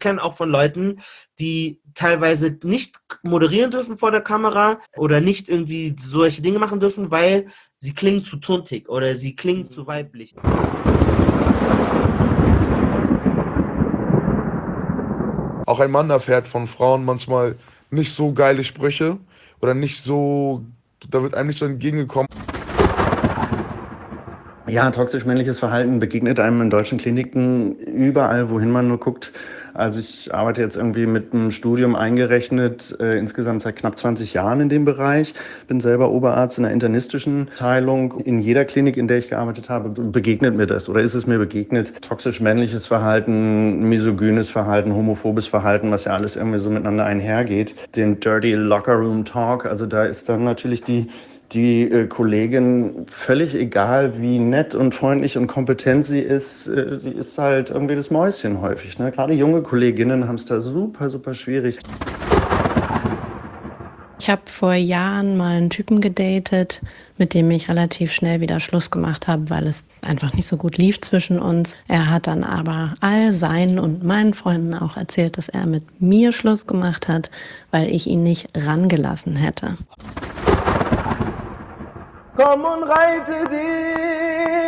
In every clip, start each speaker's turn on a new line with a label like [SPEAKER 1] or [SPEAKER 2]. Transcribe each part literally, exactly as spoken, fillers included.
[SPEAKER 1] kenne auch von Leuten, die teilweise nicht moderieren dürfen vor der Kamera oder nicht irgendwie solche Dinge machen dürfen, weil sie klingen zu tuntig oder sie klingen zu weiblich.
[SPEAKER 2] Auch ein Mann erfährt von Frauen manchmal nicht so geile Sprüche oder nicht so, da wird einem nicht so entgegengekommen.
[SPEAKER 3] Ja, toxisch-männliches Verhalten begegnet einem in deutschen Kliniken überall, wohin man nur guckt. Also ich arbeite jetzt irgendwie mit einem Studium eingerechnet, äh, insgesamt seit knapp zwanzig Jahren in dem Bereich. Bin selber Oberarzt in der internistischen Teilung. In jeder Klinik, in der ich gearbeitet habe, begegnet mir das oder ist es mir begegnet. Toxisch-männliches Verhalten, misogynes Verhalten, homophobes Verhalten, was ja alles irgendwie so miteinander einhergeht. Den Dirty Locker Room Talk, also da ist dann natürlich die Die äh, Kollegin, völlig egal, wie nett und freundlich und kompetent sie ist, äh, die ist halt irgendwie das Mäuschen häufig. Ne? Gerade junge Kolleginnen haben es da super, super schwierig.
[SPEAKER 4] Ich habe vor Jahren mal einen Typen gedatet, mit dem ich relativ schnell wieder Schluss gemacht habe, weil es einfach nicht so gut lief zwischen uns. Er hat dann aber all seinen und meinen Freunden auch erzählt, dass er mit mir Schluss gemacht hat, weil ich ihn nicht rangelassen hätte.
[SPEAKER 1] Komm und reite dich.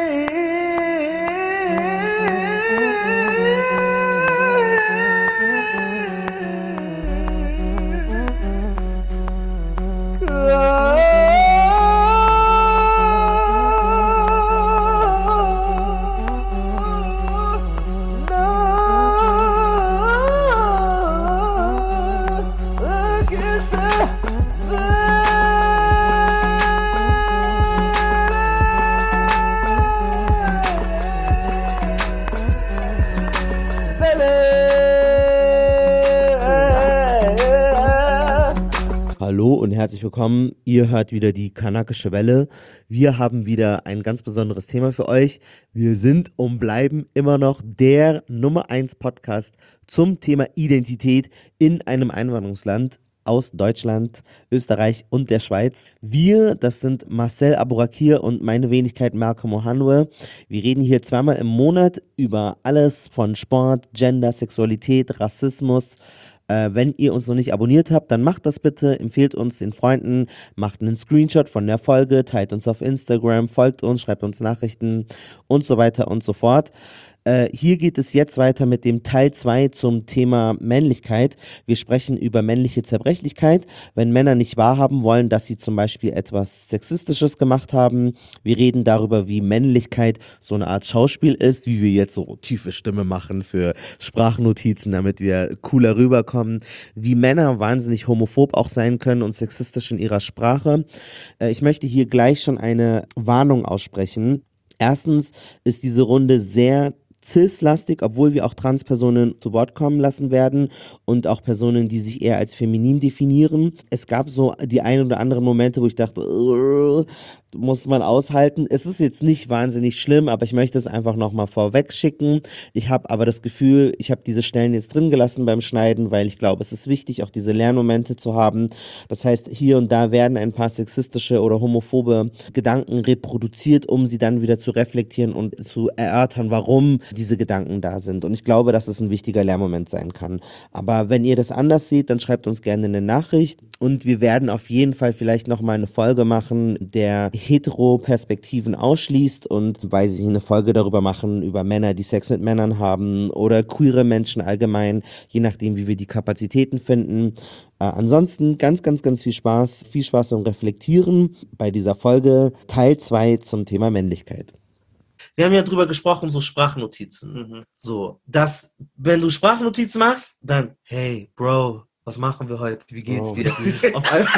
[SPEAKER 5] Hallo und herzlich willkommen. Ihr hört wieder die Kanakische Welle. Wir haben wieder ein ganz besonderes Thema für euch. Wir sind und bleiben immer noch der Nummer eins Podcast zum Thema Identität in einem Einwanderungsland aus Deutschland, Österreich und der Schweiz. Wir, das sind Marcel Abourakir und meine Wenigkeit Malcolm Ohanwe. Wir reden hier zweimal im Monat über alles von Sport, Gender, Sexualität, Rassismus. Äh, wenn ihr uns noch nicht abonniert habt, dann macht das bitte, empfehlt uns den Freunden, macht einen Screenshot von der Folge, teilt uns auf Instagram, folgt uns, schreibt uns Nachrichten und so weiter und so fort. Äh, hier geht es jetzt weiter mit dem Teil zwei zum Thema Männlichkeit. Wir sprechen über männliche Zerbrechlichkeit, wenn Männer nicht wahrhaben wollen, dass sie zum Beispiel etwas Sexistisches gemacht haben. Wir reden darüber, wie Männlichkeit so eine Art Schauspiel ist, wie wir jetzt so tiefe Stimme machen für Sprachnotizen, damit wir cooler rüberkommen, wie Männer wahnsinnig homophob auch sein können und sexistisch in ihrer Sprache. Äh, ich möchte hier gleich schon eine Warnung aussprechen. Erstens ist diese Runde sehr cis-lastig, obwohl wir auch Transpersonen zu Wort kommen lassen werden und auch Personen, die sich eher als feminin definieren. Es gab so die ein oder anderen Momente, wo ich dachte, uh, muss man aushalten. Es ist jetzt nicht wahnsinnig schlimm, aber ich möchte es einfach nochmal vorweg schicken. Ich habe aber das Gefühl, ich habe diese Stellen jetzt drin gelassen beim Schneiden, weil ich glaube, es ist wichtig, auch diese Lernmomente zu haben. Das heißt, hier und da werden ein paar sexistische oder homophobe Gedanken reproduziert, um sie dann wieder zu reflektieren und zu erörtern, warum diese Gedanken da sind. Und ich glaube, dass es ein wichtiger Lehrmoment sein kann. Aber wenn ihr das anders seht, dann schreibt uns gerne eine Nachricht. Und wir werden auf jeden Fall vielleicht nochmal eine Folge machen, der Hetero-Perspektiven ausschließt und, weiß ich nicht, eine Folge darüber machen, über Männer, die Sex mit Männern haben oder queere Menschen allgemein, je nachdem, wie wir die Kapazitäten finden. Äh, ansonsten ganz, ganz, ganz viel Spaß, viel Spaß beim Reflektieren bei dieser Folge, Teil zwei zum Thema Männlichkeit.
[SPEAKER 1] Wir haben ja drüber gesprochen, so Sprachnotizen. Mhm. So, dass, wenn du Sprachnotizen machst, dann, hey, Bro, was machen wir heute? Wie geht's
[SPEAKER 2] Oh,
[SPEAKER 1] dir? Auf einmal,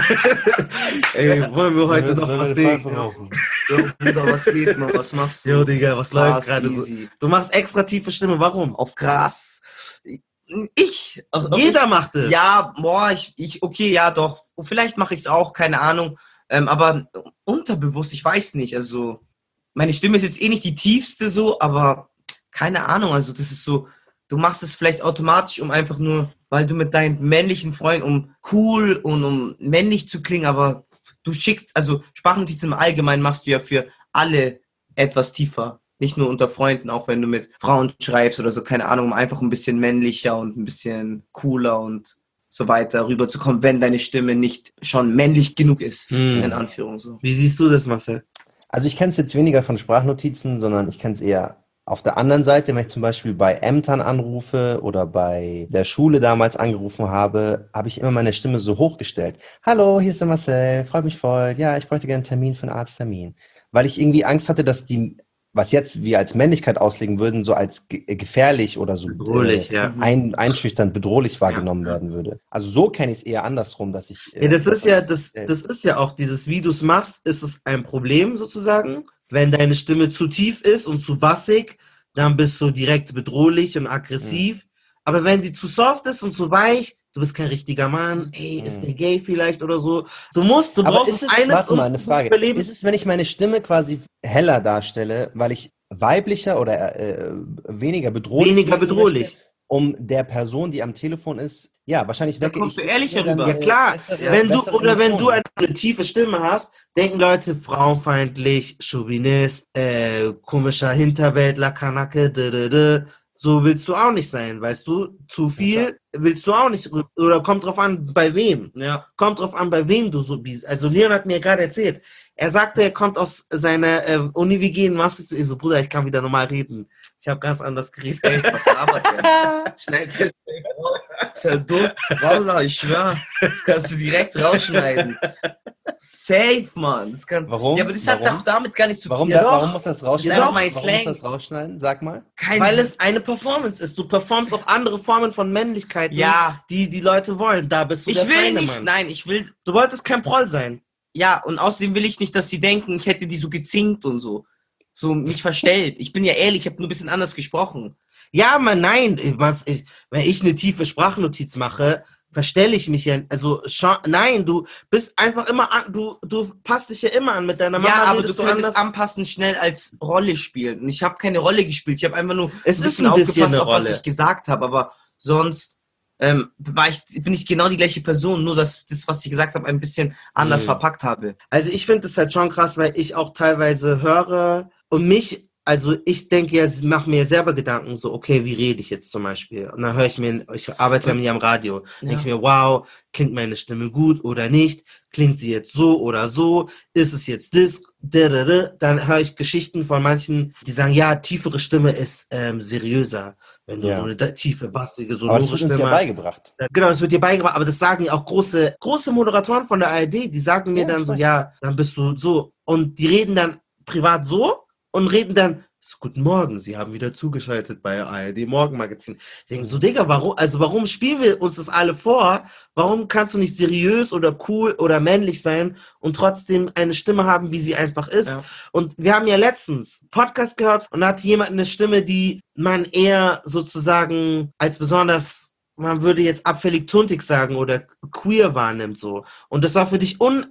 [SPEAKER 1] ey, wollen wir heute noch was sehen?
[SPEAKER 6] Jo, Bruder, was geht, man? Was machst du?
[SPEAKER 1] Jo, Digga, was
[SPEAKER 6] Krass,
[SPEAKER 1] läuft gerade so?
[SPEAKER 6] easy.
[SPEAKER 1] Du machst extra tiefe Stimme, warum?
[SPEAKER 6] Auf krass. Ich. Also,
[SPEAKER 1] Jeder
[SPEAKER 6] ich,
[SPEAKER 1] macht es.
[SPEAKER 6] Ja, boah, ich, ich, okay, ja, doch. Vielleicht mache ich es auch, keine Ahnung. Ähm, aber unterbewusst, ich weiß nicht. Also, meine Stimme ist jetzt eh nicht die tiefste so, aber keine Ahnung. Also, das ist so, du machst es vielleicht automatisch, um einfach nur, weil du mit deinen männlichen Freunden, um cool und um männlich zu klingen, aber du schickst, also Sprachnotizen im Allgemeinen machst du ja für alle etwas tiefer. Nicht nur unter Freunden, auch wenn du mit Frauen schreibst oder so, keine Ahnung, um einfach ein bisschen männlicher und ein bisschen cooler und so weiter rüberzukommen, wenn deine Stimme nicht schon männlich genug ist,
[SPEAKER 1] Hm.
[SPEAKER 6] in Anführung so.
[SPEAKER 1] Wie siehst du das, Marcel?
[SPEAKER 5] Also ich kenne es jetzt weniger von Sprachnotizen, sondern ich kenne es eher auf der anderen Seite, wenn ich zum Beispiel bei Ämtern anrufe oder bei der Schule damals angerufen habe, habe ich immer meine Stimme so hochgestellt. Hallo, hier ist der Marcel, freut mich voll. Ja, ich bräuchte gerne einen Termin für einen Arzttermin. Weil ich irgendwie Angst hatte, dass die, was jetzt wir als Männlichkeit auslegen würden, so als ge gefährlich oder so
[SPEAKER 1] Bedrohlich,
[SPEAKER 5] äh,
[SPEAKER 1] ja.
[SPEAKER 5] ein, einschüchternd, bedrohlich wahrgenommen
[SPEAKER 1] Ja, ja.
[SPEAKER 5] werden würde. Also so kenne ich es eher andersrum, dass ich...
[SPEAKER 1] Ja,
[SPEAKER 5] Äh,
[SPEAKER 1] das
[SPEAKER 5] dass
[SPEAKER 1] ist ja,
[SPEAKER 5] ich-
[SPEAKER 1] das,
[SPEAKER 5] äh,
[SPEAKER 1] das ist ja auch dieses, wie du es machst, ist es ein Problem sozusagen. Wenn deine Stimme zu tief ist und zu bassig, dann bist du direkt bedrohlich und aggressiv. Aber wenn sie zu soft ist und zu weich, du bist kein richtiger Mann, ey, ist der gay vielleicht oder so. Du musst, du
[SPEAKER 5] Aber
[SPEAKER 1] brauchst
[SPEAKER 5] ist es,
[SPEAKER 1] eines,
[SPEAKER 5] warte
[SPEAKER 1] um
[SPEAKER 5] mal, eine Frage.
[SPEAKER 1] überleben.
[SPEAKER 5] Ist es, wenn ich meine Stimme quasi heller darstelle, weil ich weiblicher oder äh, weniger bedrohlich
[SPEAKER 1] Weniger
[SPEAKER 5] wirken
[SPEAKER 1] bedrohlich.
[SPEAKER 5] möchte, um der Person, die am Telefon ist, ja, wahrscheinlich
[SPEAKER 6] Da
[SPEAKER 5] wecke
[SPEAKER 6] kommst
[SPEAKER 5] ich
[SPEAKER 6] du ehrlicher
[SPEAKER 5] dann,
[SPEAKER 6] rüber.
[SPEAKER 1] Ja klar,
[SPEAKER 5] bessere,
[SPEAKER 1] wenn du,
[SPEAKER 5] bessere
[SPEAKER 1] oder wenn du
[SPEAKER 5] Emotionen.
[SPEAKER 1] eine, eine tiefe Stimme hast, denken Leute frauenfeindlich, Chauvinist, äh, komischer Hinterwäldler, Kanake, d -d -d. So willst du auch nicht sein, weißt du? Zu viel willst du auch nicht, oder kommt drauf an, bei wem.
[SPEAKER 6] Ja.
[SPEAKER 1] Kommt drauf an, bei wem du so bist. Also Leon hat mir gerade erzählt, er sagte, er kommt aus seiner äh, Uni-W G in Maastricht. Ich so, Bruder, ich kann wieder normal reden. Ich habe ganz anders geredet.
[SPEAKER 6] Ey, was labert der? Schneid das ist ja dumm. Wallah, ich schwör. Das kannst du direkt rausschneiden. Safe, Mann. Das kann,
[SPEAKER 5] Warum?
[SPEAKER 6] Ja, aber das hat
[SPEAKER 5] Warum?
[SPEAKER 6] doch damit gar nichts zu
[SPEAKER 5] Warum,
[SPEAKER 6] tun.
[SPEAKER 5] da,
[SPEAKER 1] doch.
[SPEAKER 5] warum muss das rausschneiden?
[SPEAKER 6] Ja, doch, mein
[SPEAKER 5] warum
[SPEAKER 6] Slang.
[SPEAKER 5] muss das rausschneiden? Sag mal.
[SPEAKER 6] Kein
[SPEAKER 1] Weil es eine Performance ist. Du performst auf andere Formen von Männlichkeiten,
[SPEAKER 6] Ja.
[SPEAKER 1] die die Leute wollen. Da bist du
[SPEAKER 6] Ich
[SPEAKER 1] der
[SPEAKER 6] will
[SPEAKER 1] feine
[SPEAKER 6] nicht,
[SPEAKER 1] Mann.
[SPEAKER 6] nein, ich will,
[SPEAKER 1] Du wolltest kein Proll sein.
[SPEAKER 6] ja, und außerdem will ich nicht, dass sie denken, ich hätte die so gezinkt und so. So mich verstellt. Ich bin ja ehrlich, ich habe nur ein bisschen anders gesprochen.
[SPEAKER 1] Ja, man, nein. Ich, ich, wenn ich eine tiefe Sprachnotiz mache, verstelle ich mich ja. Also, scha- nein, du bist einfach immer an, du, du passt dich ja immer an. Mit deiner Mama
[SPEAKER 6] Ja, aber du
[SPEAKER 1] redest
[SPEAKER 6] könntest
[SPEAKER 1] anders.
[SPEAKER 6] anpassen schnell als Rolle spielen. Und ich habe keine Rolle gespielt. Ich habe einfach nur
[SPEAKER 1] Es
[SPEAKER 6] ein
[SPEAKER 1] ist
[SPEAKER 6] bisschen
[SPEAKER 1] ein bisschen
[SPEAKER 6] aufgepasst,
[SPEAKER 1] eine
[SPEAKER 6] auf was
[SPEAKER 1] Rolle.
[SPEAKER 6] ich gesagt habe. Aber sonst ähm, war ich, bin ich genau die gleiche Person, nur dass das, was ich gesagt habe, ein bisschen anders
[SPEAKER 1] Mhm.
[SPEAKER 6] verpackt habe.
[SPEAKER 1] Also ich finde es halt schon krass, weil ich auch teilweise höre und mich, also ich denke ja, mache mir selber Gedanken, so, okay, wie rede ich jetzt zum Beispiel? Und dann höre ich mir, ich arbeite ja am Radio,
[SPEAKER 6] Ja.
[SPEAKER 1] denke ich mir, wow, klingt meine Stimme gut oder nicht? Klingt sie jetzt so oder so? Ist es jetzt das? Dann höre ich Geschichten von manchen, die sagen, ja, tiefere Stimme ist ähm, seriöser, wenn du
[SPEAKER 5] Ja.
[SPEAKER 1] so eine tiefe, bassige,
[SPEAKER 5] Aber das
[SPEAKER 1] sonore
[SPEAKER 5] wird uns ja
[SPEAKER 1] Stimme hast.
[SPEAKER 5] beigebracht.
[SPEAKER 1] Ja, genau, das wird dir beigebracht, aber das sagen ja auch große, große Moderatoren von der A R D, die sagen mir
[SPEAKER 5] Ja,
[SPEAKER 1] dann
[SPEAKER 5] ich
[SPEAKER 1] so,
[SPEAKER 5] weiß.
[SPEAKER 1] ja, dann bist du so. Und die reden dann privat so und reden dann, so, guten Morgen, Sie haben wieder zugeschaltet bei A R D Morgenmagazin. Ich denke so, Digga, warum, also warum spielen wir uns das alle vor? Warum kannst du nicht seriös oder cool oder männlich sein und trotzdem eine Stimme haben, wie sie einfach ist?
[SPEAKER 6] Ja.
[SPEAKER 1] Und wir haben ja letztens einen Podcast gehört und da hat jemand eine Stimme, die man eher sozusagen als besonders, man würde jetzt abfällig tuntig sagen oder queer wahrnimmt so. Und das war für dich un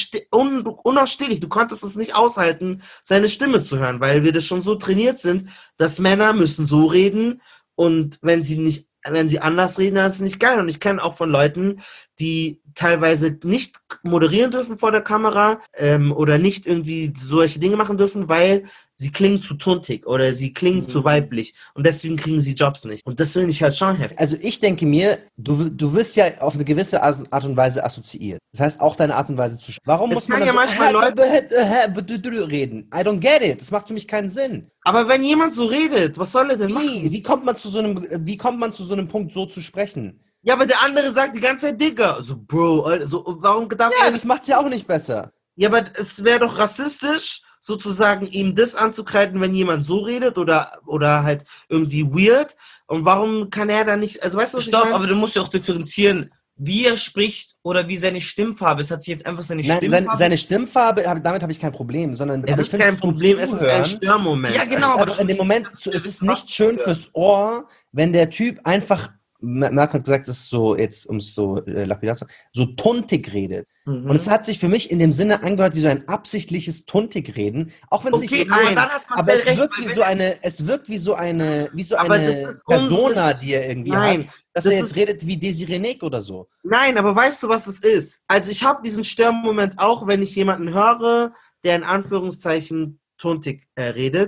[SPEAKER 1] un unausstehlich. Du konntest es nicht aushalten, seine Stimme zu hören, weil wir das schon so trainiert sind, dass Männer müssen so reden und wenn sie nicht, wenn sie anders reden, dann ist es nicht geil. Und ich kenne auch von Leuten, die teilweise nicht moderieren dürfen vor der Kamera ähm, oder nicht irgendwie solche Dinge machen dürfen, weil sie klingen zu tuntig oder sie klingen
[SPEAKER 6] Mhm.
[SPEAKER 1] zu weiblich und deswegen kriegen sie Jobs nicht. Und das finde ich halt schon heftig.
[SPEAKER 5] Also ich denke mir, du, du wirst ja auf eine gewisse Art und Weise assoziiert. Das heißt, auch deine Art und Weise zu sprechen. Warum
[SPEAKER 1] Es
[SPEAKER 5] muss man
[SPEAKER 1] kann
[SPEAKER 5] dann
[SPEAKER 1] ja
[SPEAKER 5] so,
[SPEAKER 1] manchmal
[SPEAKER 5] Leute reden? I don't get it. Das macht für mich keinen Sinn.
[SPEAKER 1] Aber wenn jemand so redet, was soll er denn
[SPEAKER 5] Wie?
[SPEAKER 1] machen?
[SPEAKER 5] Wie kommt man zu so einem, wie kommt man zu so einem Punkt, so zu sprechen?
[SPEAKER 1] Ja, aber der andere sagt die ganze Zeit Digga. So, Bro, also, warum darf
[SPEAKER 5] Ja,
[SPEAKER 1] er
[SPEAKER 5] das macht's ja auch nicht besser.
[SPEAKER 1] Ja, aber es wäre doch rassistisch, sozusagen ihm das anzukreiden, wenn jemand so redet oder, oder halt irgendwie weird. Und warum kann er da nicht, also weißt du, was
[SPEAKER 6] Stopp,
[SPEAKER 1] ich meine?
[SPEAKER 6] aber du musst ja auch differenzieren, wie er spricht oder wie seine Stimmfarbe. Es hat sich jetzt einfach seine
[SPEAKER 5] Nein,
[SPEAKER 6] Stimmfarbe...
[SPEAKER 5] seine, seine Stimmfarbe, hab- damit habe ich kein Problem, sondern
[SPEAKER 1] Es
[SPEAKER 5] aber
[SPEAKER 1] ist
[SPEAKER 5] ich finde
[SPEAKER 1] kein
[SPEAKER 5] zum
[SPEAKER 1] Problem, es ist ein
[SPEAKER 5] Zuhören-
[SPEAKER 1] Störmoment.
[SPEAKER 6] Ja, genau,
[SPEAKER 5] aber
[SPEAKER 6] aber
[SPEAKER 5] in dem Moment, so, es ist nicht schön fürs Ohr, wenn der Typ einfach, Marc hat gesagt, das ist so, jetzt um es so äh, lapidar zu sagen, so tuntig redet.
[SPEAKER 1] Mhm.
[SPEAKER 5] Und es hat sich für mich in dem Sinne angehört wie so ein absichtliches Tuntig-Reden, auch wenn es
[SPEAKER 6] Okay,
[SPEAKER 5] nicht so
[SPEAKER 6] aber
[SPEAKER 5] ist.
[SPEAKER 6] dann hat man
[SPEAKER 5] Aber es
[SPEAKER 6] recht,
[SPEAKER 5] wirkt
[SPEAKER 6] weil
[SPEAKER 5] wie
[SPEAKER 6] wenn
[SPEAKER 5] so
[SPEAKER 6] er-
[SPEAKER 5] eine, es wirkt wie so eine, wie so
[SPEAKER 1] Aber
[SPEAKER 5] eine
[SPEAKER 1] das ist
[SPEAKER 5] Persona,
[SPEAKER 1] unsere-
[SPEAKER 5] die er irgendwie
[SPEAKER 1] Nein,
[SPEAKER 5] hat, dass
[SPEAKER 1] das
[SPEAKER 5] er jetzt
[SPEAKER 1] ist-
[SPEAKER 5] redet wie Desiree Nick oder so.
[SPEAKER 1] Nein, aber weißt du, was es ist? Also ich habe diesen Störmoment auch, wenn ich jemanden höre, der in Anführungszeichen tuntig äh, redet.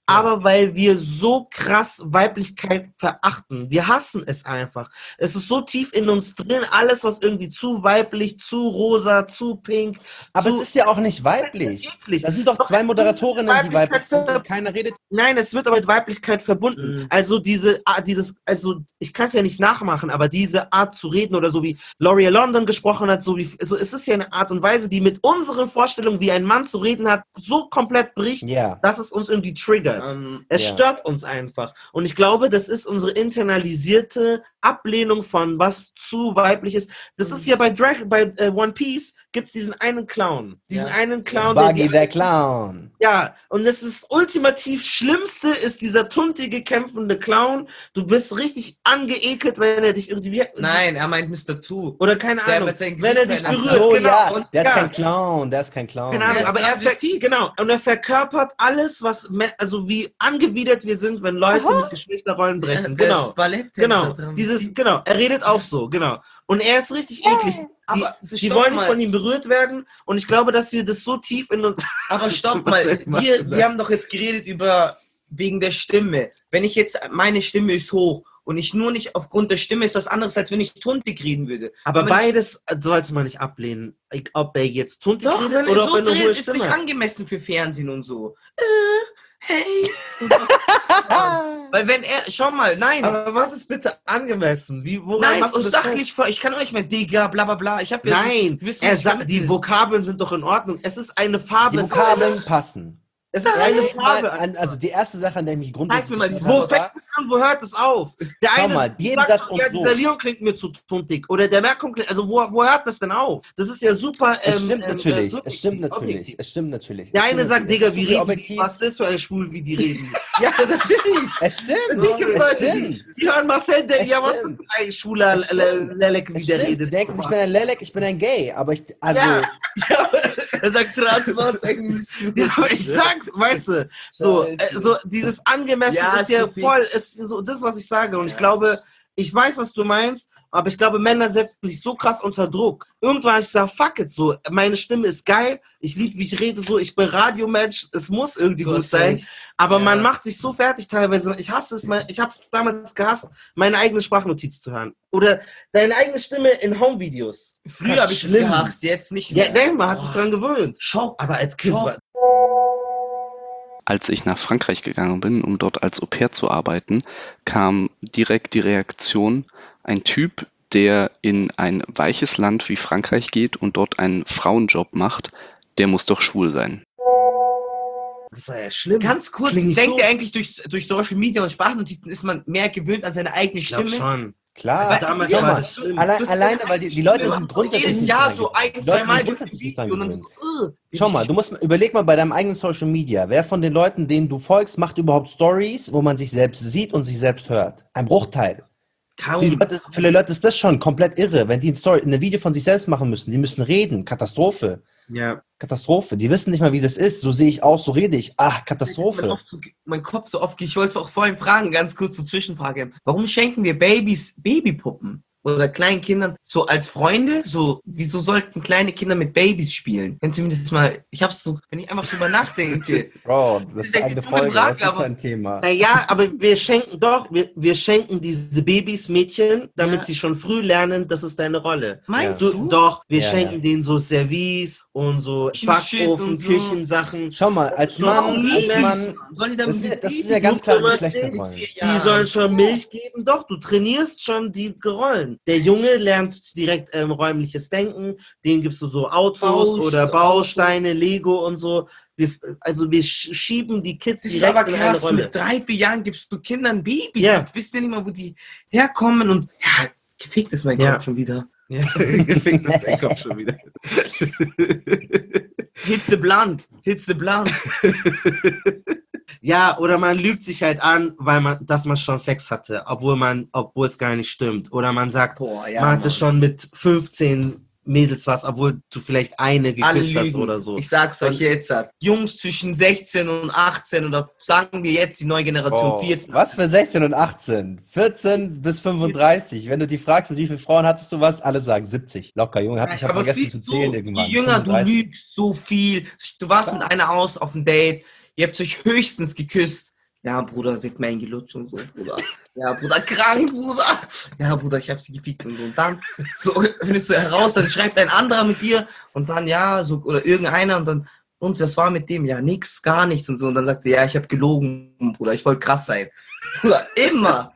[SPEAKER 1] aber weil wir so krass Weiblichkeit verachten. Wir hassen es einfach. Es ist so tief in uns drin, alles, was irgendwie zu weiblich, zu rosa, zu pink.
[SPEAKER 7] Aber
[SPEAKER 1] zu
[SPEAKER 7] es ist ja auch nicht weiblich.
[SPEAKER 1] eklig.
[SPEAKER 7] Da sind doch zwei Moderatorinnen, die weiblich sind und keiner redet.
[SPEAKER 1] Nein, es wird aber mit Weiblichkeit verbunden.
[SPEAKER 6] Mhm.
[SPEAKER 1] Also diese Art, dieses, also ich kann es ja nicht nachmachen, aber diese Art zu reden oder so wie L'Oreal London gesprochen hat, so wie, so es ist ja eine Art und Weise, die mit unseren Vorstellungen, wie ein Mann zu reden hat, so komplett bricht,
[SPEAKER 7] Ja.
[SPEAKER 1] dass es uns irgendwie triggert.
[SPEAKER 6] Ähm,
[SPEAKER 1] Es
[SPEAKER 7] Ja.
[SPEAKER 1] stört uns einfach. Und ich glaube, das ist unsere internalisierte Ablehnung von was zu weiblich ist. Das ist ja bei Drag, bei äh, One Piece gibt es diesen einen Clown. Diesen
[SPEAKER 6] Ja.
[SPEAKER 1] einen Clown, der
[SPEAKER 7] Buggy
[SPEAKER 1] die,
[SPEAKER 7] the Clown.
[SPEAKER 1] ja, und das ist ultimativ Schlimmste ist dieser tuntige, kämpfende Clown. Du bist richtig angeekelt, wenn er dich irgendwie...
[SPEAKER 6] Nein, er meint Mister Two.
[SPEAKER 1] Oder keine
[SPEAKER 6] Der
[SPEAKER 1] Ahnung,
[SPEAKER 6] mit seinem
[SPEAKER 1] wenn er
[SPEAKER 6] Gesicht
[SPEAKER 1] dich
[SPEAKER 6] verändert.
[SPEAKER 1] berührt.
[SPEAKER 7] So,
[SPEAKER 1] genau.
[SPEAKER 7] ja.
[SPEAKER 1] Und,
[SPEAKER 7] Der ist
[SPEAKER 1] ja.
[SPEAKER 7] kein Clown, der ist kein Clown.
[SPEAKER 1] Keine Ahnung,
[SPEAKER 6] Der ist
[SPEAKER 1] aber er, ver
[SPEAKER 6] Transvestit.
[SPEAKER 1] genau, und er verkörpert alles, was, me also wie angewidert wir sind, wenn Leute
[SPEAKER 7] Aha.
[SPEAKER 1] mit Geschlechterrollen brechen.
[SPEAKER 6] Der
[SPEAKER 1] Genau,
[SPEAKER 6] ist Balletttänzer,
[SPEAKER 1] genau,
[SPEAKER 6] Transvestit.
[SPEAKER 1] dieses, genau, er redet auch so, genau. Und er ist richtig eklig. Die,
[SPEAKER 6] Aber das
[SPEAKER 1] die
[SPEAKER 6] stopp
[SPEAKER 1] wollen nicht
[SPEAKER 6] mal.
[SPEAKER 1] von ihm berührt werden und ich glaube, dass wir das so tief in uns...
[SPEAKER 6] Aber stopp
[SPEAKER 1] Was
[SPEAKER 6] mal,
[SPEAKER 1] soll ich machen,
[SPEAKER 6] wir,
[SPEAKER 1] ne?
[SPEAKER 6] wir haben doch jetzt geredet über wegen der Stimme. Wenn ich jetzt, meine Stimme ist hoch und ich nur nicht aufgrund der Stimme ist was anderes, als wenn ich tuntig reden würde.
[SPEAKER 1] Aber
[SPEAKER 6] wenn ich-
[SPEAKER 1] beides sollte man nicht ablehnen. Ich- Ob er jetzt tuntig
[SPEAKER 6] Doch,
[SPEAKER 1] redet
[SPEAKER 6] wenn er
[SPEAKER 1] oder
[SPEAKER 6] so
[SPEAKER 1] ob er eine hohe
[SPEAKER 6] redet, ist
[SPEAKER 1] Stimme
[SPEAKER 6] nicht
[SPEAKER 1] hat.
[SPEAKER 6] angemessen für Fernsehen und so. Äh, hey. Weil wenn er, schau mal, nein.
[SPEAKER 1] Aber was ist bitte angemessen? Wie, woran
[SPEAKER 6] Nein,
[SPEAKER 1] machst du
[SPEAKER 6] und
[SPEAKER 1] das
[SPEAKER 6] sachlich
[SPEAKER 1] fest?
[SPEAKER 6] vor, ich kann auch nicht mehr Digga, bla bla bla. Ich habe ja
[SPEAKER 1] Nein,
[SPEAKER 6] so, wisst,
[SPEAKER 1] er
[SPEAKER 6] was ich
[SPEAKER 1] sagt, die
[SPEAKER 6] vermittle.
[SPEAKER 1] Vokabeln sind doch in Ordnung. Es ist eine Farbe.
[SPEAKER 7] Die
[SPEAKER 1] es ist-
[SPEAKER 7] Vokabeln passen.
[SPEAKER 1] Es ist
[SPEAKER 7] Das
[SPEAKER 1] eine
[SPEAKER 7] ist mal
[SPEAKER 1] Farbe.
[SPEAKER 7] an, also die erste Sache, an der ich mich
[SPEAKER 6] Zeig
[SPEAKER 7] grundsätzlich
[SPEAKER 6] mir mal die
[SPEAKER 1] Wo
[SPEAKER 7] habe,
[SPEAKER 1] fängt es an, wo hört es auf? Der
[SPEAKER 7] Schau
[SPEAKER 1] eine
[SPEAKER 7] mal,
[SPEAKER 1] sagt
[SPEAKER 7] jeden Satz
[SPEAKER 1] schon,
[SPEAKER 7] und
[SPEAKER 1] ja,
[SPEAKER 7] so.
[SPEAKER 1] dieser Leon klingt mir zu tuntig. Oder der Merkung klingt, also wo, wo hört das denn auf? Das ist ja super.
[SPEAKER 7] Es
[SPEAKER 1] ähm,
[SPEAKER 7] stimmt
[SPEAKER 1] ähm,
[SPEAKER 7] natürlich,
[SPEAKER 1] äh,
[SPEAKER 7] es stimmt natürlich,
[SPEAKER 1] objektiv.
[SPEAKER 7] es stimmt natürlich.
[SPEAKER 1] Der
[SPEAKER 7] Es
[SPEAKER 1] eine
[SPEAKER 7] stimmt
[SPEAKER 1] sagt,
[SPEAKER 7] natürlich.
[SPEAKER 1] Digga,
[SPEAKER 7] Es
[SPEAKER 1] wie
[SPEAKER 7] ist
[SPEAKER 1] reden
[SPEAKER 7] objektiv.
[SPEAKER 1] die? Was ist das für ein Schwul, wie die reden?
[SPEAKER 7] Ja, natürlich. Es stimmt.
[SPEAKER 1] Natürlich gibt es
[SPEAKER 7] Es
[SPEAKER 1] Leute, die,
[SPEAKER 7] stimmt.
[SPEAKER 1] die hören Marcel, denken,
[SPEAKER 7] Es
[SPEAKER 1] ja, was
[SPEAKER 7] stimmt.
[SPEAKER 1] ist das für ein schwuler
[SPEAKER 7] Es stimmt.
[SPEAKER 1] Lelek, wie
[SPEAKER 7] Es
[SPEAKER 1] der
[SPEAKER 7] stimmt.
[SPEAKER 1] redet?
[SPEAKER 7] Die denken, ich bin ein Lelek, ich bin ein Gay, aber ich, also,
[SPEAKER 1] Ja, ja,
[SPEAKER 6] Er sagt Transmann, eigentlich
[SPEAKER 1] ja, aber ich sag's, weißt du, so, äh,
[SPEAKER 7] Scheiße.
[SPEAKER 1] so dieses angemessen
[SPEAKER 6] Ja,
[SPEAKER 1] ist
[SPEAKER 6] ist
[SPEAKER 1] ja
[SPEAKER 6] perfekt.
[SPEAKER 1] voll, ist so das, was ich sage. Und ich
[SPEAKER 6] Ja.
[SPEAKER 1] glaube, ich weiß, was du meinst, aber ich glaube, Männer setzen sich so krass unter Druck. Irgendwann habe ich gesagt, fuck it, so, meine Stimme ist geil, ich liebe, wie ich rede, so, ich bin Radiomensch, es muss irgendwie
[SPEAKER 6] Du
[SPEAKER 1] gut
[SPEAKER 6] hast
[SPEAKER 1] sein.
[SPEAKER 6] recht.
[SPEAKER 1] Aber
[SPEAKER 6] Ja.
[SPEAKER 1] man macht sich so fertig teilweise. Ich hasse es, mal- ich habe es damals gehasst, meine eigene Sprachnotiz zu hören. Oder deine eigene Stimme in Homevideos.
[SPEAKER 6] Früher habe ich das
[SPEAKER 1] Schlimm.
[SPEAKER 6] gehasst, jetzt nicht
[SPEAKER 1] Ja,
[SPEAKER 6] mehr.
[SPEAKER 1] nein, man hat sich
[SPEAKER 6] Oh.
[SPEAKER 1] dran gewöhnt.
[SPEAKER 6] Schock.
[SPEAKER 1] Aber als Kind
[SPEAKER 6] Schock.
[SPEAKER 1] war,
[SPEAKER 8] Als ich nach Frankreich gegangen bin, um dort als Au-pair zu arbeiten, kam direkt die Reaktion, ein Typ, der in ein weiches Land wie Frankreich geht und dort einen Frauenjob macht, der muss doch schwul sein.
[SPEAKER 1] das war ja schlimm.
[SPEAKER 6] Ganz kurz,
[SPEAKER 1] Klingt
[SPEAKER 6] denkt
[SPEAKER 1] so-
[SPEAKER 6] ihr eigentlich, durch, durch Social Media und Sprachnotizen ist man mehr gewöhnt an seine eigene
[SPEAKER 1] Ich glaube
[SPEAKER 6] Stimme?
[SPEAKER 1] schon.
[SPEAKER 7] klar.
[SPEAKER 1] Also damals
[SPEAKER 7] Schau
[SPEAKER 1] war
[SPEAKER 7] mal,
[SPEAKER 1] das schlimm.
[SPEAKER 7] allein,
[SPEAKER 6] Das-
[SPEAKER 7] alleine, weil die, die Leute
[SPEAKER 6] Du
[SPEAKER 7] sind
[SPEAKER 6] hast
[SPEAKER 7] grundsätzlich
[SPEAKER 6] jedes
[SPEAKER 7] nicht
[SPEAKER 6] Jahr
[SPEAKER 7] dran
[SPEAKER 6] so
[SPEAKER 7] gewöhnt.
[SPEAKER 6] ein,
[SPEAKER 7] Die
[SPEAKER 6] zwei
[SPEAKER 7] Leute
[SPEAKER 6] Mal
[SPEAKER 7] sind grundsätzlich nicht dran
[SPEAKER 6] und dann
[SPEAKER 7] gewöhnt.
[SPEAKER 6] so, uh,
[SPEAKER 7] Schau mal, du musst überleg mal bei deinem eigenen Social Media, wer von den Leuten, denen du folgst, macht überhaupt Stories, wo man sich selbst sieht und sich selbst hört? Ein Bruchteil. Für die
[SPEAKER 6] kaum.
[SPEAKER 7] Leute, ist, für die Leute ist das schon komplett irre, wenn die ein Story, ein Video von sich selbst machen müssen. Die müssen reden. Katastrophe.
[SPEAKER 1] Ja.
[SPEAKER 7] Katastrophe. Die wissen nicht mal, wie das ist. So sehe ich aus, so rede ich. Ach,
[SPEAKER 6] Mein,
[SPEAKER 7] Katastrophe.
[SPEAKER 6] Kopf so, mein Kopf so oft, ich wollte auch vorhin fragen, ganz kurz zur Zwischenfrage. Warum schenken wir Babys Babypuppen? Oder kleinen Kindern so als Freunde? So, wieso sollten kleine Kinder mit Babys spielen? Können Sie mir das mal, ich hab's so, wenn ich einfach drüber nachdenke.
[SPEAKER 7] Bro, das ist
[SPEAKER 6] Das ist
[SPEAKER 7] eine
[SPEAKER 6] eine dumme
[SPEAKER 7] Folge.
[SPEAKER 6] Frage,
[SPEAKER 7] Was ist das für
[SPEAKER 6] aber-
[SPEAKER 7] ein Thema?
[SPEAKER 1] Naja, aber wir schenken doch, wir, wir schenken diese Babys Mädchen, damit
[SPEAKER 6] Ja.
[SPEAKER 1] sie schon früh lernen, das ist deine Rolle.
[SPEAKER 6] Meinst
[SPEAKER 1] Du,
[SPEAKER 6] du?
[SPEAKER 1] doch, wir
[SPEAKER 7] Ja,
[SPEAKER 1] schenken
[SPEAKER 7] ja.
[SPEAKER 1] denen so Service und so
[SPEAKER 6] Shit
[SPEAKER 1] Backofen,
[SPEAKER 6] und so.
[SPEAKER 1] Küchensachen.
[SPEAKER 7] Schau mal, als Mann,
[SPEAKER 6] Warum
[SPEAKER 7] als
[SPEAKER 6] Babys?
[SPEAKER 7] Mann,
[SPEAKER 6] Sollen die
[SPEAKER 7] das,
[SPEAKER 6] damit
[SPEAKER 7] ist- das
[SPEAKER 6] Babys
[SPEAKER 7] sind ja ganz klare
[SPEAKER 1] Babys
[SPEAKER 7] Geschlechterrollen.
[SPEAKER 6] vier
[SPEAKER 1] Die
[SPEAKER 6] Jahren?
[SPEAKER 1] sollen schon Milch geben. Doch, du trainierst schon die Rollen. Der Junge lernt direkt ähm, räumliches Denken. Dem gibst du so Autos
[SPEAKER 6] Baust-
[SPEAKER 1] oder Bausteine, Lego und so. Wir, also wir sch- schieben die Kids
[SPEAKER 6] Das ist
[SPEAKER 1] direkt
[SPEAKER 6] aber
[SPEAKER 1] in eine
[SPEAKER 6] krass,
[SPEAKER 1] Rolle.
[SPEAKER 6] mit drei, vier Jahren gibst du Kindern Babys.
[SPEAKER 1] Ja.
[SPEAKER 6] Die wissen ja nicht mal, wo die herkommen und ja, gefickt ist mein
[SPEAKER 1] Ja.
[SPEAKER 6] Kopf schon wieder.
[SPEAKER 1] Ja, gefickt ist dein Kopf schon wieder.
[SPEAKER 6] Hitze blunt, Hitze blunt.
[SPEAKER 1] Ja, oder man lügt sich halt an, weil man, dass man schon Sex hatte, obwohl man, obwohl es gar nicht stimmt. Oder man sagt,
[SPEAKER 6] Boah, ja,
[SPEAKER 1] man hatte
[SPEAKER 6] Mann.
[SPEAKER 1] schon mit fünfzehn Mädels was, obwohl du vielleicht eine
[SPEAKER 6] Alle
[SPEAKER 1] geküsst hast
[SPEAKER 6] lügen.
[SPEAKER 1] oder so.
[SPEAKER 6] Ich sag's euch
[SPEAKER 1] Und-
[SPEAKER 6] jetzt. Jungs zwischen sechzehn und achtzehn oder sagen wir jetzt die neue Generation
[SPEAKER 7] Oh,
[SPEAKER 6] vierzehn.
[SPEAKER 7] was für sechzehn und achtzehn? vierzehn bis fünfunddreißig. Wenn du die fragst, mit wie vielen Frauen hattest du was, alle sagen siebzig. Locker, Junge. Hab, ich habe
[SPEAKER 6] Aber
[SPEAKER 7] vergessen
[SPEAKER 6] viel-
[SPEAKER 7] zu zählen
[SPEAKER 6] du,
[SPEAKER 7] irgendwann.
[SPEAKER 6] Je jünger du
[SPEAKER 7] fünfunddreißig.
[SPEAKER 6] lügst, so viel. Du warst mit einer aus auf ein Date, ihr habt euch höchstens geküsst. Ja, Bruder, sie hat mir einen gelutscht und so, Bruder. Ja, Bruder, krank, Bruder. Ja, Bruder, ich hab sie gefickt und so. Und dann, so, findest du heraus, dann schreibt ein anderer mit dir und dann, ja, so, oder irgendeiner und dann, und was war mit dem? Ja, nix, gar nichts und so. Und dann sagt er, ja, ich hab gelogen, Bruder, ich wollte krass sein. Bruder, immer.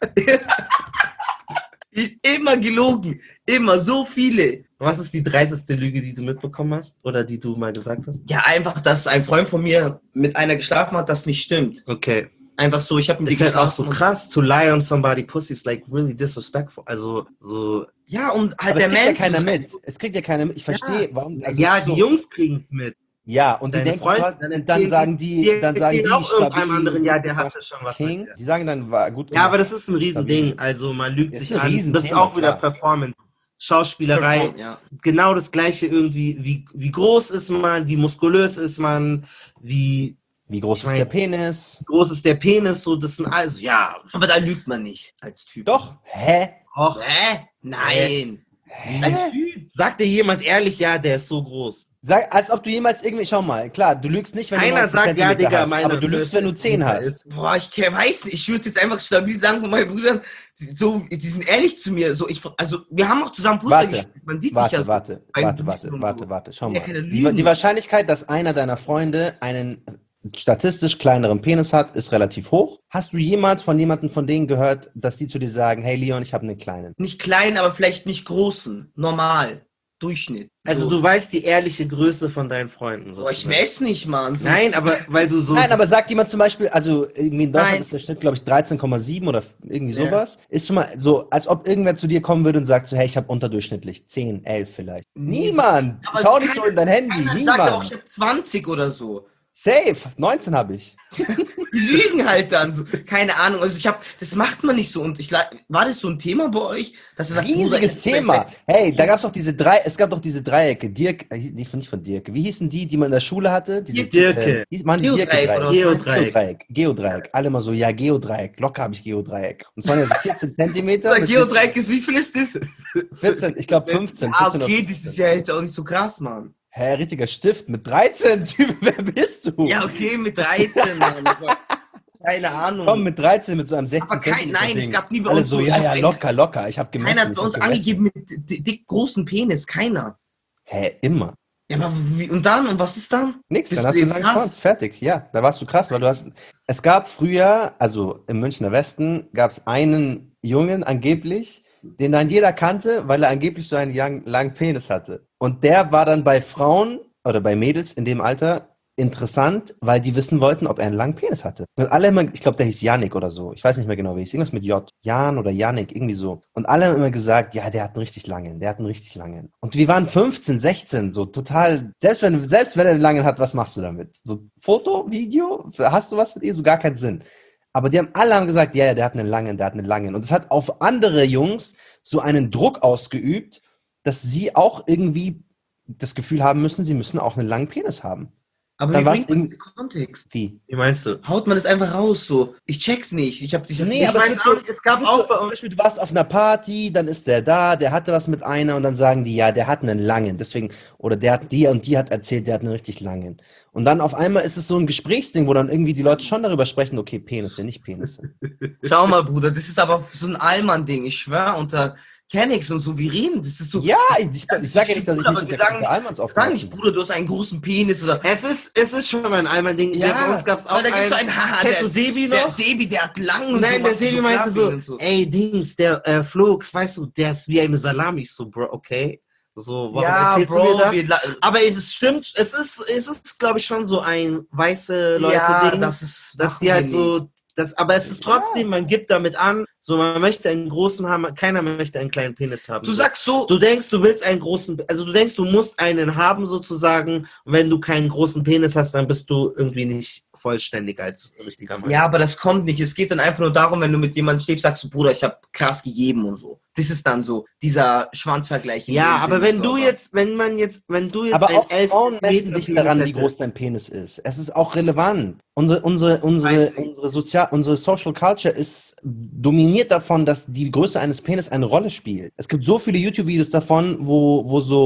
[SPEAKER 6] ich, immer gelogen. Immer, so viele.
[SPEAKER 1] Was ist die dreisteste Lüge, die du mitbekommen hast? Oder die du mal gesagt hast?
[SPEAKER 6] Ja, einfach, dass ein Freund von mir mit einer geschlafen hat, das nicht stimmt.
[SPEAKER 1] Okay.
[SPEAKER 6] Einfach so, ich habe mit
[SPEAKER 1] Ist
[SPEAKER 6] dir
[SPEAKER 1] halt auch
[SPEAKER 6] geschlafen.
[SPEAKER 1] so krass, to lie on somebody pussy is like really disrespectful. Also, so.
[SPEAKER 6] Ja, und halt
[SPEAKER 7] Aber
[SPEAKER 6] der
[SPEAKER 7] es kriegt ja
[SPEAKER 6] Mensch.
[SPEAKER 7] keiner mit. Es kriegt ja keiner mit. Ich verstehe, warum. Also
[SPEAKER 1] ja,
[SPEAKER 7] es ist
[SPEAKER 1] die
[SPEAKER 7] so,
[SPEAKER 1] Jungs kriegen's mit.
[SPEAKER 7] Ja, und die
[SPEAKER 1] Deine
[SPEAKER 7] denken,
[SPEAKER 1] Freunde,
[SPEAKER 7] was-
[SPEAKER 1] dann
[SPEAKER 7] und dann
[SPEAKER 1] erzählen
[SPEAKER 7] sagen
[SPEAKER 1] die-
[SPEAKER 7] die,
[SPEAKER 1] die
[SPEAKER 7] dann sagen
[SPEAKER 1] erzählen
[SPEAKER 7] die,
[SPEAKER 1] auch irgendeinem
[SPEAKER 7] stabil,
[SPEAKER 1] anderen, ja, der
[SPEAKER 7] gut
[SPEAKER 1] hatte schon was
[SPEAKER 7] King.
[SPEAKER 1] mit dir.
[SPEAKER 7] Die sagen dann, war gut
[SPEAKER 1] Ja, aber
[SPEAKER 7] gemacht.
[SPEAKER 1] das ist ein Riesending. Also, man lügt
[SPEAKER 7] Das ist
[SPEAKER 1] sich
[SPEAKER 7] ein
[SPEAKER 1] an. Das ist
[SPEAKER 7] Riesenthema,
[SPEAKER 1] auch wieder
[SPEAKER 7] klar.
[SPEAKER 1] Performance. Schauspielerei.
[SPEAKER 6] Ja.
[SPEAKER 1] Genau das Gleiche irgendwie. Wie, wie groß ist man? Wie muskulös ist man? Wie
[SPEAKER 7] Wie groß
[SPEAKER 1] Ich
[SPEAKER 7] ist
[SPEAKER 1] mein-
[SPEAKER 7] der Penis?
[SPEAKER 1] groß ist der Penis? So, das sind also, ja.
[SPEAKER 6] Aber da lügt man nicht als Typ.
[SPEAKER 7] Doch. Hä?
[SPEAKER 1] Och,
[SPEAKER 6] Hä? Nein.
[SPEAKER 1] als Typ. Sagt dir jemand ehrlich, ja, der ist so groß.
[SPEAKER 7] Sag, als ob du jemals irgendwie, schau mal, klar, du lügst nicht, wenn du
[SPEAKER 1] Keiner
[SPEAKER 7] neunzehn
[SPEAKER 1] sagt, ja,
[SPEAKER 7] Zentimeter
[SPEAKER 1] Digga,
[SPEAKER 7] hast,
[SPEAKER 1] meine
[SPEAKER 7] aber du lügst, wenn du zehn
[SPEAKER 1] Größe
[SPEAKER 7] hast.
[SPEAKER 1] ist.
[SPEAKER 6] Boah, ich ke- weiß nicht. Ich würde jetzt einfach stabil sagen von meinen Brüdern, die, so, die sind ehrlich zu mir. So, ich, also, wir haben auch zusammen Fußball
[SPEAKER 7] Warte,
[SPEAKER 6] gespielt. Man sieht sich ja
[SPEAKER 7] Warte,
[SPEAKER 6] so
[SPEAKER 7] warte,
[SPEAKER 6] beim
[SPEAKER 7] warte,
[SPEAKER 6] Duschen
[SPEAKER 7] warte,
[SPEAKER 6] und
[SPEAKER 7] warte,
[SPEAKER 6] so.
[SPEAKER 7] warte, schau
[SPEAKER 6] Ja,
[SPEAKER 7] mal.
[SPEAKER 6] keine
[SPEAKER 7] Die,
[SPEAKER 6] Lügen.
[SPEAKER 7] die Wahrscheinlichkeit, dass einer deiner Freunde einen statistisch kleineren Penis hat, ist relativ hoch. Hast du jemals von jemandem von denen gehört, dass die zu dir sagen, hey Leon, ich habe einen kleinen?
[SPEAKER 6] Nicht klein, aber vielleicht nicht großen. Normal. Durchschnitt.
[SPEAKER 1] Also,
[SPEAKER 6] so.
[SPEAKER 1] du weißt die ehrliche Größe von deinen Freunden.
[SPEAKER 6] Boah, ich
[SPEAKER 1] sozusagen.
[SPEAKER 6] mess nicht, Mann. So.
[SPEAKER 1] Nein, aber weil du so.
[SPEAKER 7] Nein, aber sagt jemand zum Beispiel, also irgendwie in Deutschland
[SPEAKER 6] Nein.
[SPEAKER 7] ist der Schnitt, glaube ich, dreizehn Komma sieben oder irgendwie
[SPEAKER 1] Ja.
[SPEAKER 7] sowas. Ist schon mal so, als ob irgendwer zu dir kommen würde und sagt so, hey, ich habe unterdurchschnittlich zehn, elf vielleicht.
[SPEAKER 6] Nee,
[SPEAKER 7] Niemand!
[SPEAKER 6] aber
[SPEAKER 7] Schau nicht
[SPEAKER 6] keiner-
[SPEAKER 7] so in dein Handy,
[SPEAKER 6] Keiner sagt auch,
[SPEAKER 7] niemand!
[SPEAKER 6] ich habe zwanzig oder so.
[SPEAKER 7] Safe, neunzehn habe ich.
[SPEAKER 6] Die lügen halt dann so. Keine Ahnung. Also ich habe, das macht man nicht so. Und ich la- war das so ein Thema bei euch, dass ihr sagt, Bruder,
[SPEAKER 7] Riesiges
[SPEAKER 6] ich-
[SPEAKER 7] Thema. Hey, da gab es doch diese drei, es gab doch diese Dreiecke. Dirk, äh, nicht von, nicht von Dirk. Wie hießen die, die man in der Schule hatte? Diese,
[SPEAKER 1] Dirke.
[SPEAKER 7] Äh, hieß, man die
[SPEAKER 6] Geodreieck
[SPEAKER 7] Dirke-Dreieck.
[SPEAKER 6] oder was
[SPEAKER 1] Geodreieck.
[SPEAKER 7] Geodreieck. Geodreieck. Alle mal so, ja, Geodreieck. Locker habe ich Geodreieck. Und es waren ja so vierzehn Zentimeter.
[SPEAKER 6] Oder
[SPEAKER 7] mit
[SPEAKER 6] Geodreieck ist, wie viel ist das?
[SPEAKER 7] vierzehn, ich glaube fünfzehn.
[SPEAKER 6] Ah,
[SPEAKER 7] vierzehn oder
[SPEAKER 6] okay, das
[SPEAKER 7] fünfzehn.
[SPEAKER 6] ist ja jetzt auch nicht so krass, Mann.
[SPEAKER 7] Hä, richtiger Stift mit dreizehn, Typ, wer bist du?
[SPEAKER 6] Ja, okay, mit dreizehn, Mann. aber Keine Ahnung.
[SPEAKER 7] Komm, mit dreizehn, mit so einem sechzehn
[SPEAKER 6] Aber kein-
[SPEAKER 7] Zentimeter
[SPEAKER 6] nein, es
[SPEAKER 7] Ding.
[SPEAKER 6] gab nie bei
[SPEAKER 7] Alle
[SPEAKER 6] uns
[SPEAKER 7] so,
[SPEAKER 6] so-
[SPEAKER 7] ja,
[SPEAKER 6] ich
[SPEAKER 7] ja,
[SPEAKER 6] hab
[SPEAKER 7] locker, locker. Ich habe gemessen.
[SPEAKER 6] Keiner hat
[SPEAKER 7] ich
[SPEAKER 6] bei
[SPEAKER 7] hab
[SPEAKER 6] uns
[SPEAKER 7] gemessen.
[SPEAKER 6] angegeben mit di- dick großen Penis. Keiner.
[SPEAKER 7] Hä, immer.
[SPEAKER 6] Ja, aber wie, und dann? Und was ist dann?
[SPEAKER 7] Nix,
[SPEAKER 6] Bist
[SPEAKER 7] dann hast
[SPEAKER 6] du
[SPEAKER 7] du einen
[SPEAKER 6] jetzt
[SPEAKER 7] langen
[SPEAKER 6] krass?
[SPEAKER 7] Schwanz. Fertig, ja. Da warst du krass, weil du hast. Es gab früher, also im Münchner Westen, gab es einen Jungen angeblich, den dann jeder kannte, weil er angeblich so einen lang- langen Penis hatte. Und der war dann bei Frauen oder bei Mädels in dem Alter interessant, weil die wissen wollten, ob er einen langen Penis hatte. Und alle immer, ich glaube, der hieß Janik oder so. Ich weiß nicht mehr genau, wie hieß. Irgendwas mit J. Jan oder Janik, irgendwie so. Und alle haben immer gesagt, ja, der hat einen richtig langen, der hat einen richtig langen. Und wir waren fünfzehn, sechzehn, so total, selbst wenn, selbst wenn er einen langen hat, was machst du damit? So Foto, Video? Hast du was mit ihr? So gar keinen Sinn. Aber die haben alle haben gesagt, ja, ja, der hat einen langen, der hat einen langen. Und es hat auf andere Jungs so einen Druck ausgeübt, dass sie auch irgendwie das Gefühl haben müssen, sie müssen auch einen langen Penis haben.
[SPEAKER 6] Aber
[SPEAKER 7] Dann
[SPEAKER 6] wie
[SPEAKER 7] war's
[SPEAKER 6] bringt man
[SPEAKER 7] irgendwie-
[SPEAKER 6] das in Kontext?
[SPEAKER 7] Wie?
[SPEAKER 1] Wie meinst du?
[SPEAKER 6] Haut man das einfach raus so? Ich check's nicht. Ich hab dich.
[SPEAKER 7] Nee,
[SPEAKER 6] ich
[SPEAKER 7] aber
[SPEAKER 6] weiß
[SPEAKER 7] es, wird
[SPEAKER 6] auch
[SPEAKER 7] so,
[SPEAKER 6] nicht, es gab
[SPEAKER 7] wird
[SPEAKER 6] auch
[SPEAKER 7] so,
[SPEAKER 6] bei
[SPEAKER 7] zum
[SPEAKER 6] uns.
[SPEAKER 7] Beispiel, du warst auf einer Party, dann ist der da, der hatte was mit einer und dann sagen die, ja, der hat einen langen, deswegen, oder der hat die und die hat erzählt, der hat einen richtig langen. Und dann auf einmal ist es so ein Gesprächsding, wo dann irgendwie die Leute schon darüber sprechen, okay, Penisse, nicht Penisse.
[SPEAKER 6] Schau mal, Bruder, das ist aber so ein Allmann-Ding. Ich schwör, unter Kennex und so, wir reden. Das ist so.
[SPEAKER 7] Ja, ich, ich, ich sage ja nicht, dass ich
[SPEAKER 6] Aber
[SPEAKER 7] nicht
[SPEAKER 6] wir
[SPEAKER 7] unter
[SPEAKER 6] sagen-
[SPEAKER 7] Peter Almans
[SPEAKER 6] Sag
[SPEAKER 7] aufgewachsen
[SPEAKER 6] nicht,
[SPEAKER 7] bin.
[SPEAKER 6] Bruder, du hast einen großen Penis oder.
[SPEAKER 1] Es ist, es ist schon ein Allmann-Ding.
[SPEAKER 6] Ja,
[SPEAKER 1] Bei uns gab es auch
[SPEAKER 6] weil da gibt's so
[SPEAKER 1] einen.
[SPEAKER 6] einen, haha,
[SPEAKER 1] Kennst
[SPEAKER 6] der,
[SPEAKER 1] du Sebi
[SPEAKER 6] der
[SPEAKER 1] noch?
[SPEAKER 6] Sebi, der hat lang und
[SPEAKER 1] Nein,
[SPEAKER 6] so,
[SPEAKER 1] der
[SPEAKER 6] was
[SPEAKER 1] Sebi
[SPEAKER 6] so
[SPEAKER 1] meinte
[SPEAKER 6] klar
[SPEAKER 1] so,
[SPEAKER 6] findet und
[SPEAKER 1] ey, Dings, der äh, Flo, weißt du, der ist wie eine Salami. Ich so, Bro, okay. So, warum
[SPEAKER 6] Ja,
[SPEAKER 1] erzählst
[SPEAKER 6] Bro,
[SPEAKER 1] du mir das?
[SPEAKER 6] wir la-
[SPEAKER 1] Aber es ist, stimmt, es ist, es ist, glaube ich, schon so ein weiße
[SPEAKER 6] ja,
[SPEAKER 1] Leute-Ding,
[SPEAKER 6] das ist.
[SPEAKER 1] dass
[SPEAKER 6] machen
[SPEAKER 1] die halt
[SPEAKER 6] wir
[SPEAKER 1] so,
[SPEAKER 6] nicht.
[SPEAKER 1] das, aber es ist trotzdem, man gibt damit an, so, man möchte einen großen haben, keiner möchte einen kleinen Penis haben.
[SPEAKER 6] Du
[SPEAKER 1] so.
[SPEAKER 6] sagst so.
[SPEAKER 1] Du denkst, du willst einen großen, also du denkst, du musst einen haben sozusagen. Und wenn du keinen großen Penis hast, dann bist du irgendwie nicht vollständig als richtiger Mann.
[SPEAKER 6] Ja, aber das kommt nicht. Es geht dann einfach nur darum, wenn du mit jemandem stehst, sagst du, Bruder, ich habe krass gegeben und so. Das ist dann so, dieser Schwanzvergleich. in
[SPEAKER 1] Ja,
[SPEAKER 6] dem
[SPEAKER 1] aber
[SPEAKER 6] Sinne
[SPEAKER 1] wenn
[SPEAKER 6] so,
[SPEAKER 1] du
[SPEAKER 6] aber-
[SPEAKER 1] jetzt, wenn man jetzt, wenn du jetzt
[SPEAKER 7] Aber
[SPEAKER 1] ein
[SPEAKER 7] auch
[SPEAKER 1] elf
[SPEAKER 7] Frauen messen
[SPEAKER 1] Meter
[SPEAKER 7] dich
[SPEAKER 1] Penis
[SPEAKER 7] daran, wie
[SPEAKER 1] hättest.
[SPEAKER 7] groß dein Penis ist. Es ist auch relevant. Unsere, unsere, unsere,
[SPEAKER 6] Weiß nicht.
[SPEAKER 7] unsere, Sozial unsere Social Culture ist dominiert davon, dass die Größe eines Penis eine Rolle spielt. Es gibt so viele YouTube-Videos davon, wo, wo so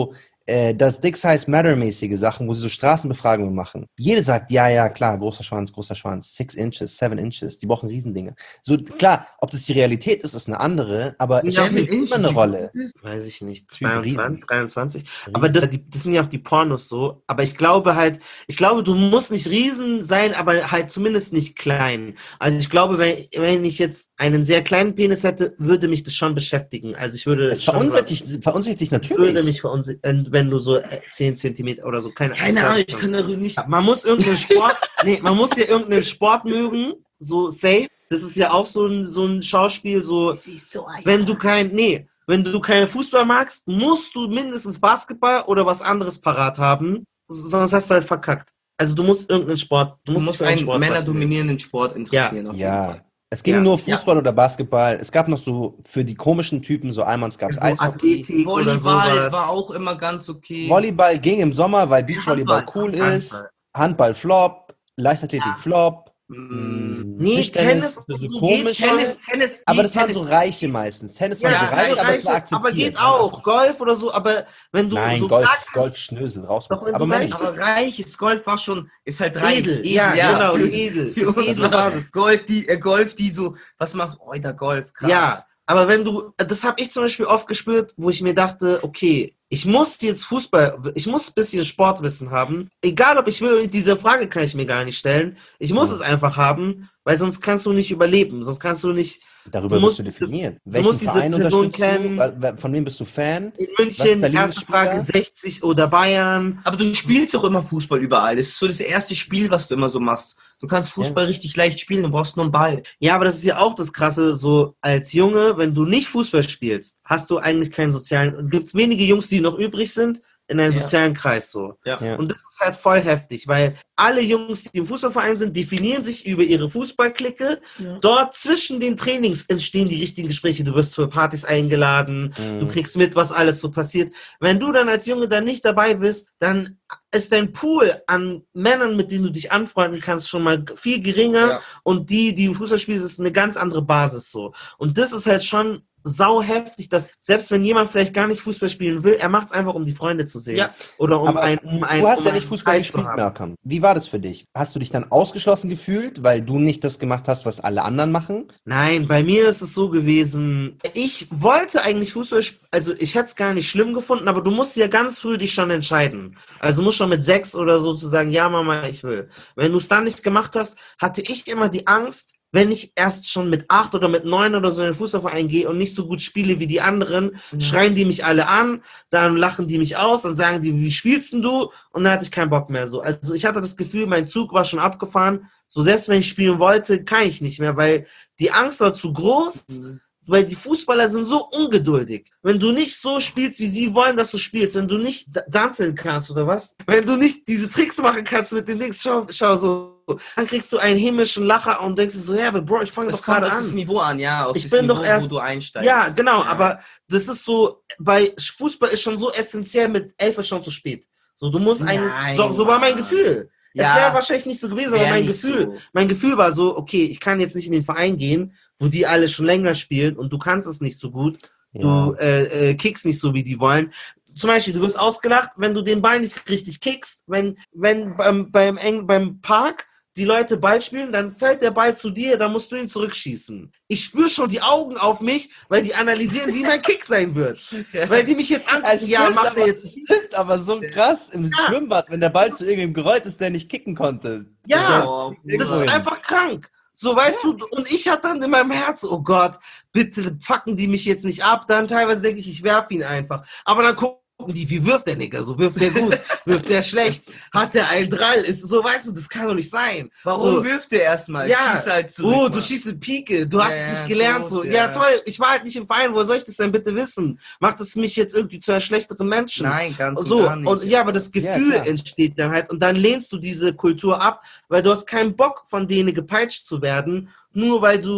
[SPEAKER 7] äh, das Dick Size Matter-mäßige Sachen, wo sie so Straßenbefragungen machen. Jede sagt, ja, ja, klar, großer Schwanz, großer Schwanz, six inches, seven inches, die brauchen Riesendinge. So, klar, ob das die Realität ist, ist eine andere, aber es
[SPEAKER 1] Ja,
[SPEAKER 7] spielt immer eine Rolle.
[SPEAKER 1] Weiß ich nicht,
[SPEAKER 7] Typ Riesen.
[SPEAKER 1] zweiundzwanzig, dreiundzwanzig. Aber das, die, das sind ja auch die Pornos so. Aber ich glaube halt, ich glaube, du musst nicht riesen sein, aber halt zumindest nicht klein. Also ich glaube, wenn, wenn ich jetzt einen sehr kleinen Penis hätte, würde mich das schon beschäftigen. Also ich würde
[SPEAKER 7] Es
[SPEAKER 1] schon
[SPEAKER 7] verunsichert, verunsichert dich
[SPEAKER 1] sagen,
[SPEAKER 7] natürlich.
[SPEAKER 1] würde mich verunsichern, wenn du so zehn Zentimeter oder so, keine,
[SPEAKER 6] Keine Ahnung, ich kann darüber nicht.
[SPEAKER 1] Man muss irgendeinen Sport, nee, man muss ja irgendeinen Sport mögen, so safe. Das ist ja auch so ein, so ein Schauspiel, so, wenn du kein, nee, wenn du keinen Fußball magst, musst du mindestens Basketball oder was anderes parat haben, sonst hast du halt verkackt. Also du musst irgendeinen Sport, du
[SPEAKER 6] Du
[SPEAKER 1] musst,
[SPEAKER 6] musst
[SPEAKER 1] dich für
[SPEAKER 6] einen
[SPEAKER 1] Sport
[SPEAKER 6] männerdominierenden Sport interessieren. auf jeden
[SPEAKER 7] Ja,
[SPEAKER 6] Fall.
[SPEAKER 7] es ging
[SPEAKER 1] Ja.
[SPEAKER 7] nur Fußball oder Basketball. Es gab noch so, für die komischen Typen, so einmal gab es
[SPEAKER 1] So
[SPEAKER 7] Eishockey.
[SPEAKER 1] Athletik oder
[SPEAKER 6] Volleyball
[SPEAKER 1] sowas.
[SPEAKER 6] war auch immer ganz okay.
[SPEAKER 7] Volleyball ging im Sommer, weil Beachvolleyball
[SPEAKER 6] Handball,
[SPEAKER 7] cool
[SPEAKER 1] Handball.
[SPEAKER 7] ist. Handball Flop, Leichtathletik Flop.
[SPEAKER 6] Mm,
[SPEAKER 1] Nee,
[SPEAKER 7] Tischtennis,
[SPEAKER 1] Tennis,
[SPEAKER 7] so
[SPEAKER 1] geht,
[SPEAKER 7] komisch.
[SPEAKER 1] Tennis, Tennis,
[SPEAKER 7] aber
[SPEAKER 1] geht,
[SPEAKER 7] das waren
[SPEAKER 1] Tennis
[SPEAKER 7] so Reiche meistens. Tennis
[SPEAKER 1] Ja,
[SPEAKER 7] waren
[SPEAKER 1] das
[SPEAKER 7] so reich,
[SPEAKER 1] ist
[SPEAKER 7] aber es war
[SPEAKER 1] reich,
[SPEAKER 7] akzeptiert.
[SPEAKER 1] aber geht auch. Golf oder so, aber wenn du
[SPEAKER 7] Nein,
[SPEAKER 1] so
[SPEAKER 7] Golf,
[SPEAKER 1] gar kein-
[SPEAKER 7] Golf Schnösel, raus mit.
[SPEAKER 1] Doch, wenn
[SPEAKER 7] Aber
[SPEAKER 1] du reich
[SPEAKER 7] männlich.
[SPEAKER 6] aber reiches Golf war schon, ist halt reich.
[SPEAKER 1] Edel, ja, genau,
[SPEAKER 6] Für,
[SPEAKER 1] ist edel.
[SPEAKER 6] für
[SPEAKER 1] Ist
[SPEAKER 6] uns
[SPEAKER 1] edle
[SPEAKER 6] war
[SPEAKER 1] Basis.
[SPEAKER 6] Golf, die, äh, Golf, die so, was macht, oh, der Golf, krass.
[SPEAKER 1] Ja, aber wenn du, das habe ich zum Beispiel oft gespürt, wo ich mir dachte, okay, ich muss jetzt Fußball, ich muss ein bisschen Sportwissen haben. Egal, ob ich will, diese Frage kann ich mir gar nicht stellen. Ich muss
[SPEAKER 7] Mhm.
[SPEAKER 1] es einfach haben, weil sonst kannst du nicht überleben, sonst kannst du nicht
[SPEAKER 7] Darüber
[SPEAKER 1] du
[SPEAKER 7] musst du
[SPEAKER 1] musst-
[SPEAKER 7] definieren.
[SPEAKER 1] du
[SPEAKER 7] Welchen
[SPEAKER 1] musst diese
[SPEAKER 7] Verein
[SPEAKER 1] Person
[SPEAKER 7] unterstützt du?
[SPEAKER 1] kennen.
[SPEAKER 7] Wa- Von wem bist du Fan?
[SPEAKER 1] in
[SPEAKER 7] Was ist
[SPEAKER 1] München,
[SPEAKER 7] der
[SPEAKER 1] erste Frage
[SPEAKER 7] Lieblingsspieler?
[SPEAKER 1] sechzig oder Bayern.
[SPEAKER 6] Aber du spielst doch immer Fußball überall. Das ist so das erste Spiel, was du immer so machst. Du kannst Fußball richtig leicht spielen, du brauchst nur einen Ball.
[SPEAKER 1] Ja, aber das ist ja auch das Krasse, so als Junge, wenn du nicht Fußball spielst, hast du eigentlich keinen sozialen, es gibt wenige Jungs, die noch übrig sind, in einem
[SPEAKER 6] Ja.
[SPEAKER 1] sozialen Kreis so.
[SPEAKER 6] Ja.
[SPEAKER 7] Ja.
[SPEAKER 1] Und das ist halt voll heftig, weil alle Jungs, die im Fußballverein sind, definieren sich über ihre Fußballklicke.
[SPEAKER 4] Ja.
[SPEAKER 1] Dort zwischen den Trainings entstehen die richtigen Gespräche. Du wirst für Partys eingeladen,
[SPEAKER 7] Mhm.
[SPEAKER 1] du kriegst mit, was alles so passiert. Wenn du dann als Junge dann nicht dabei bist, dann ist dein Pool an Männern, mit denen du dich anfreunden kannst, schon mal viel geringer.
[SPEAKER 6] Ja.
[SPEAKER 1] Und die, die im Fußball spielen, ist eine ganz andere Basis so. Und das ist halt schon sau heftig, dass selbst wenn jemand vielleicht gar nicht Fußball spielen will, er macht es einfach, um die Freunde zu sehen.
[SPEAKER 6] Ja.
[SPEAKER 1] Oder um
[SPEAKER 7] Aber
[SPEAKER 1] ein, um ein,
[SPEAKER 7] du hast
[SPEAKER 1] um
[SPEAKER 7] ja
[SPEAKER 1] einen
[SPEAKER 7] nicht Fußball
[SPEAKER 1] Kreis zu
[SPEAKER 7] gespielt,
[SPEAKER 1] haben.
[SPEAKER 7] Malcolm. Wie war das für dich? Hast du dich dann ausgeschlossen gefühlt, weil du nicht das gemacht hast, was alle anderen machen?
[SPEAKER 1] Nein, bei mir ist es so gewesen, ich wollte eigentlich Fußball spielen, also ich hätte es gar nicht schlimm gefunden, aber du musst ja ganz früh dich schon entscheiden. Also du musst schon mit sechs oder so zu sagen, ja Mama, ich will. Wenn du es dann nicht gemacht hast, hatte ich immer die Angst, wenn ich erst schon mit acht oder mit neun oder so in den Fußballverein gehe und nicht so gut spiele wie die anderen,
[SPEAKER 6] Ja.
[SPEAKER 1] schreien die mich alle an, dann lachen die mich aus, dann sagen die, wie spielst denn du? Und dann hatte ich keinen Bock mehr so. Also ich hatte das Gefühl, mein Zug war schon abgefahren. So selbst wenn ich spielen wollte, kann ich nicht mehr, weil die Angst war zu groß, weil die Fußballer sind so ungeduldig. Wenn du nicht so spielst, wie sie wollen, dass du spielst, wenn du nicht da- tanzen kannst oder was, wenn du nicht diese Tricks machen kannst mit dem Dings, schau, schau so, dann kriegst du einen himmlischen Lacher und denkst dir so, ja, aber Bro, ich fange
[SPEAKER 6] Das
[SPEAKER 1] doch
[SPEAKER 6] kommt
[SPEAKER 1] gerade
[SPEAKER 6] auf das
[SPEAKER 1] an.
[SPEAKER 6] Niveau an, ja, auf
[SPEAKER 1] Ich
[SPEAKER 6] das
[SPEAKER 1] bin
[SPEAKER 6] Niveau,
[SPEAKER 1] doch erst-
[SPEAKER 6] wo du einsteigst.
[SPEAKER 1] Ja, genau, aber das ist so, bei Fußball ist schon so essentiell, mit elf ist schon zu spät. So, du musst
[SPEAKER 6] Nein,
[SPEAKER 1] eigentlich, so, so war mein
[SPEAKER 6] Mann.
[SPEAKER 1] Gefühl.
[SPEAKER 6] Ja.
[SPEAKER 1] Es wäre wahrscheinlich nicht so gewesen, aber
[SPEAKER 6] Wär
[SPEAKER 1] mein
[SPEAKER 6] nicht
[SPEAKER 1] Gefühl,
[SPEAKER 6] so.
[SPEAKER 1] mein Gefühl war so, okay, ich kann jetzt nicht in den Verein gehen, wo die alle schon länger spielen und du kannst es nicht so gut. Du äh, äh, kickst nicht so, wie die wollen. Zum Beispiel, du wirst ausgelacht, wenn du den Ball nicht richtig kickst. Wenn, wenn beim, beim, Eng, beim Park die Leute Ball spielen, dann fällt der Ball zu dir, dann musst du ihn zurückschießen. Ich spüre schon die Augen auf mich, weil die analysieren, wie mein Kick sein wird. Weil die mich jetzt angucken,
[SPEAKER 7] Es
[SPEAKER 1] ja,
[SPEAKER 7] stimmt,
[SPEAKER 1] macht er
[SPEAKER 7] aber-
[SPEAKER 1] jetzt.
[SPEAKER 7] es stimmt, aber so krass im Schwimmbad, wenn der Ball zu irgendjemandem gerollt ist, der nicht kicken konnte.
[SPEAKER 1] Ja,
[SPEAKER 6] Oh,
[SPEAKER 1] das ist einfach krank. So, weißt du, und ich hatte dann in meinem Herz, oh Gott, bitte fucken die mich jetzt nicht ab. Dann teilweise denke ich, ich werfe ihn einfach. Aber dann gucken die, wie wirft der Nigger? So, wirft der gut? Wirft der schlecht? Hat der einen Drall? Ist so, weißt du, das kann doch nicht sein.
[SPEAKER 6] Warum
[SPEAKER 1] so,
[SPEAKER 6] wirft der erstmal?
[SPEAKER 1] Ja.
[SPEAKER 6] Schieß halt zurück.
[SPEAKER 1] Oh,
[SPEAKER 6] Mann.
[SPEAKER 1] du schießt mit Pike, du hast
[SPEAKER 6] Ja,
[SPEAKER 1] es
[SPEAKER 6] ja,
[SPEAKER 1] nicht gelernt. So,
[SPEAKER 6] gut,
[SPEAKER 1] ja.
[SPEAKER 6] ja.
[SPEAKER 1] toll, ich war halt nicht im Verein, wo soll ich das denn bitte wissen? Macht es mich jetzt irgendwie zu einem schlechteren Menschen?
[SPEAKER 6] Nein, ganz und
[SPEAKER 1] So,
[SPEAKER 6] gar nicht.
[SPEAKER 1] und ja, aber das Gefühl
[SPEAKER 7] klar.
[SPEAKER 1] entsteht dann halt und dann lehnst du diese Kultur ab, weil du hast keinen Bock, von denen gepeitscht zu werden, nur weil du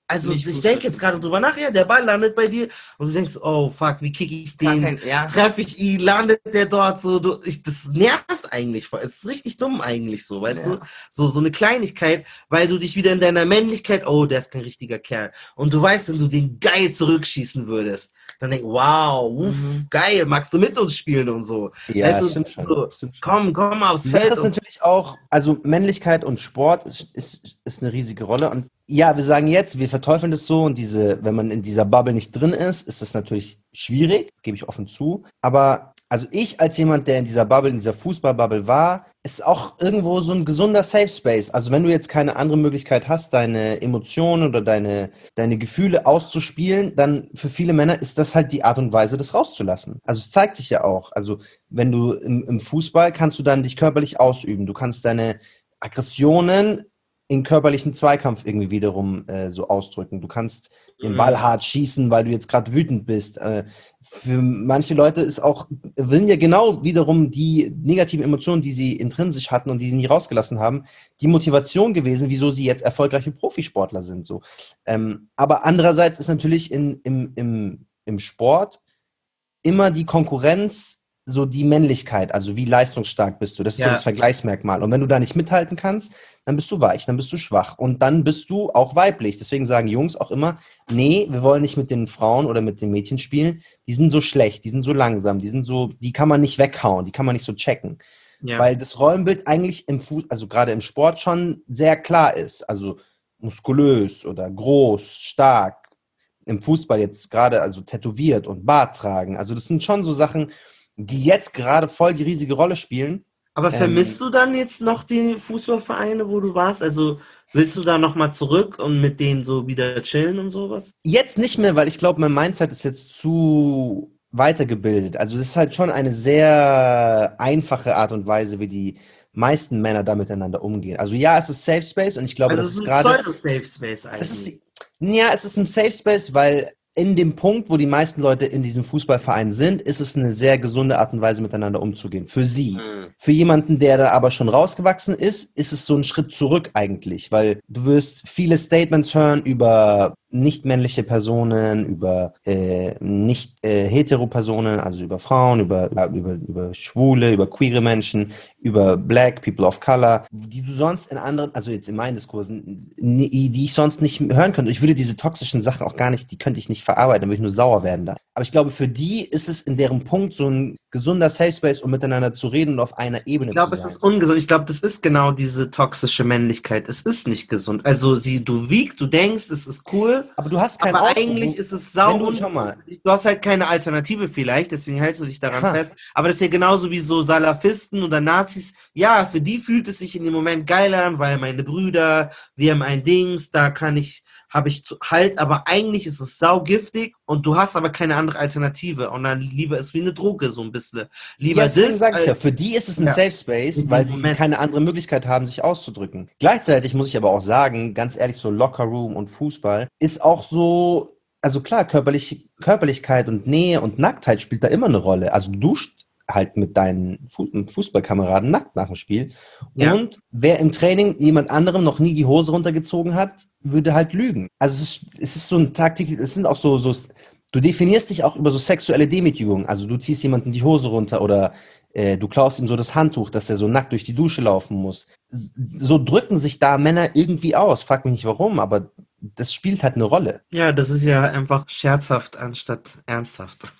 [SPEAKER 1] also
[SPEAKER 6] Nicht
[SPEAKER 1] ich
[SPEAKER 6] Fußball
[SPEAKER 1] denke jetzt
[SPEAKER 6] spielen.
[SPEAKER 1] gerade drüber nach, ja, der Ball landet bei dir und du denkst, oh fuck, wie kicke ich
[SPEAKER 6] Gar
[SPEAKER 1] den?
[SPEAKER 6] kein, ja.
[SPEAKER 1] Treffe ich ihn, landet der dort so, du, ich, das nervt eigentlich voll. Es ist richtig dumm eigentlich so, weißt
[SPEAKER 6] Ja.
[SPEAKER 1] du? So, so eine Kleinigkeit, weil du dich wieder in deiner Männlichkeit, oh, der ist kein richtiger Kerl. Und du weißt, wenn du den geil zurückschießen würdest, dann denk, wow, uff,
[SPEAKER 6] Mhm.
[SPEAKER 1] geil, magst du mit uns spielen und so.
[SPEAKER 7] Ja,
[SPEAKER 1] weißt du,
[SPEAKER 7] stimmt schon.
[SPEAKER 1] so,
[SPEAKER 7] Stimmt schon.
[SPEAKER 1] komm, komm aufs
[SPEAKER 7] Die Sache
[SPEAKER 1] Feld.
[SPEAKER 7] ist
[SPEAKER 1] Und,
[SPEAKER 7] natürlich auch, also Männlichkeit und Sport ist, ist, ist eine riesige Rolle. Und ja, wir sagen jetzt, wir verteufeln das so und diese, wenn man in dieser Bubble nicht drin ist, ist das natürlich schwierig, gebe ich offen zu. Aber also ich als jemand, der in dieser Bubble, in dieser Fußballbubble war, ist auch irgendwo so ein gesunder Safe Space. Also wenn du jetzt keine andere Möglichkeit hast, deine Emotionen oder deine, deine Gefühle auszuspielen, dann für viele Männer ist das halt die Art und Weise, das rauszulassen. Also es zeigt sich ja auch. Also wenn du im, im Fußball kannst du dann dich körperlich ausüben. Du kannst deine Aggressionen in körperlichen Zweikampf irgendwie wiederum äh, so ausdrücken. Du kannst den Ball hart schießen, weil du jetzt gerade wütend bist. Äh, für manche Leute ist auch, sind ja genau wiederum die negativen Emotionen, die sie intrinsisch hatten und die sie nie rausgelassen haben, die Motivation gewesen, wieso sie jetzt erfolgreiche Profisportler sind. So. Ähm, aber andererseits ist natürlich in, im, im, im Sport immer die Konkurrenz so die Männlichkeit, also wie leistungsstark bist du. Das ist
[SPEAKER 1] Ja.
[SPEAKER 7] so das Vergleichsmerkmal. Und wenn du da nicht mithalten kannst, dann bist du weich, dann bist du schwach und dann bist du auch weiblich. Deswegen sagen Jungs auch immer, nee, wir wollen nicht mit den Frauen oder mit den Mädchen spielen. Die sind so schlecht, die sind so langsam, die sind so, die kann man nicht weghauen, die kann man nicht so checken.
[SPEAKER 1] ja.
[SPEAKER 7] Weil das Rollenbild eigentlich im Fu- also gerade im Sport schon sehr klar ist. Also muskulös oder groß, stark. Im Fußball jetzt gerade also tätowiert und Bart tragen. Also das sind schon so Sachen, die jetzt gerade voll die riesige Rolle spielen.
[SPEAKER 1] Aber vermisst
[SPEAKER 7] Ähm,
[SPEAKER 1] du dann jetzt noch die Fußballvereine, wo du warst? Also willst du da nochmal zurück und mit denen so wieder chillen und sowas?
[SPEAKER 7] Jetzt nicht mehr, weil ich glaube, mein Mindset ist jetzt zu weitergebildet. Also das ist halt schon eine sehr einfache Art und Weise, wie die meisten Männer da miteinander umgehen. Also ja, es ist Safe Space und ich glaube,
[SPEAKER 1] Also
[SPEAKER 7] das
[SPEAKER 1] es
[SPEAKER 7] ist
[SPEAKER 1] ist
[SPEAKER 7] gerade...
[SPEAKER 1] ein Safe Space eigentlich.
[SPEAKER 7] Es ist, ja, es ist ein Safe Space, weil in dem Punkt, wo die meisten Leute in diesem Fußballverein sind, ist es eine sehr gesunde Art und Weise, miteinander umzugehen. Für sie.
[SPEAKER 1] Mhm.
[SPEAKER 7] Für jemanden, der da aber schon rausgewachsen ist, ist es so ein Schritt zurück eigentlich, weil du wirst viele Statements hören über nicht-männliche Personen, über äh, nicht äh, hetero Personen, also über Frauen, über, über, über Schwule, über queere Menschen, über Black, People of Color, die du sonst in anderen, also jetzt in meinen Diskursen, nie- die ich sonst nicht hören könnte. Ich würde diese toxischen Sachen auch gar nicht, die könnte ich nicht verarbeiten, dann würde ich nur sauer werden da. Aber ich glaube, für die ist es in deren Punkt so ein gesunder Safe Space, um miteinander zu reden und auf einer Ebene
[SPEAKER 1] Ich glaube,
[SPEAKER 7] zu
[SPEAKER 1] es
[SPEAKER 7] sein.
[SPEAKER 1] ist ungesund. Ich glaube, das ist genau diese toxische Männlichkeit. Es ist nicht gesund. Also sie, du wiegst, du denkst, es ist cool,
[SPEAKER 7] Aber du hast keinen
[SPEAKER 1] aber
[SPEAKER 7] Ausdruck.
[SPEAKER 1] eigentlich
[SPEAKER 7] Du-
[SPEAKER 1] ist es sau
[SPEAKER 7] wenn du,
[SPEAKER 1] ungesund.
[SPEAKER 7] schau mal,
[SPEAKER 1] Du hast halt keine Alternative vielleicht, deswegen hältst du dich daran
[SPEAKER 7] Ha.
[SPEAKER 1] fest. Aber das ist ja genauso wie so Salafisten oder Nazis. Ja, für die fühlt es sich in dem Moment geil an, weil meine Brüder, wir haben ein Dings, da kann ich, habe ich zu, halt, aber eigentlich ist es saugiftig und du hast aber keine andere Alternative. Und dann lieber ist wie eine Droge, so ein bisschen. Lieber
[SPEAKER 7] ja, deswegen
[SPEAKER 1] das,
[SPEAKER 7] sage ich ja,
[SPEAKER 1] als-
[SPEAKER 7] für die ist es ein
[SPEAKER 1] Ja.
[SPEAKER 7] Safe Space,
[SPEAKER 1] In
[SPEAKER 7] weil
[SPEAKER 1] dem
[SPEAKER 7] sie
[SPEAKER 1] Moment.
[SPEAKER 7] keine andere Möglichkeit haben, sich auszudrücken. Gleichzeitig muss ich aber auch sagen, ganz ehrlich, so Locker Room und Fußball ist auch so, also klar, körperlich, Körperlichkeit und Nähe und Nacktheit spielt da immer eine Rolle. Also du duscht halt mit deinen Fu Fußballkameraden nackt nach dem Spiel.
[SPEAKER 1] Ja.
[SPEAKER 7] Und wer im Training jemand anderem noch nie die Hose runtergezogen hat, würde halt lügen. Also es ist, es ist so ein Taktik, es sind auch so, so, du definierst dich auch über so sexuelle Demütigung. Also du ziehst jemanden die Hose runter oder äh, du klaust ihm so das Handtuch, dass er so nackt durch die Dusche laufen muss. So drücken sich da Männer irgendwie aus. Frag mich nicht warum, aber das spielt halt eine Rolle.
[SPEAKER 1] Ja, das ist ja einfach scherzhaft anstatt ernsthaft.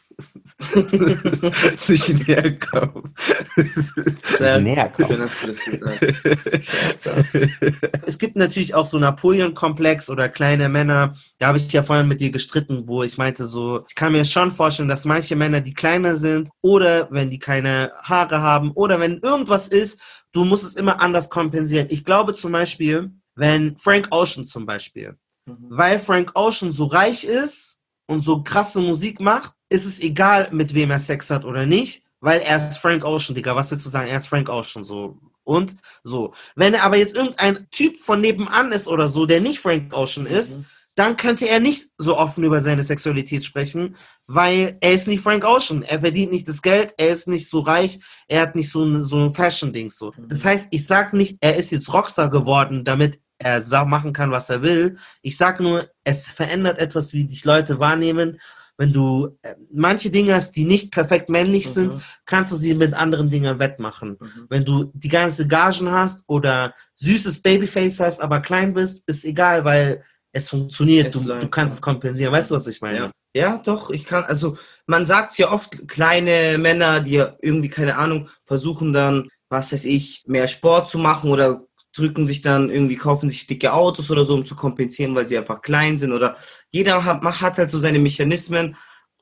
[SPEAKER 1] Sich näher kommen.
[SPEAKER 7] Sich näher kommen.
[SPEAKER 6] Schön hast du das gesagt. Scherzhaft.
[SPEAKER 1] Es gibt natürlich auch so Napoleon-Komplex oder kleine Männer. Da habe ich ja vorhin mit dir gestritten, wo ich meinte so, ich kann mir schon vorstellen, dass manche Männer, die kleiner sind oder wenn die keine Haare haben oder wenn irgendwas ist, du musst es immer anders kompensieren. Ich glaube zum Beispiel, wenn Frank Ocean zum Beispiel, weil Frank Ocean so reich ist und so krasse Musik macht, ist es egal, mit wem er Sex hat oder nicht, weil er ist Frank Ocean, Digga. Was willst du sagen? Er ist Frank Ocean, so. Und so. Wenn er aber jetzt irgendein Typ von nebenan ist oder so, der nicht Frank Ocean ist,
[SPEAKER 6] Mhm.
[SPEAKER 1] dann könnte er nicht so offen über seine Sexualität sprechen, weil er ist nicht Frank Ocean. Er verdient nicht das Geld, er ist nicht so reich, er hat nicht so ein, so ein Fashion-Ding so. Das heißt, ich sag nicht, er ist jetzt Rockstar geworden, damit er sa- machen kann, was er will. Ich sag nur, es verändert etwas, wie dich Leute wahrnehmen. Wenn du äh, manche Dinge hast, die nicht perfekt männlich
[SPEAKER 6] Mhm.
[SPEAKER 1] sind, kannst du sie mit anderen Dingen wettmachen.
[SPEAKER 6] Mhm.
[SPEAKER 1] Wenn du die ganze Gagen hast oder süßes Babyface hast, aber klein bist, ist egal, weil es funktioniert.
[SPEAKER 6] Es
[SPEAKER 1] Du, du
[SPEAKER 6] läuft,
[SPEAKER 1] kannst
[SPEAKER 6] ja.
[SPEAKER 1] es kompensieren. Weißt du, was ich meine?
[SPEAKER 6] Ja. Ja, doch, ich kann, also man sagt ja oft, kleine Männer, die ja irgendwie, keine Ahnung, versuchen dann, was weiß ich, mehr Sport zu machen oder drücken sich dann irgendwie, kaufen sich dicke Autos oder so, um zu kompensieren, weil sie einfach klein sind oder jeder hat, macht- hat halt so seine Mechanismen,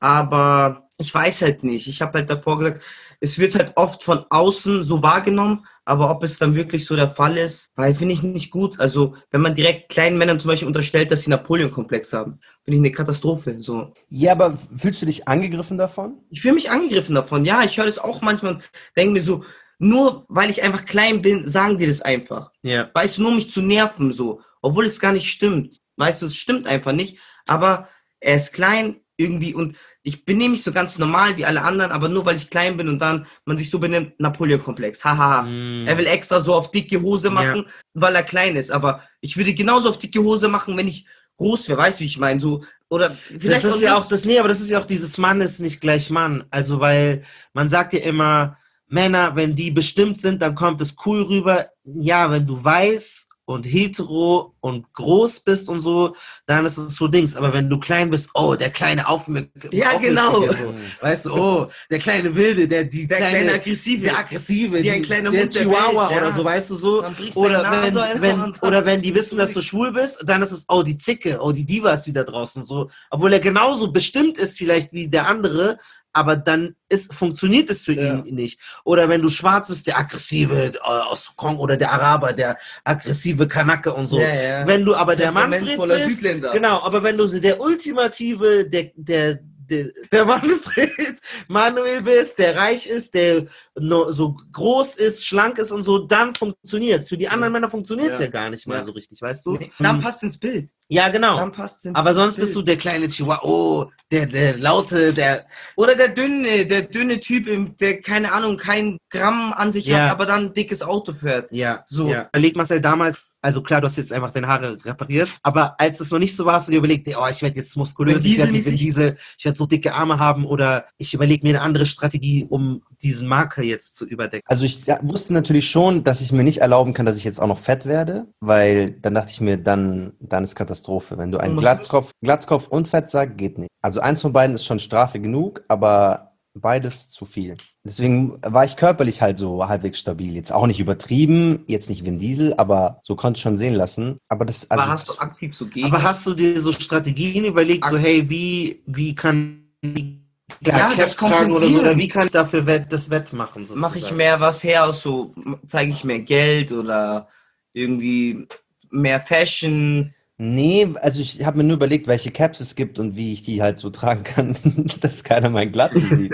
[SPEAKER 6] aber ich weiß halt nicht. Ich habe halt davor gesagt, es wird halt oft von außen so wahrgenommen, aber ob es dann wirklich so der Fall ist, weil finde ich nicht gut. Also wenn man direkt kleinen Männern zum Beispiel unterstellt, dass sie Napoleon-Komplex haben, finde ich eine Katastrophe. So.
[SPEAKER 7] Ja, aber fühlst du dich angegriffen davon?
[SPEAKER 6] Ich fühle mich angegriffen davon. Ja, ich höre das auch manchmal und denke mir so, nur weil ich einfach klein bin, sagen die das einfach.
[SPEAKER 1] Ja.
[SPEAKER 6] Weißt du, nur um mich zu nerven, so. Obwohl es gar nicht stimmt. Weißt du, es stimmt einfach nicht. Aber er ist klein irgendwie und ich benehme mich so ganz normal wie alle anderen, aber nur weil ich klein bin und dann man sich so benimmt, Napoleon-Komplex. Hahaha.
[SPEAKER 1] Mm.
[SPEAKER 6] Er will extra so auf dicke Hose machen, weil er klein ist. Aber ich würde genauso auf dicke Hose machen, wenn ich groß wäre. Weißt du, wie ich meine? So, oder vielleicht
[SPEAKER 1] Das ist ja
[SPEAKER 6] nicht.
[SPEAKER 1] auch das, nee, aber das ist ja auch dieses Mann ist nicht gleich Mann. Also, weil man sagt ja immer, Männer, wenn die bestimmt sind, dann kommt es cool rüber. Ja, wenn du weiß und hetero und groß bist und so, dann ist es so Dings. Aber wenn du klein bist, oh, der kleine Aufmüpfige.
[SPEAKER 6] Ja, genau.
[SPEAKER 1] So. Weißt du, oh, der kleine Wilde, der, die
[SPEAKER 6] Der
[SPEAKER 1] kleine,
[SPEAKER 6] kleine Aggressive.
[SPEAKER 1] der Aggressive,
[SPEAKER 6] Die ein
[SPEAKER 1] die,
[SPEAKER 6] kleiner
[SPEAKER 1] der
[SPEAKER 6] Hund der
[SPEAKER 1] Chihuahua
[SPEAKER 6] Welt, ja.
[SPEAKER 1] oder so, weißt du so.
[SPEAKER 6] Dann brichst
[SPEAKER 1] Oder
[SPEAKER 6] deine Nase
[SPEAKER 1] wenn,
[SPEAKER 6] einfach
[SPEAKER 1] wenn,
[SPEAKER 6] und dann-
[SPEAKER 1] oder wenn die wissen, dass du schwul bist, dann ist es, oh, die Zicke, oh, die Diva ist wieder draußen, so. Obwohl er genauso bestimmt ist vielleicht wie der andere, aber dann ist, funktioniert es für
[SPEAKER 6] Ja.
[SPEAKER 1] ihn nicht. Oder wenn du schwarz bist, der Aggressive äh, aus Kong oder der Araber, der aggressive Kanake und so.
[SPEAKER 6] Ja, ja.
[SPEAKER 1] Wenn du aber der Manfred
[SPEAKER 6] Temperamentvoller
[SPEAKER 1] bist,
[SPEAKER 6] Südländer.
[SPEAKER 1] genau, aber wenn du so der ultimative, der, der, der, der Manfred Manuel bist, der reich ist, der no, so groß ist, schlank ist und so, dann funktioniert's. Für die anderen Männer funktioniert's ja.
[SPEAKER 6] Ja.
[SPEAKER 1] gar nicht mal
[SPEAKER 6] Ja.
[SPEAKER 1] so richtig, weißt du?
[SPEAKER 6] Nee, dann
[SPEAKER 1] Hm.
[SPEAKER 6] passt ins Bild.
[SPEAKER 1] Ja, genau.
[SPEAKER 6] Dann passt ins
[SPEAKER 1] Aber sonst
[SPEAKER 6] Bild.
[SPEAKER 1] bist du der kleine Chihuahua, oh, der, der laute, der,
[SPEAKER 6] Oder der dünne, der dünne Typ, im- der keine Ahnung, kein Gramm an sich
[SPEAKER 1] Ja.
[SPEAKER 6] hat, aber dann ein dickes Auto fährt.
[SPEAKER 1] ja,
[SPEAKER 6] So.
[SPEAKER 1] ja. Überleg Marcel damals, also klar, du hast jetzt einfach deine Haare repariert, aber als es noch nicht so war, hast du dir überlegt, oh, ich werde jetzt muskulös,
[SPEAKER 6] Vin
[SPEAKER 1] ich werde
[SPEAKER 6] Diesel
[SPEAKER 1] wie Vin Diesel, ich werde so dicke Arme haben oder ich überlege mir eine andere Strategie, um diesen Marker jetzt zu überdecken.
[SPEAKER 7] Also ich ja, wusste natürlich schon, dass ich mir nicht erlauben kann, dass ich jetzt auch noch fett werde, weil dann dachte ich mir, dann, dann ist Katastrophe. Wenn du einen
[SPEAKER 6] Du musst-
[SPEAKER 7] Glatzkopf, Glatzkopf und Fett sagst, geht nicht. Also eins von beiden ist schon Strafe genug, aber beides zu viel. Deswegen war ich körperlich halt so halbwegs stabil. Jetzt auch nicht übertrieben, jetzt nicht Vin Diesel, aber so konnte ich schon sehen lassen. Aber das, also
[SPEAKER 6] Aber hast du aktiv so gegen?
[SPEAKER 1] Aber hast du dir so Strategien überlegt, so hey, wie, wie kann ich
[SPEAKER 6] Ja,
[SPEAKER 1] Caps
[SPEAKER 6] das
[SPEAKER 1] tragen oder so,
[SPEAKER 6] kompensieren.
[SPEAKER 1] oder wie kann ich dafür wett, das wettmachen?
[SPEAKER 6] Mache ich
[SPEAKER 1] sozusagen?
[SPEAKER 6] mehr was her aus, so zeige ich mehr Geld oder irgendwie mehr Fashion.
[SPEAKER 7] nee, also ich habe mir nur überlegt, welche Caps es gibt und wie ich die halt so tragen kann, dass keiner meinen Glatzen sieht.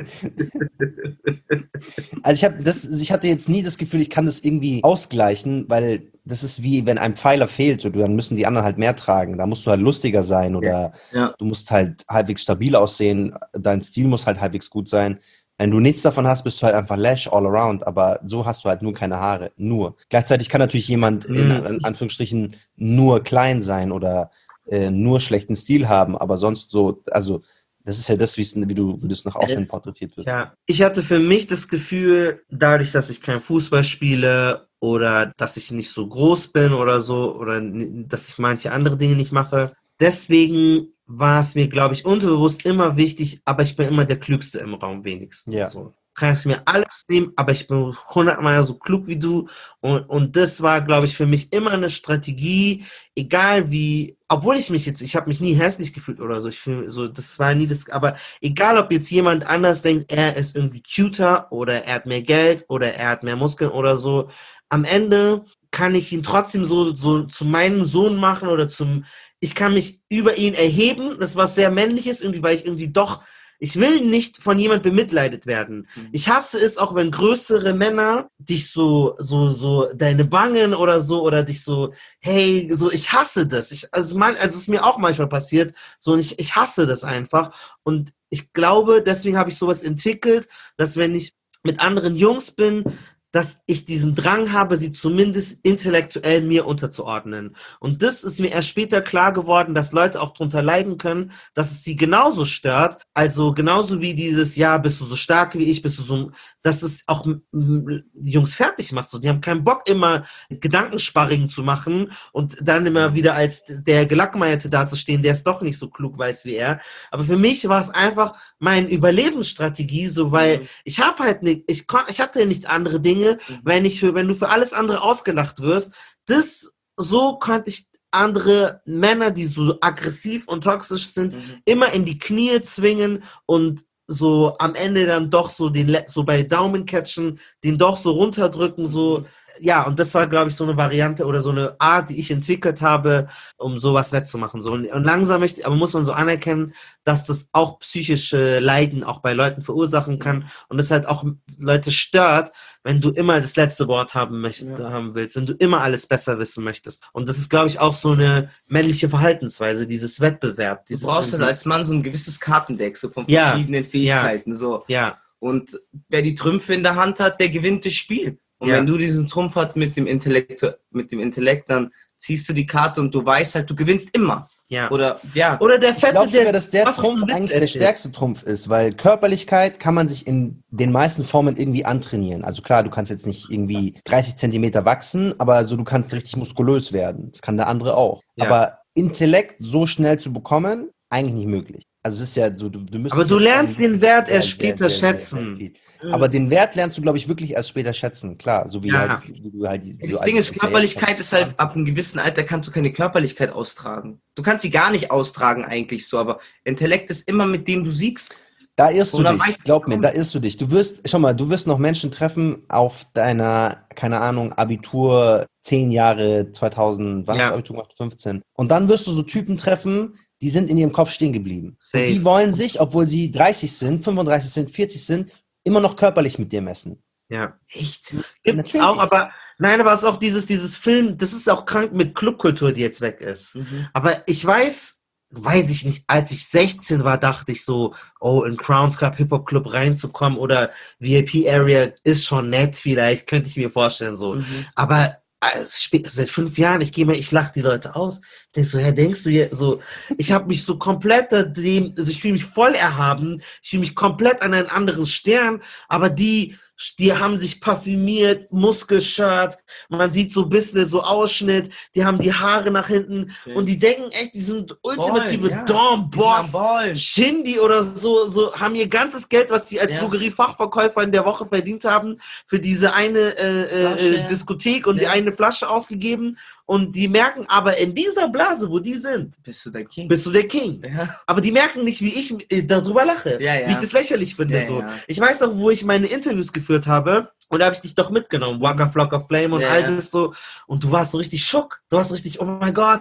[SPEAKER 7] Also ich habe das, ich hatte jetzt nie das Gefühl, ich kann das irgendwie ausgleichen, weil das ist wie wenn ein Pfeiler fehlt, so, dann müssen die anderen halt mehr tragen. Da musst du halt lustiger sein oder
[SPEAKER 6] Ja.
[SPEAKER 7] du musst halt halbwegs stabil aussehen. Dein Stil muss halt halbwegs gut sein. Wenn du nichts davon hast, bist du halt einfach Lash all around, aber so hast du halt nur keine Haare. Nur. Gleichzeitig kann natürlich jemand in,
[SPEAKER 1] Mhm.
[SPEAKER 7] in Anführungsstrichen nur klein sein oder äh, nur schlechten Stil haben, aber sonst so, also das ist ja das, wie's- wie du, wie du es nach außen porträtiert wirst.
[SPEAKER 1] Ja, ich hatte für mich das Gefühl, dadurch, dass ich kein Fußball spiele oder dass ich nicht so groß bin oder so oder n- dass ich manche andere Dinge nicht mache, deswegen war es mir, glaube ich, unterbewusst immer wichtig, aber ich bin immer der Klügste im Raum wenigstens.
[SPEAKER 7] Ja.
[SPEAKER 1] So. Kannst mir alles nehmen, aber ich bin hundertmal so klug wie du und, und das war, glaube ich, für mich immer eine Strategie, egal wie, obwohl ich mich jetzt, ich habe mich nie hässlich gefühlt oder so, ich fühle so, das war nie das, aber egal, ob jetzt jemand anders denkt, er ist irgendwie cuter oder er hat mehr Geld oder er hat mehr Muskeln oder so, am Ende kann ich ihn trotzdem so, so zu meinem Sohn machen oder zum, ich kann mich über ihn erheben, das was sehr männliches irgendwie, weil ich irgendwie doch, ich will nicht von jemand bemitleidet werden. Ich hasse es auch, wenn größere Männer dich so, so, so, deine Wangen oder so, oder dich so, hey, so, ich hasse das. Ich, also, man, also, es ist mir auch manchmal passiert, so, und ich, ich hasse das einfach. Und ich glaube, deswegen habe ich sowas entwickelt, dass wenn ich mit anderen Jungs bin, dass ich diesen Drang habe, sie zumindest intellektuell mir unterzuordnen. Und das ist mir erst später klar geworden, dass Leute auch drunter leiden können, dass es sie genauso stört. Also genauso wie dieses, ja, bist du so stark wie ich, bist du so, dass es auch die Jungs fertig macht. So, die haben keinen Bock, immer Gedankensparring zu machen und dann immer wieder als der Gelackmeierte dazustehen, der es doch nicht so klug weiß wie er. Aber für mich war es einfach meine Überlebensstrategie, so, weil mhm. ich habe halt nicht, ich, kon, ich hatte ja nicht andere Dinge, mhm. wenn ich für, wenn du für alles andere ausgelacht wirst, das, so konnte ich andere Männer, die so aggressiv und toxisch sind, mhm. immer in die Knie zwingen und so am Ende dann doch so den, so bei Daumen catchen, den doch so runterdrücken, so, mhm. ja, und das war, glaube ich, so eine Variante oder so eine Art, die ich entwickelt habe, um sowas wettzumachen. So. Und, und langsam möchte, aber muss man so anerkennen, dass das auch psychische Leiden auch bei Leuten verursachen kann und es halt auch Leute stört, wenn du immer das letzte Wort haben möchtest, ja. haben willst, wenn du immer alles besser wissen möchtest. Und das ist, glaube ich, auch so eine männliche Verhaltensweise, dieses Wettbewerb. Dieses
[SPEAKER 6] du brauchst halt als Mann so ein gewisses Kartendeck, so von
[SPEAKER 1] ja.
[SPEAKER 6] verschiedenen Fähigkeiten.
[SPEAKER 1] Ja.
[SPEAKER 6] So.
[SPEAKER 1] Ja.
[SPEAKER 6] Und wer die Trümpfe in der Hand hat, der gewinnt das Spiel. Und ja. wenn du diesen Trumpf hast mit dem Intellekt, mit dem Intellekt, dann ziehst du die Karte und du weißt halt, du gewinnst immer.
[SPEAKER 1] Ja.
[SPEAKER 6] Oder, ja.
[SPEAKER 1] Oder der Fette,
[SPEAKER 7] ich glaube sogar,
[SPEAKER 1] der
[SPEAKER 7] dass der Trumpf eigentlich der stärkste Trumpf ist, weil Körperlichkeit kann man sich in den meisten Formen irgendwie antrainieren. Also klar, du kannst jetzt nicht irgendwie dreißig Zentimeter wachsen, aber so du kannst richtig muskulös werden. Das kann der andere auch. Ja. Aber Intellekt so schnell zu bekommen, eigentlich nicht möglich. Also es ist ja so, du, du müsstest...
[SPEAKER 1] Aber du lernst den Wert erst später schätzen.
[SPEAKER 7] Aber den Wert lernst du, glaube ich, wirklich erst später schätzen. Klar, so wie,
[SPEAKER 1] ja.
[SPEAKER 7] halt, wie du halt... Wie
[SPEAKER 6] das
[SPEAKER 7] du
[SPEAKER 6] Ding
[SPEAKER 7] halt,
[SPEAKER 6] ist, Körperlichkeit ist halt, ab einem gewissen Alter kannst du keine Körperlichkeit austragen. Du kannst sie gar nicht austragen eigentlich so, aber Intellekt ist immer mit dem du siegst.
[SPEAKER 7] Da irrst du dich, glaub mir, da irrst du dich. Du wirst, schau mal, du wirst noch Menschen treffen auf deiner, keine Ahnung, Abitur, zehn Jahre, zweitausend, wann hast du Abitur gemacht? fünfzehn. Und dann wirst du so Typen treffen, die sind in ihrem Kopf stehen geblieben. Und die wollen sich, obwohl sie dreißig sind, fünfunddreißig sind, vierzig sind, immer noch körperlich mit dir messen.
[SPEAKER 1] Ja. Echt? Gibt's auch, aber, nein, aber es ist auch dieses, dieses Film, das ist auch krank mit Clubkultur, die jetzt weg ist. Mhm. Aber ich weiß, weiß ich nicht, als ich sechzehn war, dachte ich so, oh, in Crowns Club, Hip-Hop Club reinzukommen oder V I P-Area ist schon nett vielleicht, könnte ich mir vorstellen, so. Mhm. Aber seit fünf Jahren, ich gehe mal, ich lache die Leute aus. Ich denke so, hä, denkst du hier so, ich habe mich so komplett dem, also ich fühle mich voll erhaben, ich fühle mich komplett an ein anderes Stern, aber die, die haben sich parfümiert, Muskelshirt, man sieht so ein bisschen so Ausschnitt, die haben die Haare nach hinten okay. und die denken echt, die sind ultimative ja. Dom, Boss, Shindy oder so, so, haben ihr ganzes Geld, was die als ja. Drogeriefachverkäufer in der Woche verdient haben, für diese eine äh, äh, Diskothek und ja. die eine Flasche ausgegeben. Und die merken aber in dieser Blase, wo die sind,
[SPEAKER 6] bist du der King.
[SPEAKER 1] Bist du der King. Ja. Aber die merken nicht, wie ich äh, darüber lache,
[SPEAKER 6] ja, ja.
[SPEAKER 1] wie ich das lächerlich finde.
[SPEAKER 6] Ja,
[SPEAKER 1] so.
[SPEAKER 6] ja.
[SPEAKER 1] Ich weiß auch, wo ich meine Interviews geführt habe. Und da habe ich dich doch mitgenommen. Waka Flocka Flame und
[SPEAKER 6] ja,
[SPEAKER 1] all das so. Und du warst so richtig schock. Du warst so richtig, oh mein Gott,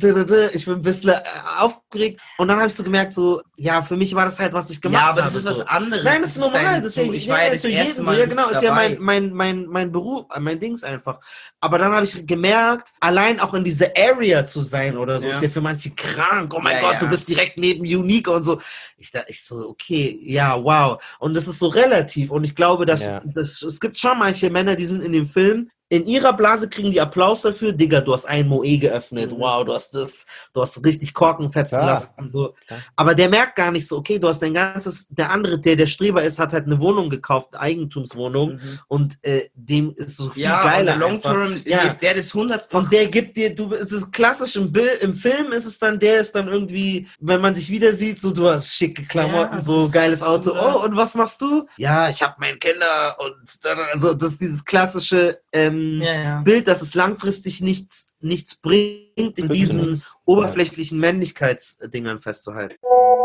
[SPEAKER 1] ich bin ein bisschen aufgeregt. Und dann habe ich so gemerkt, so, ja, für mich war das halt, was ich gemacht habe.
[SPEAKER 6] Ja, aber das
[SPEAKER 1] habe,
[SPEAKER 6] ist was
[SPEAKER 1] so.
[SPEAKER 6] anderes.
[SPEAKER 1] Nein, das ist normal. Das ist ja,
[SPEAKER 6] ich war ja das erste Mal
[SPEAKER 1] Ja, genau, ist ja mein, mein, mein, mein Beruf, mein Dings einfach. Aber dann habe ich gemerkt, allein auch in dieser Area zu sein oder so, ja. ist ja für manche krank. Oh mein ja, Gott, ja. du bist direkt neben Unique und so. Ich dachte, ich so, okay, ja, wow. Und das ist so relativ. Und ich glaube, dass, ja. dass es gibt schon manche Männer, die sind in dem Film, in ihrer Blase kriegen die Applaus dafür. Digga, du hast ein Moe geöffnet. Mhm. Wow, du hast das, du hast richtig Korken fetzen Klar. lassen. So. Aber der merkt gar nicht so, okay, du hast dein ganzes, der andere, der der Streber ist, hat halt eine Wohnung gekauft, eine Eigentumswohnung. Mhm. Und äh, dem ist so viel
[SPEAKER 6] ja,
[SPEAKER 1] geiler.
[SPEAKER 6] Long Term, ja. der ist hundert.
[SPEAKER 1] Und der gibt dir, du, es ist klassisch im Bild, im Film ist es dann, der ist dann irgendwie, wenn man sich wieder sieht, so, du hast schicke Klamotten, ja, so geiles Auto. Oh, und was machst du? Ja, ich habe meine Kinder und dann, also das ist dieses klassische, ähm,
[SPEAKER 6] Ja, ja.
[SPEAKER 1] Bild, dass es langfristig nichts, nichts bringt, in diesen oberflächlichen Männlichkeitsdingern festzuhalten.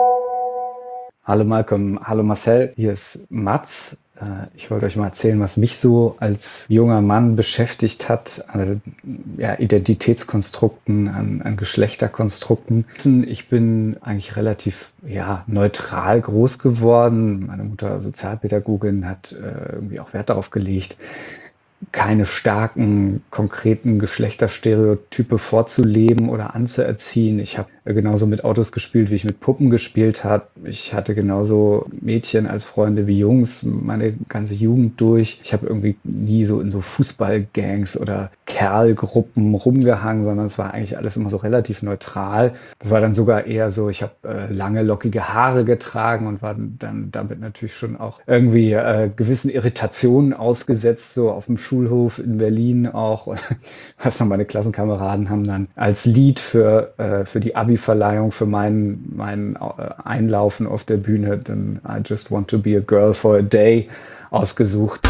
[SPEAKER 9] Hallo Malcolm, hallo Marcel, hier ist Mats. Ich wollte euch mal erzählen, was mich so als junger Mann beschäftigt hat, an ja, Identitätskonstrukten, an, an Geschlechterkonstrukten. Ich bin eigentlich relativ ja, neutral groß geworden. Meine Mutter, Sozialpädagogin, hat äh, irgendwie auch Wert darauf gelegt, keine starken, konkreten Geschlechterstereotype vorzuleben oder anzuerziehen. Ich habe genauso mit Autos gespielt, wie ich mit Puppen gespielt habe. Ich hatte genauso Mädchen als Freunde wie Jungs meine ganze Jugend durch. Ich habe irgendwie nie so in so Fußballgangs oder Kerlgruppen rumgehangen, sondern es war eigentlich alles immer so relativ neutral. Das war dann sogar eher so, ich habe äh, lange, lockige Haare getragen und war dann damit natürlich schon auch irgendwie äh, gewissen Irritationen ausgesetzt, so auf dem Schulhof in Berlin auch. Was noch meine Klassenkameraden haben dann als Lied für, äh, für die Abi-Verleihung, für meinen, meinen äh, Einlaufen auf der Bühne, dann I Just Want to Be a Girl for a Day ausgesucht.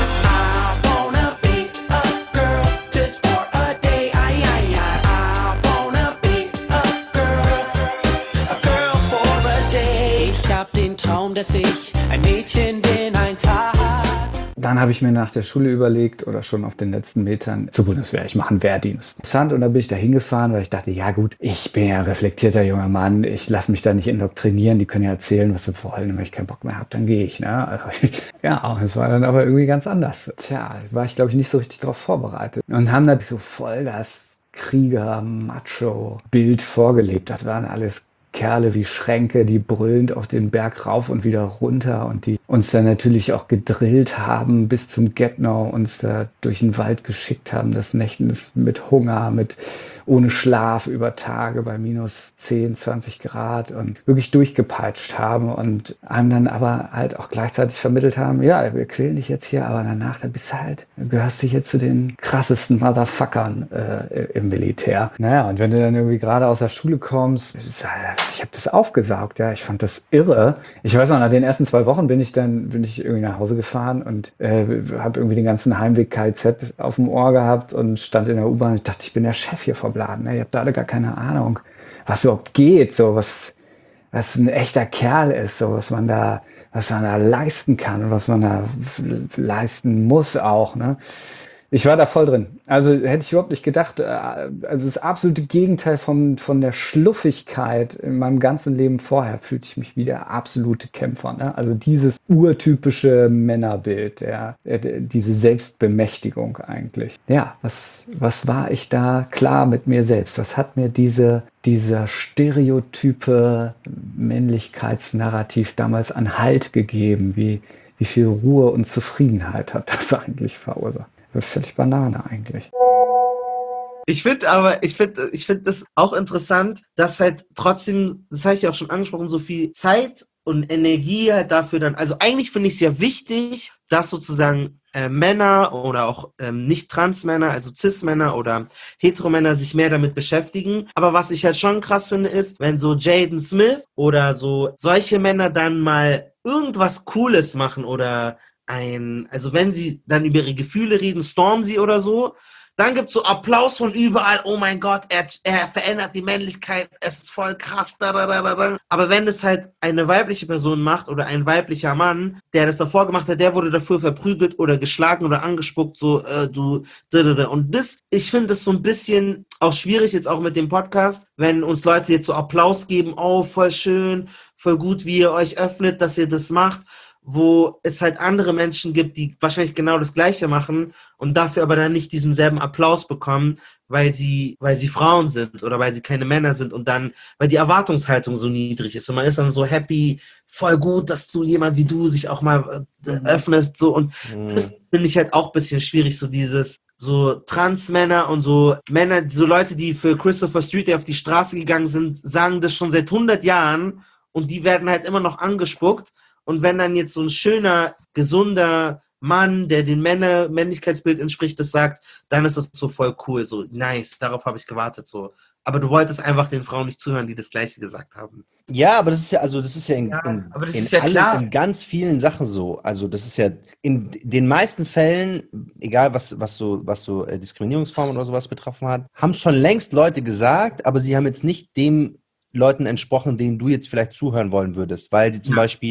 [SPEAKER 10] Dass ich ein Mädchen bin, ein Tag.
[SPEAKER 9] Dann habe ich mir nach der Schule überlegt oder schon auf den letzten Metern zur Bundeswehr, ich mache einen Wehrdienst. Und dann bin ich da hingefahren, weil ich dachte, ja gut, ich bin ja ein reflektierter junger Mann, ich lasse mich da nicht indoktrinieren, die können ja erzählen, was sie wollen, und wenn ich keinen Bock mehr habe, dann gehe ich. Ne? Also, ja, es war dann aber irgendwie ganz anders. Tja, war ich glaube ich nicht so richtig darauf vorbereitet. Und haben dann so voll das Krieger-Macho-Bild vorgelebt. Das waren alles Kerle wie Schränke, die brüllend auf den Berg rauf und wieder runter und die uns dann natürlich auch gedrillt haben bis zum Get-No, uns da durch den Wald geschickt haben, das Nächtens mit Hunger, mit ohne Schlaf über Tage bei minus zehn, zwanzig Grad und wirklich durchgepeitscht haben und einem dann aber halt auch gleichzeitig vermittelt haben, ja, wir quälen dich jetzt hier, aber danach, dann bist du halt, gehörst du hier zu den krassesten Motherfuckern äh, im Militär. Naja, und wenn du dann irgendwie gerade aus der Schule kommst, ist halt, ich habe das aufgesaugt, ja, ich fand das irre. Ich weiß noch, nach den ersten zwei Wochen bin ich dann, bin ich irgendwie nach Hause gefahren und äh, habe irgendwie den ganzen Heimweg K Z auf dem Ohr gehabt und stand in der U-Bahn. Ich dachte, ich bin der Chef hier vom Laden. Ne? Ihr habt da alle gar keine Ahnung, was überhaupt geht, so was, was ein echter Kerl ist, so was man da, was man da leisten kann und was man da leisten muss auch, ne? Ich war da voll drin. Also hätte ich überhaupt nicht gedacht. Also das absolute Gegenteil von, von der Schluffigkeit in meinem ganzen Leben vorher fühlte ich mich wie der absolute Kämpfer. Ne? Also dieses urtypische Männerbild, der, der, diese Selbstbemächtigung eigentlich. Ja, was, was war ich da klar mit mir selbst? Was hat mir diese, dieser stereotype Männlichkeitsnarrativ damals an Halt gegeben? Wie, wie viel Ruhe und Zufriedenheit hat das eigentlich verursacht? Völlig Banane eigentlich.
[SPEAKER 1] Ich finde aber, ich finde ich finde das auch interessant, dass halt trotzdem, das habe ich ja auch schon angesprochen, so viel Zeit und Energie halt dafür dann, also eigentlich finde ich es ja wichtig, dass sozusagen äh, Männer oder auch ähm, nicht-Trans-Männer, also Cis-Männer oder Hetero-Männer sich mehr damit beschäftigen. Aber was ich halt schon krass finde, ist, wenn so Jaden Smith oder so solche Männer dann mal irgendwas Cooles machen oder ein, also wenn sie dann über ihre Gefühle reden, Stormzy oder so, dann gibt's so Applaus von überall, oh mein Gott, er, er verändert die Männlichkeit, es ist voll krass, da, da, da, da. Aber wenn es halt eine weibliche Person macht oder ein weiblicher Mann, der das davor gemacht hat, der wurde dafür verprügelt oder geschlagen oder angespuckt, so, äh, du, da, da, da. Und das, ich finde das so ein bisschen auch schwierig jetzt auch mit dem Podcast, wenn uns Leute jetzt so Applaus geben, oh, voll schön, voll gut, wie ihr euch öffnet, dass ihr das macht, wo es halt andere Menschen gibt, die wahrscheinlich genau das Gleiche machen und dafür aber dann nicht diesen selben Applaus bekommen, weil sie, weil sie Frauen sind oder weil sie keine Männer sind und dann, weil die Erwartungshaltung so niedrig ist und man ist dann so happy, voll gut, dass du jemand wie du sich auch mal äh, öffnest, so, und mhm. das finde ich halt auch ein bisschen schwierig, so dieses, so Trans-Männer und so Männer, so Leute, die für Christopher Street auf die Straße gegangen sind, sagen das schon seit hundert Jahren und die werden halt immer noch angespuckt. Und wenn dann jetzt so ein schöner, gesunder Mann, der dem Männer Männlichkeitsbild entspricht, das sagt, dann ist das so voll cool, so nice, darauf habe ich gewartet, so. Aber du wolltest einfach den Frauen nicht zuhören, die das Gleiche gesagt haben.
[SPEAKER 7] Ja, aber das ist ja, also das ist ja in,
[SPEAKER 1] ja,
[SPEAKER 7] in,
[SPEAKER 1] aber das
[SPEAKER 7] in,
[SPEAKER 1] ist ja
[SPEAKER 7] allen,
[SPEAKER 1] klar.
[SPEAKER 7] in ganz vielen Sachen so. Also das ist ja in den meisten Fällen, egal was, was so, was so äh, Diskriminierungsformen oder sowas betroffen hat, haben es schon längst Leute gesagt, aber sie haben jetzt nicht dem Leuten entsprochen, denen du jetzt vielleicht zuhören wollen würdest, weil sie zum ja. Beispiel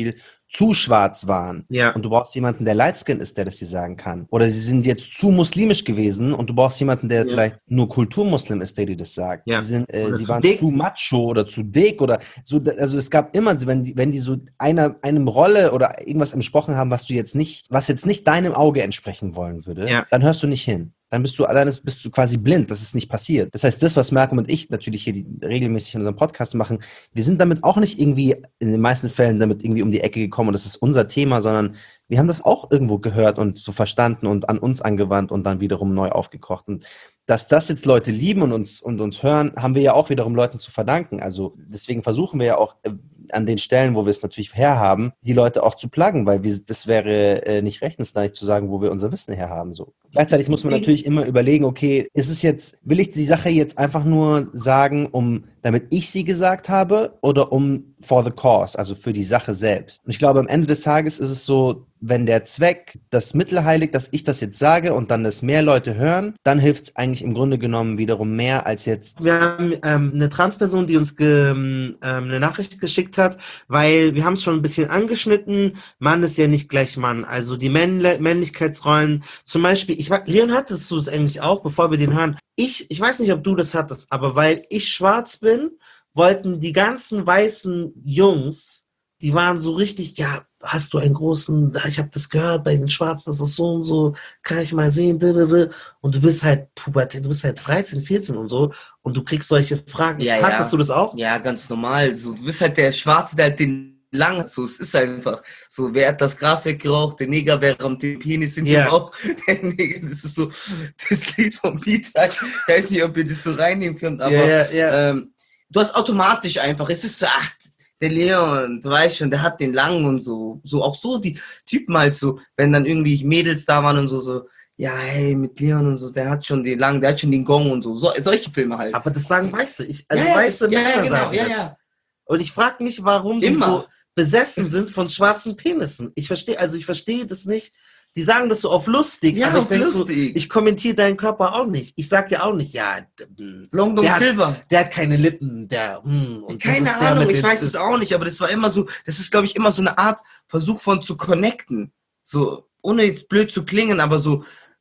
[SPEAKER 7] zu schwarz waren.
[SPEAKER 1] Ja.
[SPEAKER 7] Und du brauchst jemanden, der lightskin ist, der das dir sagen kann. Oder sie sind jetzt zu muslimisch gewesen und du brauchst jemanden, der
[SPEAKER 1] Ja.
[SPEAKER 7] vielleicht nur Kulturmuslim ist, der dir das sagt.
[SPEAKER 1] Ja.
[SPEAKER 7] Sie, sind, äh,
[SPEAKER 1] Oder
[SPEAKER 7] sie
[SPEAKER 1] zu
[SPEAKER 7] waren
[SPEAKER 1] dick.
[SPEAKER 7] zu macho oder zu dick oder so. Also es gab immer, wenn die, wenn die so einer, einem Rolle oder irgendwas entsprochen haben, was du jetzt nicht, was jetzt nicht deinem Auge entsprechen wollen würde,
[SPEAKER 1] Ja.
[SPEAKER 7] dann hörst du nicht hin. Dann bist du alleine, bist du quasi blind, das ist nicht passiert. Das heißt, das, was Malcolm und ich natürlich hier die, regelmäßig in unserem Podcast machen, wir sind damit auch nicht irgendwie, in den meisten Fällen damit irgendwie um die Ecke gekommen und das ist unser Thema, sondern wir haben das auch irgendwo gehört und so verstanden und an uns angewandt und dann wiederum neu aufgekocht. Und dass das jetzt Leute lieben und uns, und uns hören, haben wir ja auch wiederum Leuten zu verdanken. Also deswegen versuchen wir ja auch äh, an den Stellen, wo wir es natürlich herhaben, die Leute auch zu pluggen, weil wir, das wäre äh, nicht rechnungsreich zu sagen, wo wir unser Wissen herhaben. So. Gleichzeitig muss man natürlich immer überlegen, okay, ist es jetzt, will ich die Sache jetzt einfach nur sagen, um, damit ich sie gesagt habe oder um for the cause, also für die Sache selbst. Und ich glaube, am Ende des Tages ist es so, wenn der Zweck das Mittel heiligt, dass ich das jetzt sage und dann das mehr Leute hören, dann hilft es eigentlich im Grunde genommen wiederum mehr als jetzt.
[SPEAKER 1] Wir haben ähm, eine Transperson, die uns ge, ähm, eine Nachricht geschickt hat, weil wir haben es schon ein bisschen angeschnitten, Mann ist ja nicht gleich Mann, also die Männle- Männlichkeitsrollen, zum Beispiel, ich war, Leon, hattest du das eigentlich auch, bevor wir den hören? Ich, ich weiß nicht, ob du das hattest, aber weil ich schwarz bin, wollten die ganzen weißen Jungs, die waren so richtig, ja, hast du einen großen, ich habe das gehört bei den Schwarzen, das ist so und so, kann ich mal sehen, und du bist halt Pubertät, du bist halt dreizehn, vierzehn und so und du kriegst solche Fragen.
[SPEAKER 6] Ja,
[SPEAKER 1] Hattest
[SPEAKER 6] ja.
[SPEAKER 1] du das auch?
[SPEAKER 6] Ja, ganz normal. So, du bist halt der Schwarze, der halt den lang hat. So, es ist einfach so, wer hat das Gras weggeraucht, der Neger, wer rammt den Penis in den
[SPEAKER 1] Ja.
[SPEAKER 6] Bauch, der Neger, das ist so das Lied vom Beat. Ich weiß nicht, ob ihr das so reinnehmen könnt, aber
[SPEAKER 1] Ja, ja, ja.
[SPEAKER 6] Ähm, du hast automatisch einfach, es ist so, ach, der Leon, du weißt schon, der hat den langen und so, so auch so die Typen halt so, wenn dann irgendwie Mädels da waren und so, so, ja, hey, mit Leon und so, der hat schon den langen, der hat schon den Gong und so, so solche Filme halt.
[SPEAKER 1] Aber das sagen Weiße, ich, also
[SPEAKER 6] ja, ja,
[SPEAKER 1] weiße
[SPEAKER 6] das, ja,
[SPEAKER 1] Männer
[SPEAKER 6] ja, genau,
[SPEAKER 1] sagen
[SPEAKER 6] ja,
[SPEAKER 1] das.
[SPEAKER 6] ja.
[SPEAKER 1] Und ich frage mich, warum die
[SPEAKER 6] Immer.
[SPEAKER 1] so besessen sind von schwarzen Penissen. Ich verstehe, also ich verstehe das nicht. Die sagen das so auf lustig,
[SPEAKER 6] Ja,
[SPEAKER 1] aber ich
[SPEAKER 6] auf
[SPEAKER 1] denke so,
[SPEAKER 6] lustig.
[SPEAKER 1] ich kommentiere deinen Körper auch nicht. Ich sag ja auch nicht, ja, mm,
[SPEAKER 6] Long Dong
[SPEAKER 1] der hat-
[SPEAKER 6] Silver.
[SPEAKER 1] der hat keine Lippen, der, mm, und das
[SPEAKER 6] Keine
[SPEAKER 1] ist der
[SPEAKER 6] Ahnung,
[SPEAKER 1] mit
[SPEAKER 6] ich
[SPEAKER 1] den-
[SPEAKER 6] weiß es auch nicht, aber das war immer so, das ist, glaube ich, immer so eine Art Versuch von zu connecten. So, ohne jetzt blöd zu klingen, aber so,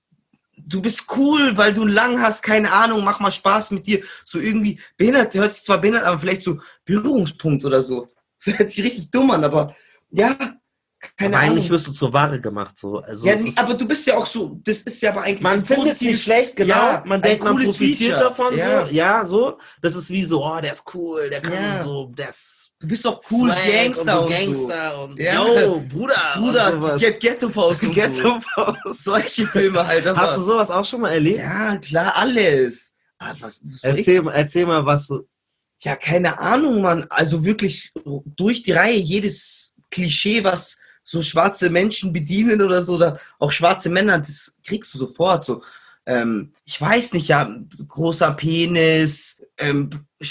[SPEAKER 6] du bist cool, weil du lang hast, keine Ahnung, mach mal Spaß mit dir. So irgendwie behindert, hört sich zwar behindert, aber vielleicht so Berührungspunkt oder so. So hört sich richtig dumm an, aber ja, keine
[SPEAKER 1] aber
[SPEAKER 6] Ahnung.
[SPEAKER 1] eigentlich wirst du zur Ware gemacht, so. Also
[SPEAKER 6] Ja,
[SPEAKER 1] es
[SPEAKER 6] nee,
[SPEAKER 1] ist,
[SPEAKER 6] aber du bist ja auch so, das ist ja aber eigentlich
[SPEAKER 1] man
[SPEAKER 6] ein
[SPEAKER 1] findet es nicht
[SPEAKER 6] positives-
[SPEAKER 1] schlecht, genau.
[SPEAKER 6] Ja,
[SPEAKER 1] man
[SPEAKER 6] ein
[SPEAKER 1] denkt, man
[SPEAKER 6] cooles
[SPEAKER 1] profitiert
[SPEAKER 6] Feature.
[SPEAKER 1] davon,
[SPEAKER 6] Ja.
[SPEAKER 1] so. Ja, so. Das ist wie so, oh, der ist cool, der kann
[SPEAKER 6] Ja.
[SPEAKER 1] so, der ist
[SPEAKER 6] Du bist doch cool,
[SPEAKER 1] Swag
[SPEAKER 6] Gangster
[SPEAKER 1] und
[SPEAKER 6] und,
[SPEAKER 1] so
[SPEAKER 6] so.
[SPEAKER 1] Gangster und,
[SPEAKER 6] Ja.
[SPEAKER 1] yo, Bruder,
[SPEAKER 6] Bruder,
[SPEAKER 1] und sowas.
[SPEAKER 6] Get Ghetto Faust und
[SPEAKER 1] Ghetto
[SPEAKER 6] so. Solche Filme halt. Aber
[SPEAKER 1] Hast du sowas auch schon mal erlebt?
[SPEAKER 6] ja, klar, alles. Ah, was, was soll ich?
[SPEAKER 1] Erzähl, mal- erzähl mal, was so.
[SPEAKER 6] Ja, keine Ahnung, Mann. Also wirklich durch die Reihe jedes Klischee, was so schwarze Menschen bedienen oder so, oder auch schwarze Männer, das kriegst du sofort. So, ähm, ich weiß nicht, ja, großer Penis, ähm,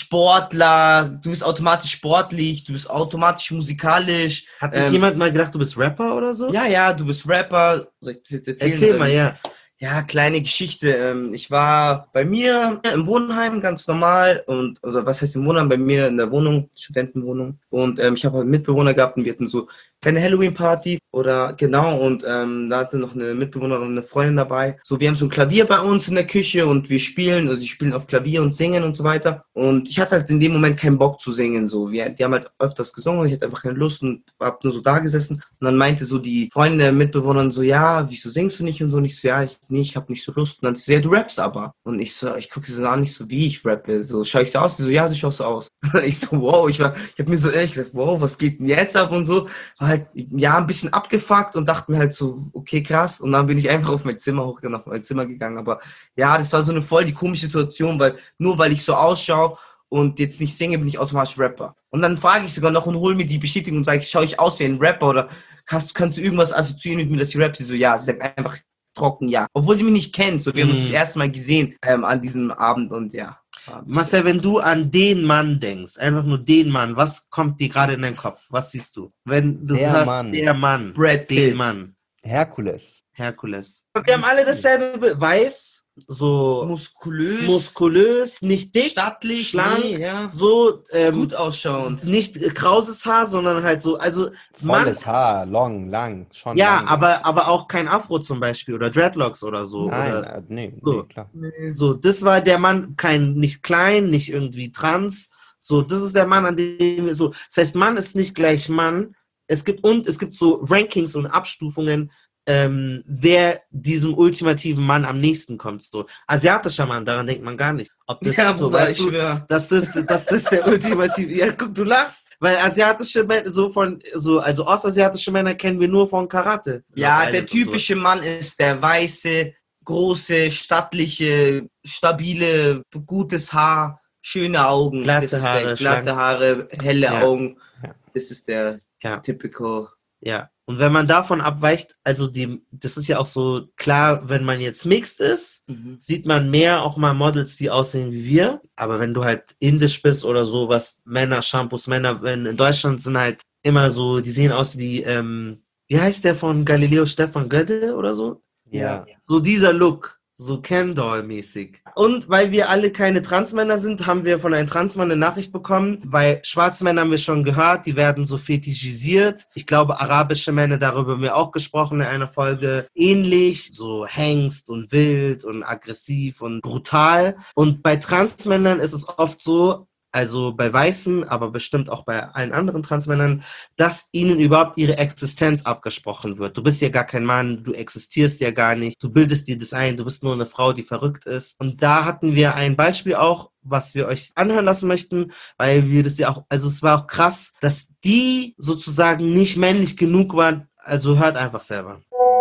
[SPEAKER 6] Sportler, du bist automatisch sportlich, du bist automatisch musikalisch.
[SPEAKER 1] Hat nicht
[SPEAKER 6] Ähm,
[SPEAKER 1] jemand mal gedacht, du bist Rapper oder so?
[SPEAKER 6] Ja, ja, du bist Rapper. Soll ich das jetzt erzählen?
[SPEAKER 1] Erzähl
[SPEAKER 6] oder
[SPEAKER 1] mal,
[SPEAKER 6] wie?
[SPEAKER 1] ja.
[SPEAKER 6] Ja, kleine Geschichte. Ähm, ich war bei mir im Wohnheim ganz normal und, oder was heißt im Wohnheim? Bei mir in der Wohnung, Studentenwohnung. Und ähm, ich habe halt Mitbewohner gehabt und wir hatten so keine Halloween-Party oder genau und ähm, da hatte noch eine Mitbewohnerin, eine Freundin dabei. So, wir haben so ein Klavier bei uns in der Küche und wir spielen, also die spielen auf Klavier und singen und so weiter. Und ich hatte halt in dem Moment keinen Bock zu singen. So, wir, die haben halt öfters gesungen und ich hatte einfach keine Lust und hab nur so da gesessen. Und dann meinte so die Freundin der Mitbewohnerin so, ja, wieso singst du nicht und so? Und ich so, ja, ich, nee, ich hab nicht so Lust. Und dann so, ja, du rappst aber. Und ich so, ich gucke sie so an, nicht so, wie ich rappe. So, schau ich so aus? Die so, ja, du schaust so aus. Ich so, wow, ich war, ich hab mir so ehrlich gesagt, wow, was geht denn jetzt ab und so. War halt, ja, ein bisschen abgefuckt und dachte mir halt so, okay, krass. Und dann bin ich einfach auf mein Zimmer hochgegangen, auf mein Zimmer gegangen. Aber ja, das war so eine voll die komische Situation, weil nur weil ich so ausschaue und jetzt nicht singe, bin ich automatisch Rapper. Und dann frage ich sogar noch und hole mir die Bestätigung und sage, schaue ich aus wie ein Rapper oder kannst, kannst du irgendwas assoziieren mit mir, dass ich rappe? Sie so, ja, sie sagt einfach trocken, ja. Obwohl sie mich nicht kennt, so, wir haben uns
[SPEAKER 1] Mhm.
[SPEAKER 6] das erste Mal gesehen ähm, an diesem Abend und ja.
[SPEAKER 1] Marcel, wenn du an den Mann denkst, einfach nur den Mann, was kommt dir gerade in deinen Kopf? Was siehst du? Wenn du
[SPEAKER 7] Der
[SPEAKER 1] hörst,
[SPEAKER 7] Mann.
[SPEAKER 1] der Mann,
[SPEAKER 6] Brad
[SPEAKER 1] den
[SPEAKER 6] Pitt.
[SPEAKER 1] Mann,
[SPEAKER 7] Herkules.
[SPEAKER 1] Herkules. Wir haben alle dasselbe, Be- weiß, so
[SPEAKER 6] muskulös,
[SPEAKER 1] muskulös, nicht dick,
[SPEAKER 6] stattlich,
[SPEAKER 1] schlank,
[SPEAKER 6] nee, ja.
[SPEAKER 1] so ähm,
[SPEAKER 6] gut ausschauend.
[SPEAKER 1] Nicht äh, krauses Haar, sondern halt so, also
[SPEAKER 7] volles Haar, long, lang, schon
[SPEAKER 1] ja,
[SPEAKER 7] lang.
[SPEAKER 1] aber, aber auch kein Afro zum Beispiel oder Dreadlocks oder so.
[SPEAKER 7] Nein,
[SPEAKER 1] oder,
[SPEAKER 7] äh, nee,
[SPEAKER 1] so.
[SPEAKER 7] nee, klar.
[SPEAKER 1] So, das war der Mann, kein, nicht klein, nicht irgendwie trans. So, das ist der Mann, an dem wir so. Das heißt, Mann ist nicht gleich Mann. Es gibt und es gibt so Rankings und Abstufungen, ähm, wer diesem ultimativen Mann am nächsten kommt. So asiatischer Mann, daran denkt man gar nicht. Ob das
[SPEAKER 6] Ja,
[SPEAKER 1] so,
[SPEAKER 6] Bruder,
[SPEAKER 1] weißt
[SPEAKER 6] ich
[SPEAKER 1] du,
[SPEAKER 6] schwör.
[SPEAKER 1] dass das, dass das der ultimative. Ja, guck, du lachst, weil asiatische Männer so von so, also ostasiatische Männer kennen wir nur von Karate.
[SPEAKER 6] Ja, der typische Mann ist der weiße, große, stattliche, stabile, gutes Haar, schöne Augen,
[SPEAKER 1] glatte
[SPEAKER 6] das ist
[SPEAKER 1] Haare,
[SPEAKER 6] der, glatte
[SPEAKER 1] schlank.
[SPEAKER 6] Haare, helle
[SPEAKER 1] Ja.
[SPEAKER 6] Augen.
[SPEAKER 7] Ja.
[SPEAKER 6] Das ist der
[SPEAKER 1] Ja.
[SPEAKER 6] typical.
[SPEAKER 1] Ja, und wenn man davon abweicht, also die, das ist ja auch so klar, wenn man jetzt mixed ist,
[SPEAKER 6] Mhm.
[SPEAKER 1] sieht man mehr auch mal Models, die aussehen wie wir. Aber wenn du halt indisch bist oder so, was Männer, Shampoos, Männer, wenn in Deutschland sind halt immer so, die sehen aus wie, ähm, wie heißt der von Galileo, Stefan Gödde oder so?
[SPEAKER 7] Ja.
[SPEAKER 1] So dieser Look, so Ken-Doll-mäßig. Und weil wir alle keine Transmänner sind, haben wir von einem Transmann eine Nachricht bekommen, weil schwarze Männer haben wir schon gehört, die werden so fetischisiert. Ich glaube, arabische Männer, darüber haben wir auch gesprochen in einer Folge, ähnlich, so Hengst und wild und aggressiv und brutal. Und bei Transmännern ist es oft so, also bei Weißen, aber bestimmt auch bei allen anderen Transmännern, dass ihnen überhaupt ihre Existenz abgesprochen wird. Du bist ja gar kein Mann, du existierst ja gar nicht, du bildest dir das ein, du bist nur eine Frau, die verrückt ist. Und da hatten wir ein Beispiel auch, was wir euch anhören lassen möchten, weil wir das ja auch, also es war auch krass, dass die sozusagen nicht männlich genug waren, also hört einfach selber.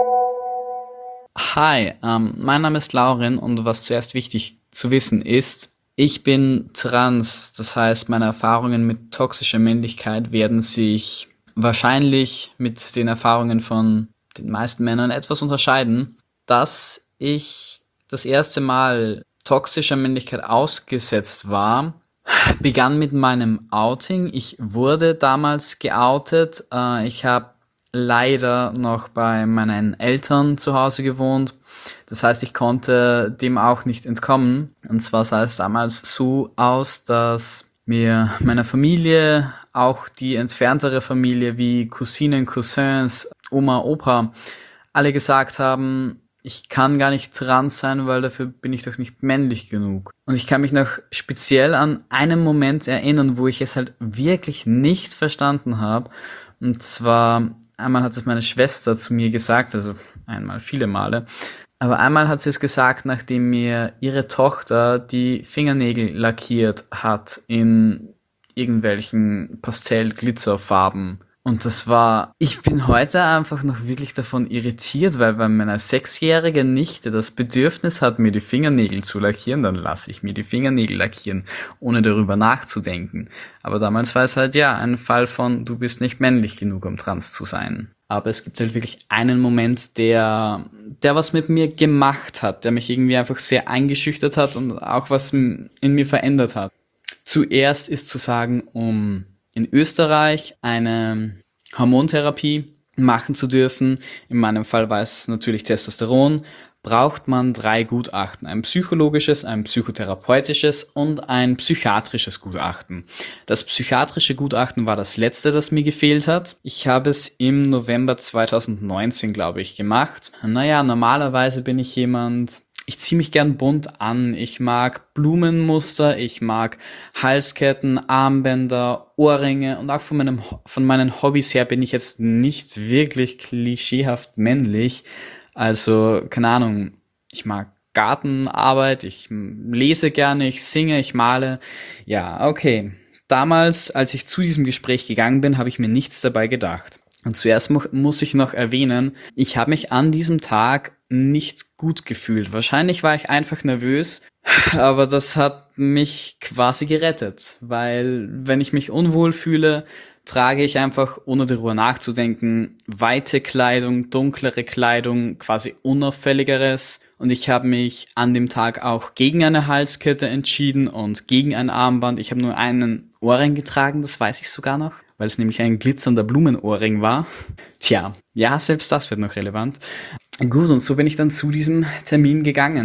[SPEAKER 11] Hi, ähm, mein Name ist Lauren und was zuerst wichtig zu wissen ist, ich bin trans, das heißt, meine Erfahrungen mit toxischer Männlichkeit werden sich wahrscheinlich mit den Erfahrungen von den meisten Männern etwas unterscheiden. Dass ich das erste Mal toxischer Männlichkeit ausgesetzt war, begann mit meinem Outing. Ich wurde damals geoutet. Äh, ich habe leider noch bei meinen Eltern zu Hause gewohnt. Das heißt, ich konnte dem auch nicht entkommen. Und zwar sah es damals so aus, dass mir meine Familie, auch die entferntere Familie wie Cousinen, Cousins, Oma, Opa, alle gesagt haben, ich kann gar nicht trans sein, weil dafür bin ich doch nicht männlich genug. Und ich kann mich noch speziell an einen Moment erinnern, wo ich es halt wirklich nicht verstanden habe. Und zwar, einmal hat es meine Schwester zu mir gesagt, also einmal, viele Male, aber einmal hat sie es gesagt, nachdem mir ihre Tochter die Fingernägel lackiert hat in irgendwelchen Pastell-Glitzerfarben. Und das war, ich bin heute einfach noch wirklich davon irritiert, weil wenn meine sechsjährige Nichte das Bedürfnis hat, mir die Fingernägel zu lackieren, dann lasse ich mir die Fingernägel lackieren, ohne darüber nachzudenken. Aber damals war es halt ja ein Fall von, du bist nicht männlich genug, um trans zu sein. Aber es gibt halt wirklich einen Moment, der, der was mit mir gemacht hat, der mich irgendwie einfach sehr eingeschüchtert hat und auch was in mir verändert hat. Zuerst ist zu sagen, um in Österreich eine Hormontherapie machen zu dürfen, in meinem Fall war es natürlich Testosteron, braucht man drei Gutachten. Ein psychologisches, ein psychotherapeutisches und ein psychiatrisches Gutachten. Das psychiatrische Gutachten war das letzte, das mir gefehlt hat. Ich habe es im November zweitausendneunzehn, glaube ich, gemacht. Naja, normalerweise bin ich jemand, ich ziehe mich gern bunt an. Ich mag Blumenmuster, ich mag Halsketten, Armbänder, Ohrringe und auch von meinem, von meinen Hobbys her bin ich jetzt nicht wirklich klischeehaft männlich. Also, keine Ahnung, ich mag Gartenarbeit, ich lese gerne, ich singe, ich male. Ja, okay. Damals, als ich zu diesem Gespräch gegangen bin, habe ich mir nichts dabei gedacht. Und zuerst mu- muss ich noch erwähnen, ich habe mich an diesem Tag nicht gut gefühlt. Wahrscheinlich war ich einfach nervös, aber das hat mich quasi gerettet, weil wenn ich mich unwohl fühle, trage ich einfach, ohne darüber nachzudenken, weite Kleidung, dunklere Kleidung, quasi unauffälligeres. Und ich habe mich an dem Tag auch gegen eine Halskette entschieden und gegen ein Armband. Ich habe nur einen Ohrring getragen, das weiß ich sogar noch, weil es nämlich ein glitzernder Blumenohrring war. Tja, ja, selbst das wird noch relevant. Gut, und so bin ich dann zu diesem Termin gegangen.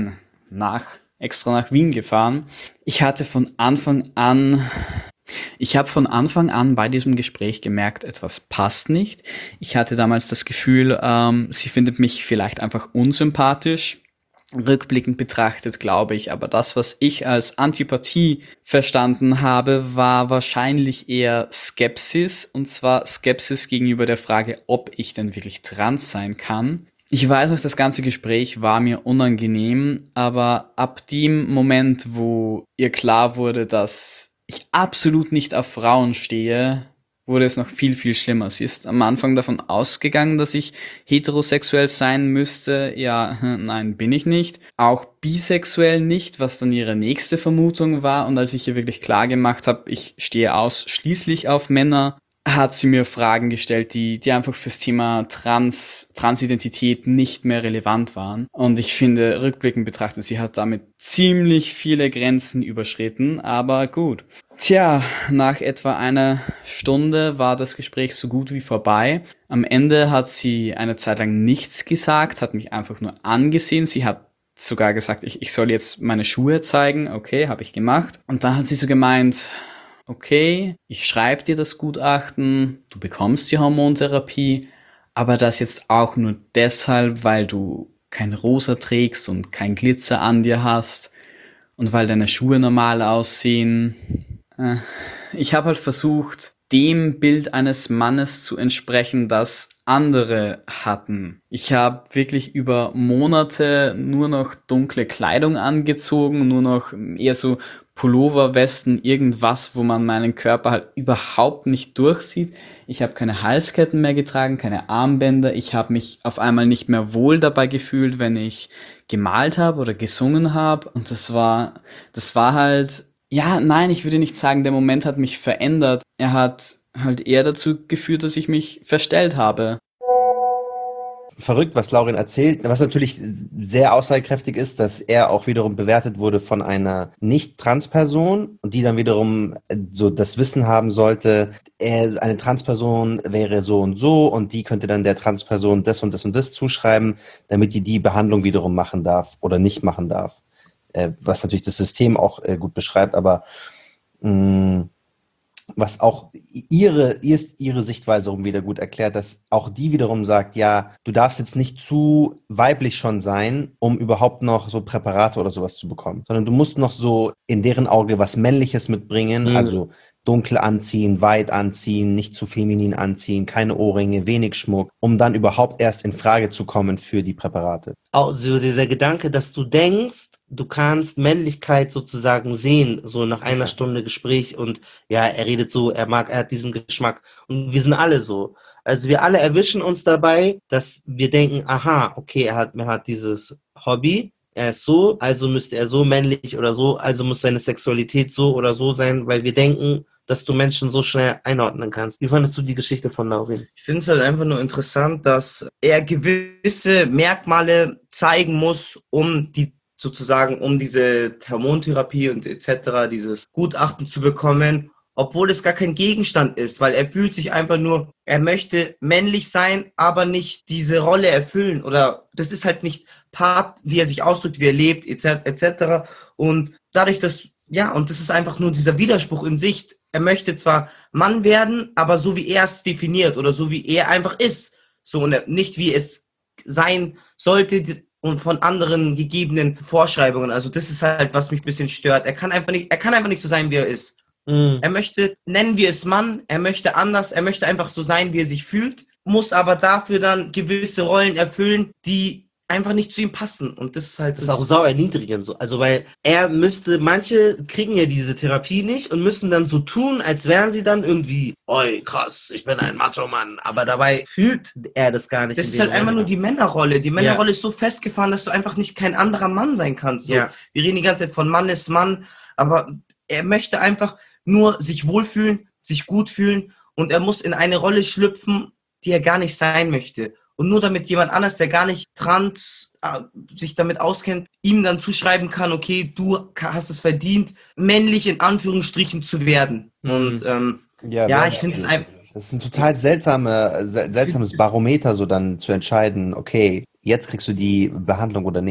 [SPEAKER 11] nach, extra nach Wien gefahren. Ich hatte von Anfang an, ich habe von Anfang an bei diesem Gespräch gemerkt, etwas passt nicht. Ich hatte damals das Gefühl, ähm, sie findet mich vielleicht einfach unsympathisch. Rückblickend betrachtet glaube ich, aber das, was ich als Antipathie verstanden habe, war wahrscheinlich eher Skepsis, und zwar Skepsis gegenüber der Frage, ob ich denn wirklich trans sein kann. Ich weiß noch, das ganze Gespräch war mir unangenehm, aber ab dem Moment, wo ihr klar wurde, dass ich absolut nicht auf Frauen stehe, wurde es noch viel, viel schlimmer. Sie ist am Anfang davon ausgegangen, dass ich heterosexuell sein müsste. Ja, nein, bin ich nicht. Auch bisexuell nicht, was dann ihre nächste Vermutung war. Und als ich ihr wirklich klar gemacht habe, ich stehe ausschließlich auf Männer, hat sie mir Fragen gestellt, die, die einfach fürs Thema Trans, Transidentität nicht mehr relevant waren. Und ich finde, rückblickend betrachtet, sie hat damit ziemlich viele Grenzen überschritten, aber gut. Tja, nach etwa einer Stunde war das Gespräch so gut wie vorbei. Am Ende hat sie eine Zeit lang nichts gesagt, hat mich einfach nur angesehen. Sie hat sogar gesagt, ich, ich soll jetzt meine Schuhe zeigen. Okay, habe ich gemacht. Und dann hat sie so gemeint, okay, ich schreibe dir das Gutachten, du bekommst die Hormontherapie, aber das jetzt auch nur deshalb, weil du kein Rosa trägst und kein Glitzer an dir hast und weil deine Schuhe normal aussehen. Ich habe halt versucht, dem Bild eines Mannes zu entsprechen, das andere hatten. Ich habe wirklich über Monate nur noch dunkle Kleidung angezogen, nur noch eher so Pullover, Westen, irgendwas, wo man meinen Körper halt überhaupt nicht durchsieht. Ich habe keine Halsketten mehr getragen, keine Armbänder. Ich habe mich auf einmal nicht mehr wohl dabei gefühlt, wenn ich gemalt habe oder gesungen habe. Und das war, das war halt, ja, nein, ich würde nicht sagen, der Moment hat mich verändert. Er hat halt eher dazu geführt, dass ich mich verstellt habe.
[SPEAKER 7] Verrückt, was Laurin erzählt, was natürlich sehr aussagekräftig ist, dass er auch wiederum bewertet wurde von einer Nicht-Trans-Person, die dann wiederum so das Wissen haben sollte, er, eine Trans-Person wäre so und so und die könnte dann der Trans-Person das und das und das zuschreiben, damit die die Behandlung wiederum machen darf oder nicht machen darf. Äh, was natürlich das System auch äh, gut beschreibt, aber mh, was auch ihre, ihre Sichtweise wieder gut erklärt, dass auch die wiederum sagt, ja, du darfst jetzt nicht zu weiblich schon sein, um überhaupt noch so Präparate oder sowas zu bekommen, sondern du musst noch so in deren Auge was Männliches mitbringen, mhm. also dunkel anziehen, weit anziehen, nicht zu feminin anziehen, keine Ohrringe, wenig Schmuck, um dann überhaupt erst in Frage zu kommen für die Präparate.
[SPEAKER 1] Auch so dieser Gedanke, dass du denkst, du kannst Männlichkeit sozusagen sehen, so nach einer Stunde Gespräch und ja, er redet so, er mag, er hat diesen Geschmack und wir sind alle so. Also wir alle erwischen uns dabei, dass wir denken, aha, okay, er hat, er hat dieses Hobby, er ist so, also müsste er so männlich oder so, also muss seine Sexualität so oder so sein, weil wir denken, dass du Menschen so schnell einordnen kannst. Wie fandest du die Geschichte von Laurin?
[SPEAKER 6] Ich finde es halt einfach nur interessant, dass er gewisse Merkmale zeigen muss, um die sozusagen, um diese Hormontherapie und et cetera, dieses Gutachten zu bekommen, obwohl es gar kein Gegenstand ist, weil er fühlt sich einfach nur, er möchte männlich sein, aber nicht diese Rolle erfüllen oder das ist halt nicht Part, wie er sich ausdrückt, wie er lebt, et cetera. Und dadurch, dass, ja, und das ist einfach nur dieser Widerspruch in sich. Er möchte zwar Mann werden, aber so wie er es definiert oder so wie er einfach ist. So und nicht wie es sein sollte und von anderen gegebenen Vorschreibungen. Also das ist halt, was mich ein bisschen stört. Er kann einfach nicht, er kann einfach nicht so sein, wie er ist. Mhm. Er möchte, nennen wir es Mann, er möchte anders, er möchte einfach so sein, wie er sich fühlt, muss aber dafür dann gewisse Rollen erfüllen, die einfach nicht zu ihm passen. Und das ist halt...
[SPEAKER 1] Das ist auch sau erniedrigend so. Also weil er müsste, manche kriegen ja diese Therapie nicht und müssen dann so tun, als wären sie dann irgendwie, oi, krass, ich bin ein Macho-Mann. Aber dabei fühlt er das gar nicht.
[SPEAKER 6] Das ist halt einfach nur die Männerrolle. Die Männerrolle ja. ist so festgefahren, dass du einfach nicht kein anderer Mann sein kannst. So. Ja. Wir reden die ganze Zeit von Mann ist Mann, aber er möchte einfach nur sich wohlfühlen, sich gut fühlen und er muss in eine Rolle schlüpfen, die er gar nicht sein möchte. Und nur damit jemand anders, der gar nicht trans äh, sich damit auskennt, ihm dann zuschreiben kann, okay, du hast es verdient, männlich in Anführungsstrichen zu werden. Mhm. Und ähm, ja, ja ich finde es einfach...
[SPEAKER 7] Das ist ein total seltsame, sel seltsames Barometer, so dann zu entscheiden, okay, jetzt kriegst du die Behandlung oder nicht.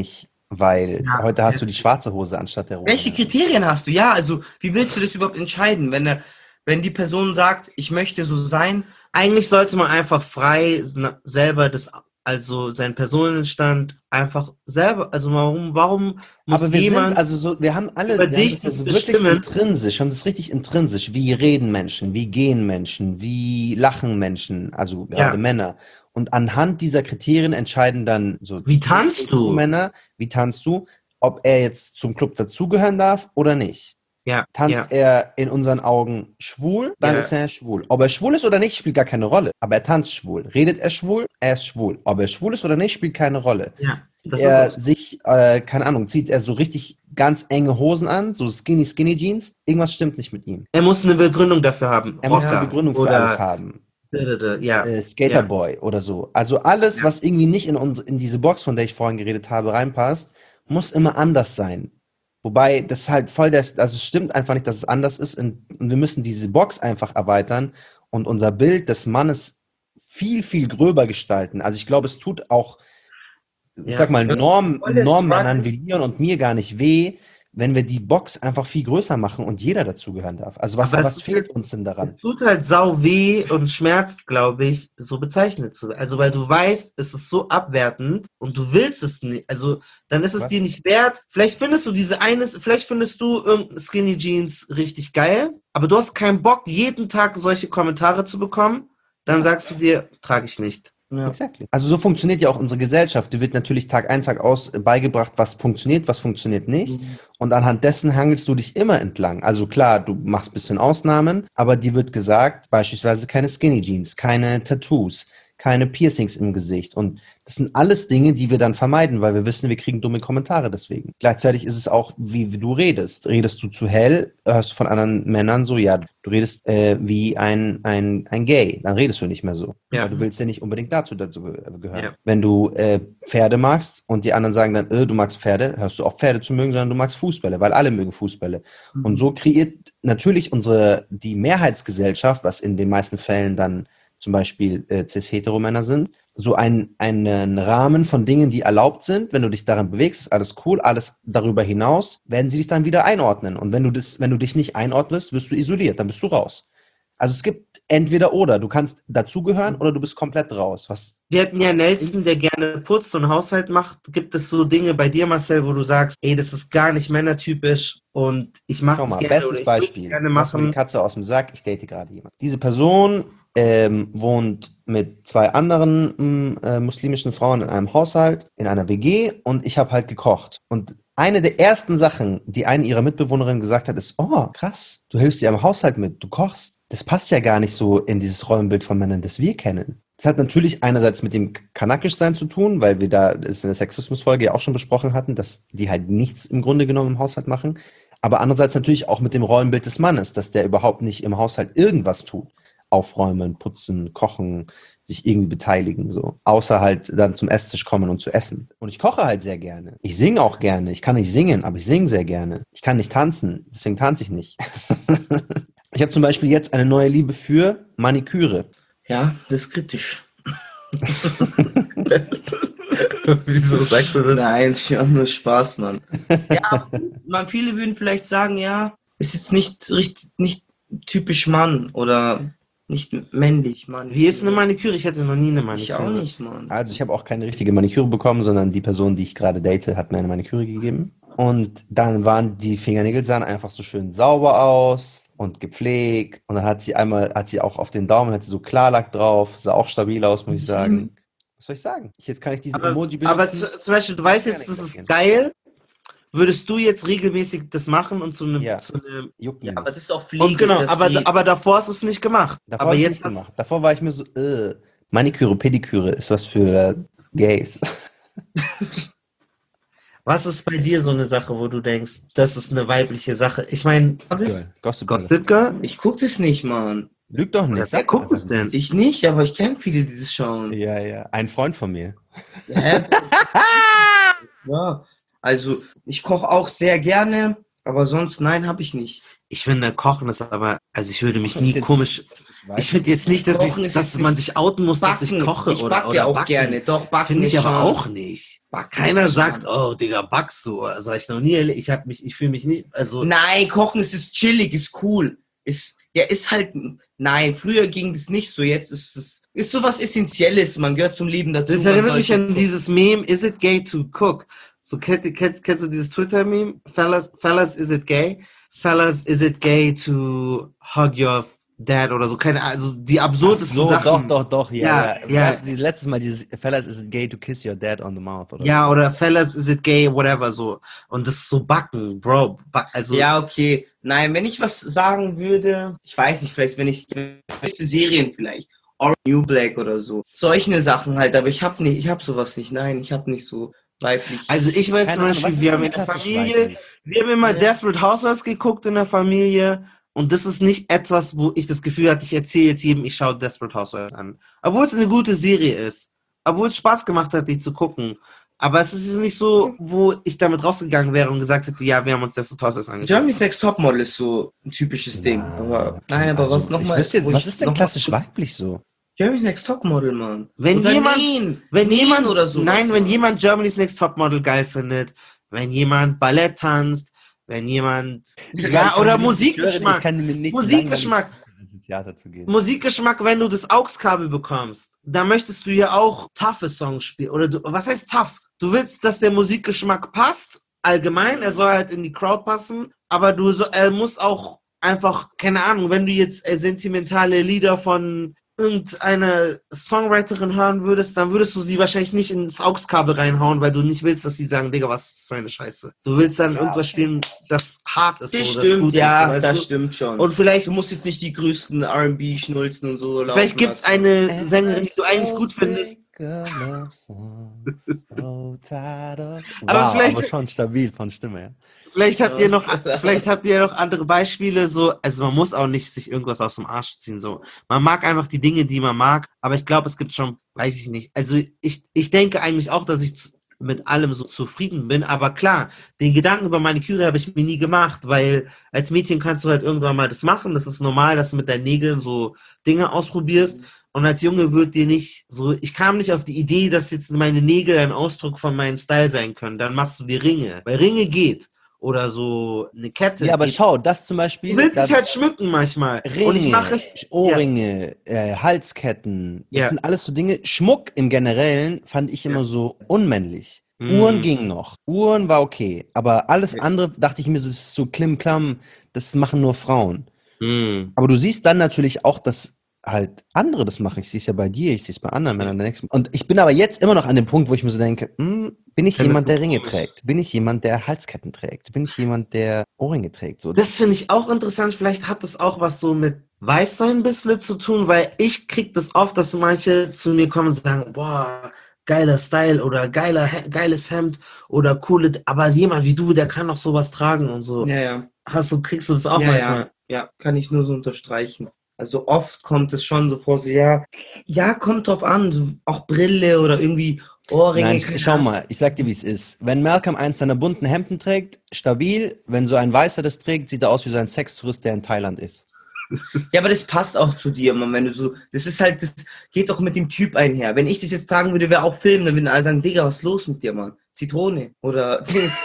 [SPEAKER 7] weil
[SPEAKER 6] Ja.
[SPEAKER 7] heute hast du die schwarze Hose anstatt der roten.
[SPEAKER 6] Welche Kriterien hast du? Ja, also wie willst du das überhaupt entscheiden, wenn, er, wenn die Person sagt, ich möchte so sein?
[SPEAKER 1] Eigentlich sollte man einfach frei na- selber das, also seinen Personenstand einfach selber, also warum, warum muss
[SPEAKER 7] Aber wir
[SPEAKER 1] jemand
[SPEAKER 7] sind, also so, wir haben alle,
[SPEAKER 1] über
[SPEAKER 7] wir haben
[SPEAKER 1] dich
[SPEAKER 7] das also
[SPEAKER 1] das
[SPEAKER 7] wirklich
[SPEAKER 1] bestimmen?
[SPEAKER 7] intrinsisch, haben das richtig intrinsisch. Wie reden Menschen, wie gehen Menschen, wie lachen Menschen, also gerade
[SPEAKER 1] Ja.
[SPEAKER 7] Männer. Und anhand dieser Kriterien entscheiden dann so
[SPEAKER 1] Wie tanzt du?
[SPEAKER 7] Männer, wie tanzt du, ob er jetzt zum Club dazugehören darf oder nicht.
[SPEAKER 1] Ja,
[SPEAKER 7] Tanzt
[SPEAKER 1] ja.
[SPEAKER 7] er in unseren Augen schwul, dann
[SPEAKER 1] Ja.
[SPEAKER 7] ist er schwul. Ob er schwul ist oder nicht, spielt gar keine Rolle. Aber er tanzt schwul. Redet er schwul, er ist schwul. Ob er schwul ist oder nicht, spielt keine Rolle.
[SPEAKER 1] Ja, das
[SPEAKER 7] er
[SPEAKER 1] ist auch so.
[SPEAKER 7] sich, äh, keine Ahnung, zieht er so richtig ganz enge Hosen an, so skinny, skinny Jeans. Irgendwas stimmt nicht mit ihm.
[SPEAKER 1] Er muss eine Begründung dafür haben.
[SPEAKER 7] Er muss eine
[SPEAKER 1] Rocker
[SPEAKER 7] Begründung für
[SPEAKER 1] oder-
[SPEAKER 7] alles haben.
[SPEAKER 1] Ja.
[SPEAKER 7] Äh, Skaterboy oder so. Also alles,
[SPEAKER 1] Ja.
[SPEAKER 7] was irgendwie nicht in, uns, in diese Box, von der ich vorhin geredet habe, reinpasst, muss immer anders sein. Wobei das halt voll das, also es stimmt einfach nicht, dass es anders ist und, und wir müssen diese Box einfach erweitern und unser Bild des Mannes viel, viel gröber gestalten. Also ich glaube, es tut auch, ich
[SPEAKER 1] Ja.
[SPEAKER 7] sag mal, Norm,
[SPEAKER 6] Volles
[SPEAKER 7] Normmännern wie Leon und mir gar nicht weh, wenn wir die Box einfach viel größer machen und jeder dazugehören darf. Also was,
[SPEAKER 1] Aber es
[SPEAKER 7] was
[SPEAKER 1] ist
[SPEAKER 7] fehlt
[SPEAKER 1] halt-
[SPEAKER 7] uns denn daran?
[SPEAKER 1] Es tut halt sau weh und schmerzt, glaube ich, so bezeichnet zu werden. Also weil du weißt, es ist so abwertend und du willst es nicht. Also dann ist es
[SPEAKER 7] Was?
[SPEAKER 1] dir nicht wert. Vielleicht findest du diese eine, vielleicht findest du irgendeine Skinny Jeans richtig geil, aber du hast keinen Bock, jeden Tag solche Kommentare zu bekommen. Dann sagst du dir, trage ich nicht. Ja.
[SPEAKER 7] Exactly. Also so funktioniert ja auch unsere Gesellschaft. Dir wird natürlich Tag ein, Tag aus beigebracht, was funktioniert, was funktioniert nicht.
[SPEAKER 1] Mhm.
[SPEAKER 7] Und anhand dessen hangelst du dich immer entlang. Also klar, du machst ein bisschen Ausnahmen, aber dir wird gesagt, beispielsweise keine Skinny Jeans, keine Tattoos, keine Piercings im Gesicht. Und das sind alles Dinge, die wir dann vermeiden, weil wir wissen, wir kriegen dumme Kommentare deswegen. Gleichzeitig ist es auch, wie, wie du redest. Redest du zu hell, hörst du von anderen Männern so, ja, du redest äh, wie ein, ein, ein Gay, dann redest du nicht mehr so.
[SPEAKER 1] Ja.
[SPEAKER 7] Weil du willst ja nicht unbedingt dazu, dazu ge- gehören.
[SPEAKER 1] Ja.
[SPEAKER 7] Wenn du äh, Pferde magst und die anderen sagen dann, äh, du magst Pferde, hörst du auch Pferde zu mögen, sondern du magst Fußbälle, weil alle mögen Fußbälle.
[SPEAKER 1] Mhm.
[SPEAKER 7] Und so kreiert natürlich unsere, die Mehrheitsgesellschaft, was in den meisten Fällen dann zum Beispiel äh, cis-hetero-Männer sind, so ein, einen Rahmen von Dingen, die erlaubt sind. Wenn du dich darin bewegst, ist alles cool. Alles darüber hinaus werden sie dich dann wieder einordnen. Und wenn du das, wenn du dich nicht einordnest, wirst du isoliert, dann bist du raus. Also es gibt entweder oder. Du kannst dazugehören oder du bist komplett raus. Was
[SPEAKER 1] Wir hatten ja Nelson, der gerne putzt und Haushalt macht. Gibt es so Dinge bei dir, Marcel, wo du sagst, ey, das ist gar nicht männertypisch und ich mache
[SPEAKER 7] Schau
[SPEAKER 1] das
[SPEAKER 7] mal,
[SPEAKER 1] gerne
[SPEAKER 7] bestes
[SPEAKER 1] oder ich
[SPEAKER 7] Beispiel.
[SPEAKER 1] würde gerne
[SPEAKER 7] Lass mal die
[SPEAKER 1] machen.
[SPEAKER 7] Katze aus dem Sack, ich date gerade jemanden. Diese Person ähm, wohnt mit zwei anderen mh, äh, muslimischen Frauen in einem Haushalt, in einer W G und ich habe halt gekocht. Und eine der ersten Sachen, die eine ihrer Mitbewohnerinnen gesagt hat, ist, oh, krass, du hilfst dir am Haushalt mit, du kochst. Das passt ja gar nicht so in dieses Rollenbild von Männern, das wir kennen. Das hat natürlich einerseits mit dem Kanakischsein zu tun, weil wir da das in der Sexismusfolge ja auch schon besprochen hatten, dass die halt nichts im Grunde genommen im Haushalt machen. Aber andererseits natürlich auch mit dem Rollenbild des Mannes, dass der überhaupt nicht im Haushalt irgendwas tut. Aufräumen, putzen, kochen, sich irgendwie beteiligen, so. Außer halt dann zum Esstisch kommen und zu essen. Und ich koche halt sehr gerne. Ich singe auch gerne. Ich kann nicht singen, aber ich singe sehr gerne. Ich kann nicht tanzen, deswegen tanze ich nicht. Ich habe zum Beispiel jetzt eine neue Liebe für Maniküre.
[SPEAKER 6] Ja, das ist kritisch. Wieso sagst du das? Nein, ich habe nur Spaß, Mann. Ja, man, viele würden vielleicht sagen, ja, ist jetzt nicht richtig, nicht typisch Mann oder nicht männlich, Mann.
[SPEAKER 1] Wie ist eine Maniküre? Ich hatte noch nie eine Maniküre.
[SPEAKER 6] Ich auch nicht, Mann.
[SPEAKER 7] Also ich habe auch keine richtige Maniküre bekommen, sondern die Person, die ich gerade date, hat mir eine Maniküre gegeben. Und dann waren die Fingernägel sahen einfach so schön sauber aus und gepflegt. Und dann hat sie einmal, hat sie auch auf den Daumen, hat sie so Klarlack drauf, sah auch stabil aus, muss ich sagen. Was soll ich sagen? Ich, jetzt kann ich diesen
[SPEAKER 1] Aber,
[SPEAKER 7] Emoji
[SPEAKER 1] aber
[SPEAKER 7] benutzen.
[SPEAKER 1] zu, zum Beispiel, du weißt jetzt, das ist geil. Würdest du jetzt regelmäßig das machen und zu einem...
[SPEAKER 7] Ja.
[SPEAKER 1] Zu einem
[SPEAKER 7] Juckt
[SPEAKER 6] Ja,
[SPEAKER 7] mich
[SPEAKER 6] aber
[SPEAKER 7] nicht.
[SPEAKER 6] das ist auch Pflege.
[SPEAKER 1] und genau,
[SPEAKER 6] dass
[SPEAKER 1] aber,
[SPEAKER 6] die-
[SPEAKER 1] aber davor hast du es nicht gemacht.
[SPEAKER 7] Davor
[SPEAKER 1] aber
[SPEAKER 7] habe ich
[SPEAKER 1] jetzt
[SPEAKER 7] nicht
[SPEAKER 1] hast-
[SPEAKER 7] gemacht. Davor war ich mir so, äh, Maniküre, Pediküre ist was für äh, Gays.
[SPEAKER 1] Was ist bei dir so eine Sache, wo du denkst, das ist eine weibliche Sache? Ich meine,
[SPEAKER 7] Gossip Girl.
[SPEAKER 1] Gossip Girl?
[SPEAKER 6] Ich guck das nicht, Mann.
[SPEAKER 7] Lüg doch nicht.
[SPEAKER 1] Wer
[SPEAKER 7] sag
[SPEAKER 1] guckt
[SPEAKER 7] einfach
[SPEAKER 1] es denn?
[SPEAKER 6] Ich nicht, aber ich kenne viele, die das schauen.
[SPEAKER 7] nicht. Ja, ja. Ein Freund von mir.
[SPEAKER 6] Ja, ja. Also, ich koche auch sehr gerne, aber sonst, nein, habe ich nicht.
[SPEAKER 1] Ich finde, Kochen ist aber, also ich würde mich
[SPEAKER 7] Kochen ist
[SPEAKER 1] nie
[SPEAKER 7] jetzt
[SPEAKER 1] komisch,
[SPEAKER 7] nicht-
[SPEAKER 1] ich finde jetzt nicht, dass,
[SPEAKER 6] Kochen
[SPEAKER 1] ich,
[SPEAKER 6] ist
[SPEAKER 1] dass
[SPEAKER 6] jetzt
[SPEAKER 1] man
[SPEAKER 6] nicht-
[SPEAKER 1] sich outen muss, dass ich
[SPEAKER 6] Backen.
[SPEAKER 1] koche
[SPEAKER 6] Ich
[SPEAKER 1] oder,
[SPEAKER 6] backe
[SPEAKER 1] oder
[SPEAKER 6] auch
[SPEAKER 1] backen.
[SPEAKER 6] gerne. Doch, backen
[SPEAKER 1] Finde ich
[SPEAKER 6] ist
[SPEAKER 1] aber
[SPEAKER 6] schon-
[SPEAKER 1] auch nicht.
[SPEAKER 6] Backen
[SPEAKER 1] Keiner
[SPEAKER 6] ist
[SPEAKER 1] sagt,
[SPEAKER 6] schon-
[SPEAKER 1] oh, Digga, backst du? Also ich noch nie erlebt, ich hab mich, ich fühle mich nicht, also.
[SPEAKER 6] Nein, Kochen ist, ist chillig, ist cool. Ist, ja, ist halt, nein, früher ging das nicht so, jetzt ist es, ist sowas Essentielles, man gehört zum Leben dazu.
[SPEAKER 1] Das
[SPEAKER 6] man
[SPEAKER 1] erinnert mich
[SPEAKER 6] sollte-
[SPEAKER 1] an dieses Meme, is it gay to cook? So, kennst, kennst, kennst du dieses Twitter-Meme? Fellas, fellas, is it gay? Fellas, is it gay to hug your dad oder so? Keine Ahnung, also die absurdesten
[SPEAKER 7] so,
[SPEAKER 1] Sachen.
[SPEAKER 7] doch, doch, doch, ja.
[SPEAKER 1] Ja,
[SPEAKER 7] ja.
[SPEAKER 1] ja.
[SPEAKER 7] Gab's dieses letztes Mal dieses Fellas, is it gay to kiss your dad on the mouth? Oder
[SPEAKER 1] Ja,
[SPEAKER 7] so?
[SPEAKER 1] oder fellas, is it gay, whatever, so. Und das ist so backen, Bro. Back, also,
[SPEAKER 6] Ja, okay. Nein, wenn ich was sagen würde, ich weiß nicht, vielleicht, wenn ich beste Serien vielleicht, Orange New Black oder so. Solche Sachen halt, aber ich hab nicht, ich hab sowas nicht. Nein, ich hab nicht so weiblich.
[SPEAKER 1] also ich weiß
[SPEAKER 7] Keine
[SPEAKER 1] zum
[SPEAKER 7] Ahnung,
[SPEAKER 1] Beispiel,
[SPEAKER 7] was ist
[SPEAKER 1] wir
[SPEAKER 7] denn
[SPEAKER 1] haben in der
[SPEAKER 7] klassisch
[SPEAKER 1] Familie,
[SPEAKER 7] weiblich?
[SPEAKER 1] wir haben immer
[SPEAKER 6] Ja.
[SPEAKER 1] Desperate Housewives geguckt in der Familie und das ist nicht etwas, wo ich das Gefühl hatte, ich erzähle jetzt jedem, ich schaue Desperate Housewives an. Obwohl es eine gute Serie ist. Obwohl es Spaß gemacht hat, die zu gucken. Aber es ist nicht so, wo ich damit rausgegangen wäre und gesagt hätte, ja, wir haben uns Desperate Housewives angeschaut.
[SPEAKER 6] Germany's Next Topmodel ist so ein typisches Ding. Aber, nein, aber
[SPEAKER 7] Also,
[SPEAKER 6] was
[SPEAKER 7] ich
[SPEAKER 6] nochmal?
[SPEAKER 7] wüsste jetzt, was ist denn klassisch weiblich so?
[SPEAKER 6] Germany's Next Topmodel, Mann.
[SPEAKER 1] Wenn
[SPEAKER 6] Oder
[SPEAKER 1] jemand,
[SPEAKER 6] Neen.
[SPEAKER 1] wenn
[SPEAKER 6] Neen
[SPEAKER 1] jemand,
[SPEAKER 6] oder so.
[SPEAKER 1] nein, wenn jemand Germany's Next Topmodel geil findet, wenn jemand Ballett tanzt, wenn jemand, ja, oder Musikgeschmack,
[SPEAKER 7] Ich kann mir nicht
[SPEAKER 1] Musikgeschmack.
[SPEAKER 7] sagen, wann ich ins Theater zu gehen.
[SPEAKER 1] Musikgeschmack, wenn du das A U X-Kabel bekommst, da möchtest du ja auch toughe Songs spielen. Oder du, was heißt tough? Du willst, dass der Musikgeschmack passt, allgemein, er soll halt in die Crowd passen, aber du so, er muss auch einfach, keine Ahnung, wenn du jetzt äh, sentimentale Lieder von irgendeiner Songwriterin hören würdest, dann würdest du sie wahrscheinlich nicht ins A U X-Kabel reinhauen, weil du nicht willst, dass sie sagen, Digga, was ist das für eine Scheiße. Du willst dann irgendwas spielen, das hart ist.
[SPEAKER 6] Das
[SPEAKER 1] so,
[SPEAKER 6] stimmt,
[SPEAKER 1] gut
[SPEAKER 6] ja,
[SPEAKER 1] ist, weißt
[SPEAKER 6] das
[SPEAKER 1] du?
[SPEAKER 6] stimmt schon.
[SPEAKER 1] Und vielleicht,
[SPEAKER 6] du musst jetzt nicht die größten R and B schnulzen und so laufen
[SPEAKER 1] vielleicht gibt es
[SPEAKER 6] lassen.
[SPEAKER 1] eine Sängerin, die du eigentlich gut findest.
[SPEAKER 7] So tired of-
[SPEAKER 1] Aber
[SPEAKER 7] wow,
[SPEAKER 1] vielleicht-
[SPEAKER 7] aber schon stabil von Stimme, ja.
[SPEAKER 1] Vielleicht habt ihr noch, vielleicht habt ihr noch andere Beispiele, so, also man muss auch nicht sich irgendwas aus dem Arsch ziehen, so. Man mag einfach die Dinge, die man mag, aber ich glaube, es gibt schon, weiß ich nicht, also ich, ich denke eigentlich auch, dass ich zu, mit allem so zufrieden bin, aber klar, den Gedanken über Maniküre habe ich mir nie gemacht, weil als Mädchen kannst du halt irgendwann mal das machen, das ist normal, dass du mit deinen Nägeln so Dinge ausprobierst. Und als Junge wird dir nicht so, ich kam nicht auf die Idee, dass jetzt meine Nägel ein Ausdruck von meinem Style sein können. Dann machst du die Ringe. Weil Ringe geht. Oder so eine Kette.
[SPEAKER 7] Ja, aber
[SPEAKER 1] geht.
[SPEAKER 7] schau, das zum Beispiel.
[SPEAKER 1] Du willst
[SPEAKER 7] das-
[SPEAKER 1] dich halt schmücken manchmal.
[SPEAKER 7] Ringe,
[SPEAKER 1] Und ich mache es.
[SPEAKER 7] Ohrringe, äh, Halsketten, das
[SPEAKER 1] Ja.
[SPEAKER 7] sind alles so Dinge. Schmuck im Generellen fand ich immer so unmännlich.
[SPEAKER 1] Mm.
[SPEAKER 7] Uhren ging noch. Uhren war okay. Aber alles andere dachte ich mir, so, das ist so klimm-klamm, das machen nur Frauen.
[SPEAKER 1] Mm.
[SPEAKER 7] Aber du siehst dann natürlich auch, dass halt andere das machen. Ich sehe es ja bei dir, ich sehe es bei anderen Männern. Der nächsten. Und ich bin aber jetzt immer noch an dem Punkt, wo ich mir so denke, hm, bin ich
[SPEAKER 1] Findest
[SPEAKER 7] jemand,
[SPEAKER 1] du
[SPEAKER 7] der Ringe
[SPEAKER 1] komisch?
[SPEAKER 7] trägt? Bin ich jemand, der Halsketten trägt? Bin ich jemand, der Ohrringe trägt? So.
[SPEAKER 1] Das finde ich auch interessant. Vielleicht hat das auch was so mit Weißsein ein bisschen zu tun, weil ich krieg das oft, dass manche zu mir kommen und sagen, boah, geiler Style oder geiler, He- geiles Hemd oder coole, aber jemand wie du, der kann doch sowas tragen und so.
[SPEAKER 6] Ja, ja.
[SPEAKER 1] Hast du, kriegst du das auch
[SPEAKER 6] ja,
[SPEAKER 1] manchmal?
[SPEAKER 6] ja, ja, kann ich nur so unterstreichen. Also oft kommt es schon so vor, so ja, ja, kommt drauf an, so auch Brille oder irgendwie Ohrringe.
[SPEAKER 7] Nein,
[SPEAKER 6] keine
[SPEAKER 7] schau
[SPEAKER 6] Ahnung.
[SPEAKER 7] mal, ich sag dir, wie es ist. Wenn Malcolm eins seiner bunten Hemden trägt, stabil. Wenn so ein Weißer das trägt, sieht er aus wie so ein Sextourist, der in Thailand ist.
[SPEAKER 6] Ja, aber das passt auch zu dir, Mann, wenn du so, das ist halt, das geht doch mit dem Typ einher. Wenn ich das jetzt tragen würde, wäre auch Film, dann würden alle sagen, Digga, was ist los mit dir, Mann? Zitrone oder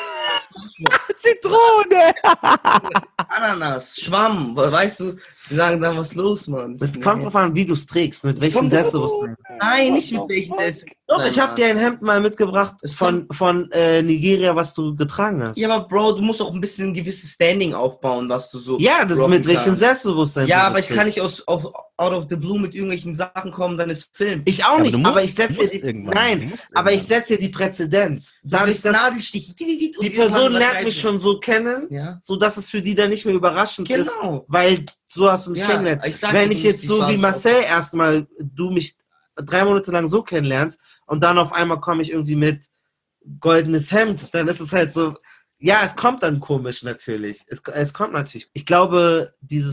[SPEAKER 7] Zitrone!
[SPEAKER 6] Ananas, Schwamm, weißt du, die sagen dann, was ist los, Mann?
[SPEAKER 1] Es kommt drauf an, wie du es trägst, mit welchem
[SPEAKER 6] kommt-
[SPEAKER 1] Selbstbewusstsein.
[SPEAKER 6] Nein, nicht mit welchen Selbstbewusstsein.
[SPEAKER 1] Doch, ich habe dir ein Hemd mal mitgebracht von, von äh, Nigeria, was du getragen hast.
[SPEAKER 6] Ja, aber Bro, du musst auch ein bisschen ein gewisses Standing aufbauen, was du so.
[SPEAKER 1] Ja, das
[SPEAKER 6] rocken
[SPEAKER 1] mit welchem
[SPEAKER 6] kannst.
[SPEAKER 1] Selbstbewusstsein.
[SPEAKER 6] Ja,
[SPEAKER 1] du
[SPEAKER 6] aber
[SPEAKER 1] das
[SPEAKER 6] ich kann
[SPEAKER 1] trägst.
[SPEAKER 6] nicht aus, auf, out of the blue mit irgendwelchen Sachen kommen, dann ist Film.
[SPEAKER 1] Ich auch
[SPEAKER 7] Aber
[SPEAKER 1] nicht,
[SPEAKER 7] du
[SPEAKER 1] aber
[SPEAKER 7] musst-
[SPEAKER 1] ich setze
[SPEAKER 7] du
[SPEAKER 1] dir
[SPEAKER 7] musst
[SPEAKER 1] die,
[SPEAKER 7] irgendwann, du
[SPEAKER 1] nein,
[SPEAKER 7] musst
[SPEAKER 1] aber ich
[SPEAKER 7] irgendwann.
[SPEAKER 1] setze dir die Präzedenz. Dadurch, dass
[SPEAKER 6] Nadelstich.
[SPEAKER 1] die Person lernt mich schon so kennen,
[SPEAKER 6] Ja.
[SPEAKER 1] so dass es für die dann nicht mehr überraschend ist,
[SPEAKER 6] Genau.
[SPEAKER 1] weil so hast du mich
[SPEAKER 6] Ja,
[SPEAKER 1] kennengelernt.
[SPEAKER 6] ich sag
[SPEAKER 1] Wenn
[SPEAKER 6] dir,
[SPEAKER 1] ich
[SPEAKER 6] du
[SPEAKER 1] jetzt
[SPEAKER 6] musst die
[SPEAKER 1] so wie
[SPEAKER 6] Basis
[SPEAKER 1] Marcel erstmal, du mich drei Monate lang so kennenlernst und dann auf einmal komme ich irgendwie mit goldenes Hemd, dann ist es halt so, ja, es kommt dann komisch natürlich. Es, es kommt natürlich. Ich glaube, dieses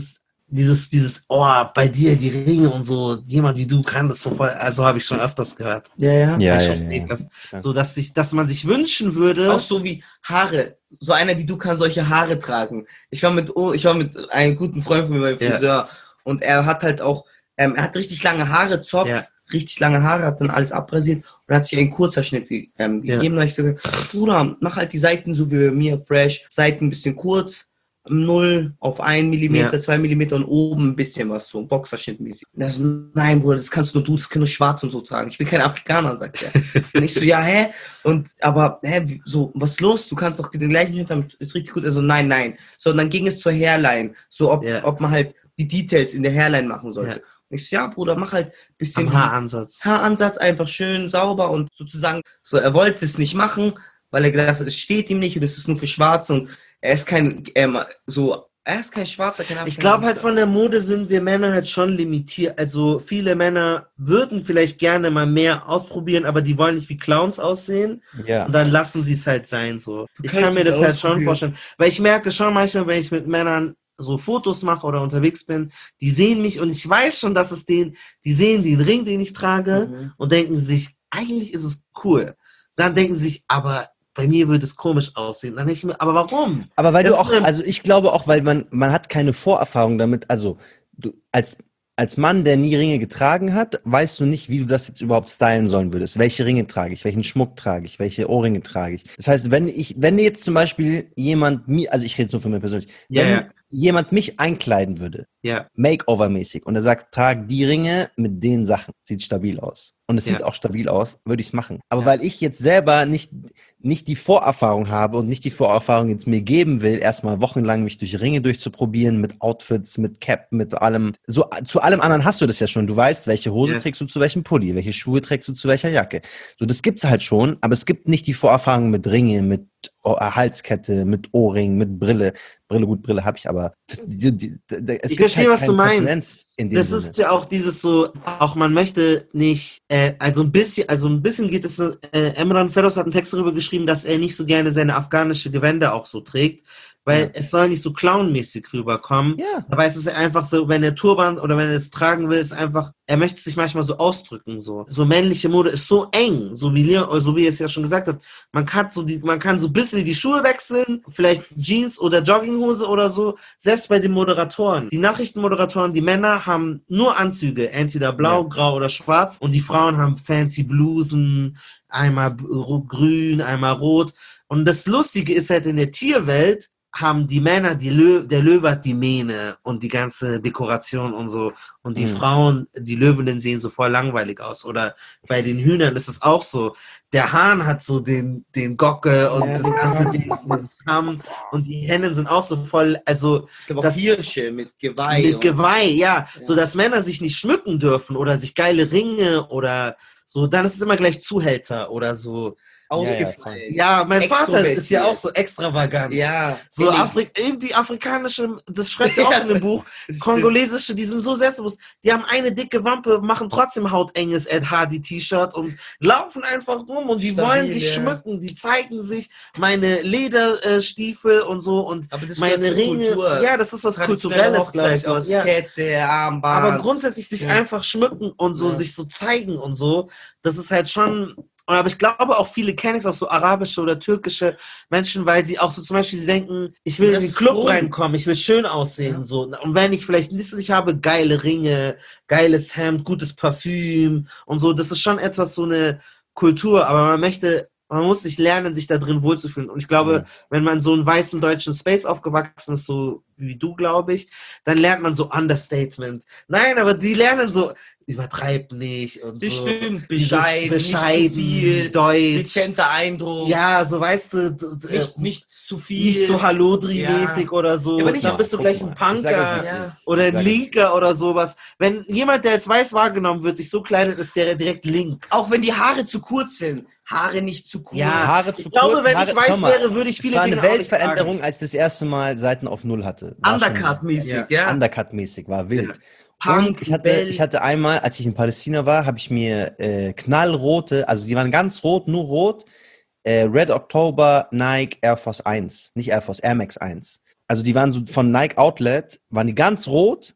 [SPEAKER 1] dieses, dieses, oh, bei dir die Ringe und so, jemand wie du kann das so voll, also habe ich schon öfters gehört. Ja, ja.
[SPEAKER 7] Ja,
[SPEAKER 1] Hab ich
[SPEAKER 7] ja,
[SPEAKER 1] schon
[SPEAKER 7] ja,
[SPEAKER 1] öfter-
[SPEAKER 7] ja.
[SPEAKER 1] So, dass sich, dass man sich wünschen würde.
[SPEAKER 6] Auch so wie Haare. So einer wie du kann solche Haare tragen. Ich war mit, oh, ich war mit einem guten Freund von mir beim
[SPEAKER 1] Ja.
[SPEAKER 6] Friseur und er hat halt auch, ähm, er hat richtig lange Haare, Zopf,
[SPEAKER 1] Ja.
[SPEAKER 6] richtig lange Haare, hat dann alles abrasiert und hat sich einen Kurzhaarschnitt ge ähm,
[SPEAKER 1] Ja.
[SPEAKER 6] gegeben. Da hab ich gesagt, Bruder, mach halt die Seiten so wie bei mir, fresh, Seiten ein bisschen kurz, null auf ein Millimeter,
[SPEAKER 1] Ja.
[SPEAKER 6] zwei Millimeter und oben ein bisschen was, so Boxerschnittmäßig. Und er so, nein, Bruder, das kannst nur du, das kann nur schwarz und so tragen. Ich bin kein Afrikaner, sagt er. Und ich so, ja, hä? Und, aber, hä, wie- so, was ist los? Du kannst doch den gleichen Schnitt haben, ist richtig gut. Also, nein, nein. So, und dann ging es zur Hairline. So, ob,
[SPEAKER 1] Ja.
[SPEAKER 6] ob man halt die Details in der Hairline machen sollte.
[SPEAKER 1] Ja.
[SPEAKER 6] Und ich so, ja, Bruder, mach halt ein bisschen
[SPEAKER 1] Am
[SPEAKER 6] die-
[SPEAKER 1] Haaransatz.
[SPEAKER 6] Haaransatz einfach schön sauber und sozusagen, so, er wollte es nicht machen, weil er gedacht hat, es steht ihm nicht und es ist nur für Schwarze und er ist kein, ähm, so, er ist kein Schwarzer, kein
[SPEAKER 1] Ich glaube halt von der Mode sind wir Männer halt schon limitiert. Also viele Männer würden vielleicht gerne mal mehr ausprobieren, aber die wollen nicht wie Clowns aussehen.
[SPEAKER 7] Ja.
[SPEAKER 1] Und dann lassen sie es halt sein so. Ich
[SPEAKER 6] kannst
[SPEAKER 1] kann mir
[SPEAKER 6] es
[SPEAKER 1] das halt schon
[SPEAKER 6] ausprobieren.
[SPEAKER 1] vorstellen. Weil ich merke schon manchmal, wenn ich mit Männern so Fotos mache oder unterwegs bin, die sehen mich und ich weiß schon, dass es den, die sehen den Ring, den ich trage
[SPEAKER 6] Mhm.
[SPEAKER 1] und denken sich, eigentlich ist es cool. Dann denken sie sich, aber bei mir würde es komisch aussehen. Dann denke ich mir, aber warum?
[SPEAKER 7] Aber weil
[SPEAKER 1] Das
[SPEAKER 7] du
[SPEAKER 1] ist
[SPEAKER 7] auch,
[SPEAKER 1] eine-
[SPEAKER 7] also ich glaube auch, weil man, man hat keine Vorerfahrung damit, also du als, als Mann, der nie Ringe getragen hat, weißt du nicht, wie du das jetzt überhaupt stylen sollen würdest. Welche Ringe trage ich, welchen Schmuck trage ich, welche Ohrringe trage ich. Das heißt, wenn ich, wenn jetzt zum Beispiel jemand mir, also ich rede nur für mich persönlich,
[SPEAKER 1] Ja,
[SPEAKER 7] wenn
[SPEAKER 1] ja.
[SPEAKER 7] jemand mich einkleiden würde,
[SPEAKER 1] Ja.
[SPEAKER 7] Makeover-mäßig, und er sagt, trag die Ringe mit den Sachen, sieht stabil aus. Und es
[SPEAKER 1] Ja.
[SPEAKER 7] sieht auch stabil aus, würde ich es machen. Aber
[SPEAKER 1] Ja.
[SPEAKER 7] weil ich jetzt selber nicht, nicht die Vorerfahrung habe und nicht die Vorerfahrung jetzt mir geben will, erstmal wochenlang mich durch Ringe durchzuprobieren, mit Outfits, mit Cap, mit allem. So, zu allem anderen hast du das ja schon. Du weißt, welche Hose
[SPEAKER 1] Yes.
[SPEAKER 7] trägst du zu welchem Pulli, welche Schuhe trägst du zu welcher Jacke. So, das gibt's halt schon, aber es gibt nicht die Vorerfahrung mit Ringe, mit O- Halskette, mit Ohrring, mit Brille. Brille, gut, Brille habe ich, aber die, die, die, es
[SPEAKER 1] Ich
[SPEAKER 7] gibt
[SPEAKER 1] verstehe,
[SPEAKER 7] halt
[SPEAKER 1] was du
[SPEAKER 7] keine
[SPEAKER 1] meinst.
[SPEAKER 7] Präzedenz in dem
[SPEAKER 1] Das
[SPEAKER 7] Sinne.
[SPEAKER 1] ist ja auch dieses so, auch man möchte nicht, äh, also ein bisschen, also ein bisschen geht es, äh, Emran Feroz hat einen Text darüber geschrieben, dass er nicht so gerne seine afghanische Gewänder auch so trägt, weil
[SPEAKER 7] Ja.
[SPEAKER 1] es soll nicht so clownmäßig rüberkommen.
[SPEAKER 7] Ja.
[SPEAKER 1] Dabei ist es einfach so, wenn er Turban oder wenn er es tragen will, ist einfach, er möchte sich manchmal so ausdrücken, so. So männliche Mode ist so eng, so wie Leon, so wie ihr es ja schon gesagt habt. Man kann so die, man kann so ein bisschen die Schuhe wechseln, vielleicht Jeans oder Jogginghose oder so, selbst bei den Moderatoren. Die Nachrichtenmoderatoren, die Männer haben nur Anzüge, entweder blau,
[SPEAKER 7] Ja.
[SPEAKER 1] grau oder schwarz und die Frauen haben fancy Blusen, einmal b- ro- grün, einmal rot. Und das Lustige ist halt in der Tierwelt, haben die Männer, die Lö der Löwe hat die Mähne und die ganze Dekoration und so. Und die
[SPEAKER 7] Mhm.
[SPEAKER 1] Frauen, die Löwinnen sehen so voll langweilig aus. Oder bei den Hühnern ist es auch so. Der Hahn hat so den, den Gockel und
[SPEAKER 6] Ja.
[SPEAKER 1] das ganze Ding mit Kamm. Und die Hennen sind auch so voll, also
[SPEAKER 6] Ich glaube auch
[SPEAKER 1] das-
[SPEAKER 6] Hirsche mit Geweih.
[SPEAKER 1] mit
[SPEAKER 6] und-
[SPEAKER 1] Geweih, ja.
[SPEAKER 6] Ja.
[SPEAKER 1] So dass Männer sich nicht schmücken dürfen oder sich geile Ringe oder so. Dann ist es immer gleich Zuhälter oder so.
[SPEAKER 6] Ausgefallen.
[SPEAKER 1] Ja, mein Vater ist ja
[SPEAKER 6] Extrovertiert.
[SPEAKER 1] auch so extravagant.
[SPEAKER 6] Ja.
[SPEAKER 1] So
[SPEAKER 6] in den-
[SPEAKER 1] Afrik eben die afrikanische, das schreibt er auch in dem Buch,
[SPEAKER 6] Das stimmt.
[SPEAKER 1] kongolesische, die sind so selbstbewusst, die haben eine dicke Wampe, machen trotzdem hautenges Ed Hardy T-Shirt und laufen einfach rum und die
[SPEAKER 6] Stabil,
[SPEAKER 1] wollen sich
[SPEAKER 6] ja.
[SPEAKER 1] schmücken, die zeigen sich meine Lederstiefel und so und
[SPEAKER 6] Aber das
[SPEAKER 1] meine
[SPEAKER 6] gehört zur
[SPEAKER 1] Ringe.
[SPEAKER 6] Kultur.
[SPEAKER 1] Ja, das ist was
[SPEAKER 6] Traditionelle
[SPEAKER 1] Kulturelles, glaube ich.
[SPEAKER 6] Hochzeit aus
[SPEAKER 1] Ja.
[SPEAKER 6] Kette, Armband.
[SPEAKER 1] Aber grundsätzlich sich
[SPEAKER 6] Ja.
[SPEAKER 1] einfach schmücken und so
[SPEAKER 6] Ja.
[SPEAKER 1] sich so zeigen und so, das ist halt schon. Aber ich glaube auch viele kennen es auch so arabische oder türkische Menschen, weil sie auch so zum Beispiel sie denken, ich will
[SPEAKER 6] Das
[SPEAKER 1] in den
[SPEAKER 6] ist
[SPEAKER 1] Club
[SPEAKER 6] cool.
[SPEAKER 1] reinkommen, ich will schön aussehen
[SPEAKER 6] Ja.
[SPEAKER 1] so. Und wenn ich vielleicht nicht, ich habe geile Ringe, geiles Hemd, gutes Parfüm und so, das ist schon etwas so eine Kultur. Aber man möchte Man muss sich lernen, sich da drin wohlzufühlen. Und ich glaube,
[SPEAKER 7] Mhm.
[SPEAKER 1] wenn man so einen weißen deutschen Space aufgewachsen ist, so wie du, glaube ich, dann lernt man so Understatement. Nein, aber die lernen so, übertreib nicht und
[SPEAKER 6] Das
[SPEAKER 1] so.
[SPEAKER 6] stimmt,
[SPEAKER 1] Dieses
[SPEAKER 6] bescheiden,
[SPEAKER 1] bescheiden,
[SPEAKER 6] nicht zu viel,
[SPEAKER 1] Deutsch.
[SPEAKER 6] dezenter Eindruck,
[SPEAKER 1] Ja, so weißt du, d- d-
[SPEAKER 6] nicht, nicht zu viel.
[SPEAKER 1] nicht so Hallodri-mäßig
[SPEAKER 6] Ja.
[SPEAKER 1] oder so.
[SPEAKER 6] Ja, aber nicht-
[SPEAKER 1] dann bist du
[SPEAKER 7] Guck
[SPEAKER 1] gleich
[SPEAKER 7] mal,
[SPEAKER 1] ein
[SPEAKER 7] ich sag euch,
[SPEAKER 1] Punker
[SPEAKER 7] wie es
[SPEAKER 6] Ja.
[SPEAKER 7] ist.
[SPEAKER 1] oder
[SPEAKER 7] Ich
[SPEAKER 1] ein
[SPEAKER 7] sag euch,
[SPEAKER 1] Linker oder sowas. Wenn jemand, der als weiß wahrgenommen wird, sich so kleidet, ist der direkt link.
[SPEAKER 6] Auch wenn die Haare zu kurz sind. Haare nicht zu kurz.
[SPEAKER 1] Ja,
[SPEAKER 7] Haare zu
[SPEAKER 1] ich glaube,
[SPEAKER 7] kurz,
[SPEAKER 1] wenn
[SPEAKER 7] Haare,
[SPEAKER 1] ich weiß
[SPEAKER 7] schau mal,
[SPEAKER 1] wäre, würde ich
[SPEAKER 7] es
[SPEAKER 1] viele
[SPEAKER 7] war eine
[SPEAKER 1] Dinge auch nicht
[SPEAKER 7] Weltveränderung,
[SPEAKER 1] tragen.
[SPEAKER 7] als das erste Mal Seiten auf Null hatte. War schon-
[SPEAKER 6] Undercut-mäßig,
[SPEAKER 1] Ja.
[SPEAKER 6] ja.
[SPEAKER 7] Undercut-mäßig, war wild.
[SPEAKER 6] Punk,
[SPEAKER 7] Und ich hatte,
[SPEAKER 6] Bell.
[SPEAKER 7] ich hatte einmal, als ich in Palästina war, habe ich mir äh, knallrote, also die waren ganz rot, nur rot, äh, Red October Nike Air Force eins, nicht Air Force, Air Max eins. Also die waren so von Nike Outlet, waren die ganz rot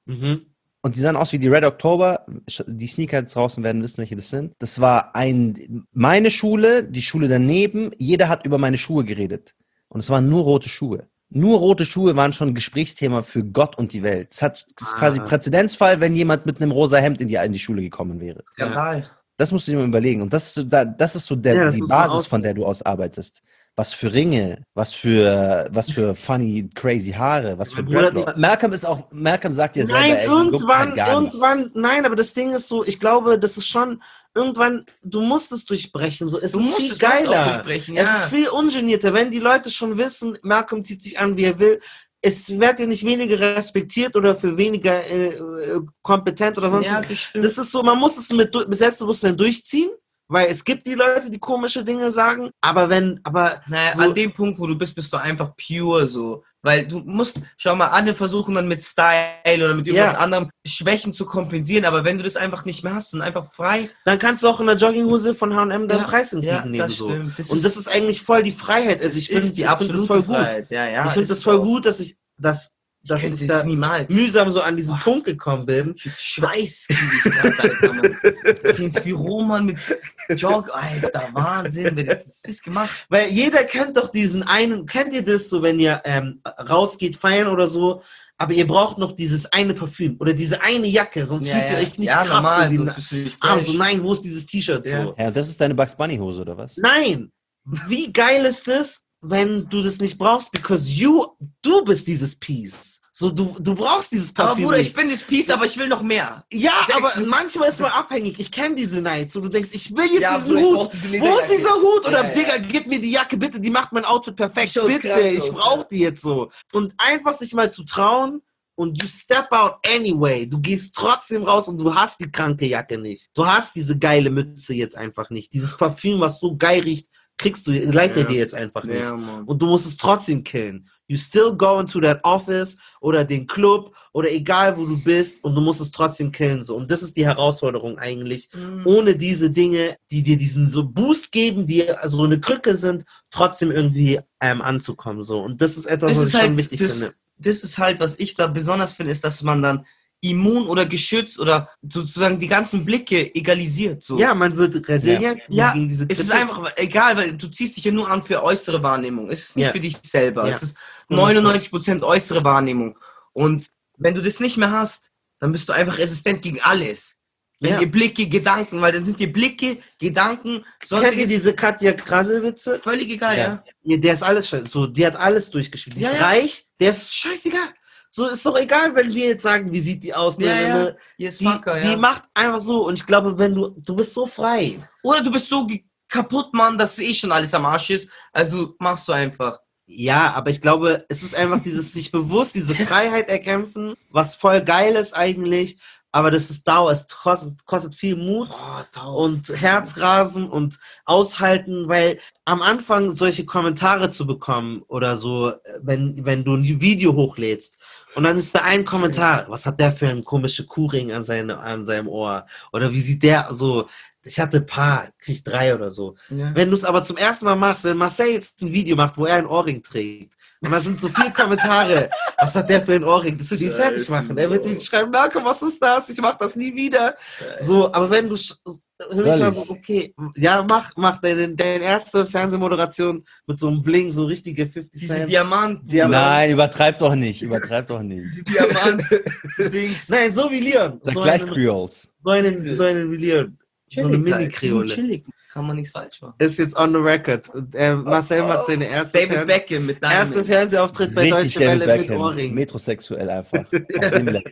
[SPEAKER 1] Mhm.
[SPEAKER 7] Und die sahen aus wie die Red October. Die Sneakerheads draußen werden wissen, welche das sind. Das war ein, meine Schule, die Schule daneben. Jeder hat über meine Schuhe geredet. Und es waren nur rote Schuhe. Nur rote Schuhe waren schon ein Gesprächsthema für Gott und die Welt. Das, hat, das ist
[SPEAKER 1] Ah.
[SPEAKER 7] quasi Präzedenzfall, wenn jemand mit einem rosa Hemd in die, in die Schule gekommen wäre.
[SPEAKER 6] Skandal.
[SPEAKER 7] Das musst du dir mal überlegen. Und das ist so, da, das ist so der,
[SPEAKER 1] Ja, das
[SPEAKER 7] die
[SPEAKER 1] muss man
[SPEAKER 7] Basis,
[SPEAKER 1] aus-
[SPEAKER 7] von der du aus arbeitest. Was für Ringe, was für, was für funny, crazy Haare, was für
[SPEAKER 1] Mein Bruder-
[SPEAKER 7] Dreadlocks. Malcolm ist auch, Malcolm sagt ja selber,
[SPEAKER 1] Nein,
[SPEAKER 7] ey, die guckt
[SPEAKER 1] irgendwann,
[SPEAKER 7] halt gar nicht.
[SPEAKER 1] irgendwann, nein, aber das Ding ist so, ich glaube, das ist schon, irgendwann, du musst es durchbrechen, so, es
[SPEAKER 6] Du
[SPEAKER 1] ist
[SPEAKER 6] musst
[SPEAKER 1] viel
[SPEAKER 6] es fast auch
[SPEAKER 1] geiler.
[SPEAKER 6] durchbrechen,
[SPEAKER 1] Es
[SPEAKER 6] ja.
[SPEAKER 1] ist viel ungenierter, wenn die Leute schon wissen, Malcolm zieht sich an, wie er will, es wird ja nicht weniger respektiert oder für weniger äh, äh, kompetent oder sonst
[SPEAKER 6] Ja,
[SPEAKER 1] was.
[SPEAKER 6] das stimmt.
[SPEAKER 1] Das ist so, man muss es mit, du- mit Selbstbewusstsein durchziehen, weil es gibt die Leute, die komische Dinge sagen, aber wenn, aber
[SPEAKER 6] Naja,
[SPEAKER 1] so,
[SPEAKER 6] an dem Punkt, wo du bist, bist du einfach pure so. Weil du musst, schau mal, alle versuchen dann mit Style oder mit irgendwas
[SPEAKER 1] Ja.
[SPEAKER 6] anderem Schwächen zu kompensieren, aber wenn du das einfach nicht mehr hast und einfach frei.
[SPEAKER 1] dann kannst du auch in der Jogginghose von H und M deinen
[SPEAKER 6] Ja,
[SPEAKER 1] Preis
[SPEAKER 6] ja,
[SPEAKER 1] entgegennehmen.
[SPEAKER 6] das
[SPEAKER 1] so.
[SPEAKER 6] stimmt. Das
[SPEAKER 1] Und
[SPEAKER 6] ist-
[SPEAKER 1] das ist eigentlich voll die Freiheit. Also ich
[SPEAKER 6] das
[SPEAKER 1] bin
[SPEAKER 6] ist die
[SPEAKER 1] ich find das
[SPEAKER 6] absolute
[SPEAKER 1] voll gut.
[SPEAKER 6] Freiheit. Ja, ja,
[SPEAKER 1] ich finde
[SPEAKER 6] ist
[SPEAKER 1] das
[SPEAKER 6] es
[SPEAKER 1] voll
[SPEAKER 6] auch.
[SPEAKER 1] gut, dass ich, dass, dass
[SPEAKER 6] könnte
[SPEAKER 1] ich
[SPEAKER 6] es
[SPEAKER 1] da
[SPEAKER 6] niemals.
[SPEAKER 1] mühsam so an diesen Punkt gekommen bin.
[SPEAKER 6] Jetzt Schweiß krieg ich grad, Alter, Mann. Ich geh ins Büro, Mann, mit Jog, Alter, Wahnsinn, wer das ist gemacht.
[SPEAKER 1] Weil jeder kennt doch diesen einen, kennt ihr das so, wenn ihr ähm, rausgeht, feiern oder so, aber ihr braucht noch dieses eine Parfüm oder diese eine Jacke, sonst
[SPEAKER 6] Ja,
[SPEAKER 1] fühlt ihr
[SPEAKER 6] ja.
[SPEAKER 1] euch nicht
[SPEAKER 6] Ja,
[SPEAKER 1] krass
[SPEAKER 6] normal,
[SPEAKER 1] in den
[SPEAKER 6] sonst bist du nicht
[SPEAKER 1] Arm.
[SPEAKER 6] fresh.
[SPEAKER 1] So, nein, wo ist dieses T-Shirt?
[SPEAKER 6] Ja.
[SPEAKER 1] So.
[SPEAKER 7] Ja, das ist deine Bugs Bunny Hose, oder was?
[SPEAKER 1] Nein, wie geil ist es, wenn du das nicht brauchst, because you, du bist dieses Piece. So, du, du brauchst dieses Parfüm
[SPEAKER 6] Aber Bruder,
[SPEAKER 1] nicht.
[SPEAKER 6] ich bin das Piece, aber ich will noch mehr.
[SPEAKER 1] Ja, aber
[SPEAKER 6] Denkst du-
[SPEAKER 1] manchmal ist man abhängig. Ich kenne diese Nights. So, du denkst, ich will jetzt
[SPEAKER 6] Ja,
[SPEAKER 1] diesen
[SPEAKER 6] Bruder, ich
[SPEAKER 1] Hut.
[SPEAKER 6] brauch diese
[SPEAKER 1] Wo
[SPEAKER 6] Lederjacke.
[SPEAKER 1] ist dieser Hut? Oder
[SPEAKER 6] Ja, ja.
[SPEAKER 1] Digga, gib mir die Jacke, bitte. Die macht mein Outfit perfekt.
[SPEAKER 6] Die schaut
[SPEAKER 1] Bitte,
[SPEAKER 6] krass
[SPEAKER 1] ich
[SPEAKER 6] aus,
[SPEAKER 1] brauche
[SPEAKER 6] ja.
[SPEAKER 1] die jetzt so. Und einfach sich mal zu trauen und you step out anyway. Du gehst trotzdem raus und du hast die kranke Jacke nicht. Du hast diese geile Mütze jetzt einfach nicht. Dieses Parfüm, was so geil riecht, kriegst du, leitet er
[SPEAKER 6] Ja.
[SPEAKER 1] dir jetzt einfach nicht.
[SPEAKER 6] Ja, Mann.
[SPEAKER 1] Und du musst es trotzdem killen. You still go into that office oder den Club oder egal wo du bist und du musst es trotzdem killen. So. Und das ist die Herausforderung eigentlich.
[SPEAKER 6] Mhm.
[SPEAKER 1] Ohne diese Dinge, die dir diesen so Boost geben, die so eine Krücke sind, trotzdem irgendwie ähm, anzukommen. So. Und das ist etwas,
[SPEAKER 6] Das
[SPEAKER 1] was
[SPEAKER 6] ist
[SPEAKER 1] ich schon
[SPEAKER 6] halt,
[SPEAKER 1] wichtig
[SPEAKER 6] das,
[SPEAKER 1] finde.
[SPEAKER 6] das ist halt, was ich da besonders finde, ist, dass man dann immun oder geschützt oder sozusagen die ganzen Blicke egalisiert. So.
[SPEAKER 1] Ja, man wird resilient
[SPEAKER 6] Ja,
[SPEAKER 1] gegen diese
[SPEAKER 6] es ist
[SPEAKER 1] Kritik.
[SPEAKER 6] einfach egal, weil du ziehst dich ja nur an für äußere Wahrnehmung. Es ist nicht
[SPEAKER 1] Ja.
[SPEAKER 6] für dich selber.
[SPEAKER 1] Ja.
[SPEAKER 6] Es ist neunundneunzig Prozent äußere Wahrnehmung. Und wenn du das nicht mehr hast, dann bist du einfach resistent gegen alles. Wenn
[SPEAKER 1] Ja.
[SPEAKER 6] die Blicke, Gedanken, weil dann sind die Blicke, Gedanken,
[SPEAKER 1] Kennt ihr
[SPEAKER 6] sonstiges
[SPEAKER 1] diese Katja Krasel-Witze?
[SPEAKER 6] völlig egal, ja.
[SPEAKER 1] Ja, der ist alles scheiße. So, die hat alles durchgespielt. Die
[SPEAKER 6] Ja,
[SPEAKER 1] ist
[SPEAKER 6] ja.
[SPEAKER 1] reich, der ist scheißegal. So, ist doch egal, wenn wir jetzt sagen, wie sieht die aus.
[SPEAKER 6] Ja,
[SPEAKER 1] ne,
[SPEAKER 6] ja.
[SPEAKER 1] ne,
[SPEAKER 6] Yes,
[SPEAKER 1] Die,
[SPEAKER 6] fucker,
[SPEAKER 1] die
[SPEAKER 6] ja.
[SPEAKER 1] macht einfach so. Und ich glaube, wenn du, du bist so frei.
[SPEAKER 6] Oder du bist so ge- kaputt, Mann, dass eh schon alles am Arsch ist. Also machst du einfach.
[SPEAKER 1] Ja, aber ich glaube, es ist einfach dieses sich bewusst, diese Freiheit erkämpfen, was voll geil ist eigentlich. Aber das ist Dauer, es kostet, kostet viel Mut und Herzrasen und aushalten, weil am Anfang solche Kommentare zu bekommen oder so, wenn, wenn du ein Video hochlädst und dann ist da ein Kommentar, was hat der für einen komischen Kuhring an, seine, an seinem Ohr oder wie sieht der so, ich hatte ein paar, krieg drei oder so.
[SPEAKER 6] Ja.
[SPEAKER 1] Wenn du es aber zum ersten Mal machst, wenn Marcel jetzt ein Video macht, wo er einen Ohrring trägt und da sind so viele Kommentare, was hat der für ein Ohrring, das wird ihn fertig machen. Er wird nicht schreiben, Malcolm, was ist das? Ich mach das nie wieder. So, aber wenn du sch- für mich war so, okay, ja, mach, mach deine, deine erste Fernsehmoderation mit so einem Bling, so richtige fünfzig
[SPEAKER 6] Diese
[SPEAKER 1] Cent.
[SPEAKER 6] Diamant,
[SPEAKER 1] Diamant.
[SPEAKER 7] Nein, übertreib doch nicht, übertreib doch nicht.
[SPEAKER 6] diese Diamant-Dings.
[SPEAKER 1] Nein, so wie Leon.
[SPEAKER 7] Sag
[SPEAKER 1] So
[SPEAKER 7] gleich
[SPEAKER 1] einen,
[SPEAKER 7] Creoles.
[SPEAKER 1] so einen, so einen wie Leon. So eine
[SPEAKER 6] Chillig, halt. Die sind
[SPEAKER 1] Mini-Kreole.
[SPEAKER 6] chillig. Kann man nichts falsch machen.
[SPEAKER 1] Ist jetzt on the record. Und, äh, Marcel macht seine erste,
[SPEAKER 6] David
[SPEAKER 1] Fern
[SPEAKER 6] Beckham mit deinem.
[SPEAKER 1] erste Fernsehauftritt bei
[SPEAKER 7] Richtig
[SPEAKER 1] Deutsche
[SPEAKER 7] David
[SPEAKER 1] Welle mit
[SPEAKER 7] Beckham.
[SPEAKER 1] Ohrring.
[SPEAKER 7] Metrosexuell einfach. Auf dem Level.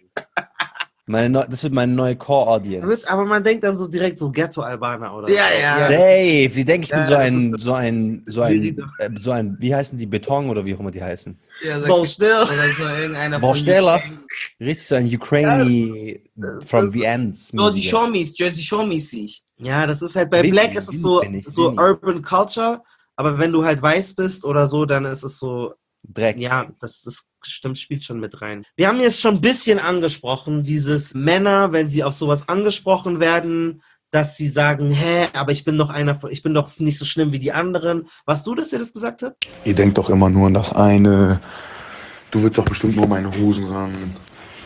[SPEAKER 7] Meine neu, das wird meine neue Core-Audience.
[SPEAKER 1] Aber man denkt dann so direkt so Ghetto-Albaner oder
[SPEAKER 6] Ja,
[SPEAKER 1] so.
[SPEAKER 6] ja.
[SPEAKER 7] Safe. Die denken, ich bin
[SPEAKER 1] Ja,
[SPEAKER 7] so
[SPEAKER 1] das
[SPEAKER 7] ein,
[SPEAKER 1] ist-
[SPEAKER 7] so ein, so ein, äh, so ein, wie heißen die, Beton oder wie auch immer die heißen?
[SPEAKER 6] Ja, sag-
[SPEAKER 1] Bau still.
[SPEAKER 6] Oder so irgendeiner von-
[SPEAKER 7] Bausteller. Richtig so ein Ukraini
[SPEAKER 1] das-
[SPEAKER 7] from
[SPEAKER 1] das-
[SPEAKER 7] the ends.
[SPEAKER 6] So, die Shomies, Jersey Shomies sehe ich.
[SPEAKER 1] Ja, das ist halt, bei
[SPEAKER 7] Winnie,
[SPEAKER 1] Black ist es so,
[SPEAKER 7] Winnie bin ich,
[SPEAKER 1] so
[SPEAKER 7] Winnie.
[SPEAKER 1] Urban Culture, aber wenn du halt weiß bist oder so, dann ist es so,
[SPEAKER 7] Dreck.
[SPEAKER 1] ja, das ist, stimmt, spielt schon mit rein. Wir haben jetzt schon ein bisschen angesprochen, dieses Männer, wenn sie auf sowas angesprochen werden, dass sie sagen, hä, aber ich bin doch einer, von- ich bin doch nicht so schlimm wie die anderen. Warst du das, der das gesagt hat?
[SPEAKER 2] Ihr denkt doch immer nur an das eine. Du willst doch bestimmt nur meine Hosen ran.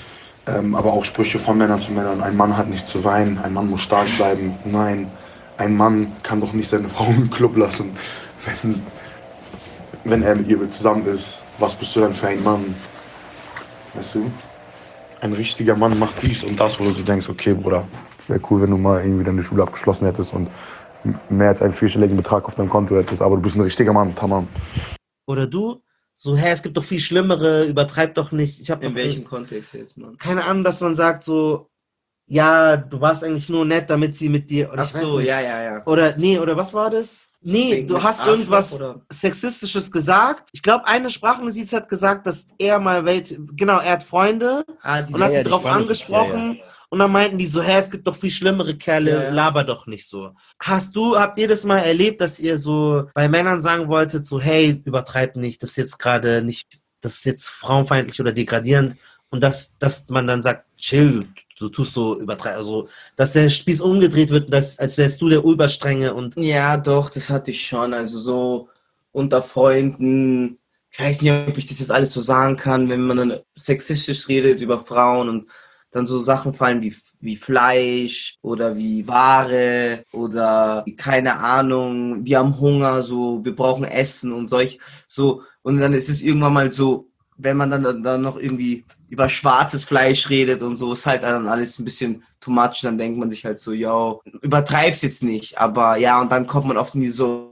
[SPEAKER 2] Ähm, aber auch Sprüche von Männern zu Männern. Ein Mann hat nicht zu weinen, ein Mann muss stark bleiben. Nein, ein Mann kann doch nicht seine Frau im Club lassen, wenn, wenn er mit ihr zusammen ist. Was bist du denn für ein Mann? Weißt du? Ein richtiger Mann macht dies und das, wo du so denkst, okay, Bruder, wäre cool, wenn du mal irgendwie deine Schule abgeschlossen hättest und mehr als einen vierstelligen Betrag auf deinem Konto hättest, aber du bist ein richtiger Mann, tamam.
[SPEAKER 1] Oder du, so, hä, es gibt doch viel Schlimmere, übertreib doch nicht. Ich hab
[SPEAKER 6] In
[SPEAKER 1] doch
[SPEAKER 6] welchem Kontext jetzt, Mann?
[SPEAKER 1] keine Ahnung, dass man sagt so, ja, du warst eigentlich nur nett, damit sie mit dir, oder
[SPEAKER 6] Ach
[SPEAKER 1] ich weiß
[SPEAKER 6] so,
[SPEAKER 1] nicht.
[SPEAKER 6] ja, ja, ja.
[SPEAKER 1] Oder, nee, oder was war das? Nee,
[SPEAKER 6] Wegen
[SPEAKER 1] du
[SPEAKER 6] mit
[SPEAKER 1] hast
[SPEAKER 6] Arschloch,
[SPEAKER 1] irgendwas
[SPEAKER 6] oder?
[SPEAKER 1] Sexistisches gesagt. Ich glaube, eine Sprachnotiz hat gesagt, dass er mal welche, genau, er hat Freunde
[SPEAKER 6] Ah, die
[SPEAKER 1] und hat
[SPEAKER 7] ja,
[SPEAKER 1] die
[SPEAKER 7] die
[SPEAKER 1] drauf
[SPEAKER 7] Sprachnotiz, ja,
[SPEAKER 1] angesprochen. Und dann meinten die so, hä, es gibt doch viel schlimmere Kerle,
[SPEAKER 6] Ja, ja.
[SPEAKER 1] laber doch nicht so. Hast du, habt ihr das mal erlebt, dass ihr so bei Männern sagen wolltet, so, hey, übertreib nicht, das ist jetzt gerade nicht, das ist jetzt frauenfeindlich oder degradierend und dass, dass man dann sagt, chill, du tust so übertreib, also, dass der Spieß umgedreht wird, dass, als wärst du der Überstrenge und
[SPEAKER 6] Ja, doch, das hatte ich schon. Also so unter Freunden, ich weiß nicht, ob ich das jetzt alles so sagen kann, wenn man dann sexistisch redet über Frauen und dann so Sachen fallen wie, wie Fleisch oder wie Ware oder wie, keine Ahnung, wir haben Hunger, so, wir brauchen Essen und solch, so. Und dann ist es irgendwann mal so, wenn man dann, dann noch irgendwie über schwarzes Fleisch redet und so, ist halt dann alles ein bisschen too much. Dann denkt man sich halt so, yo, übertreib's jetzt nicht. Aber ja, und dann kommt man oft in die so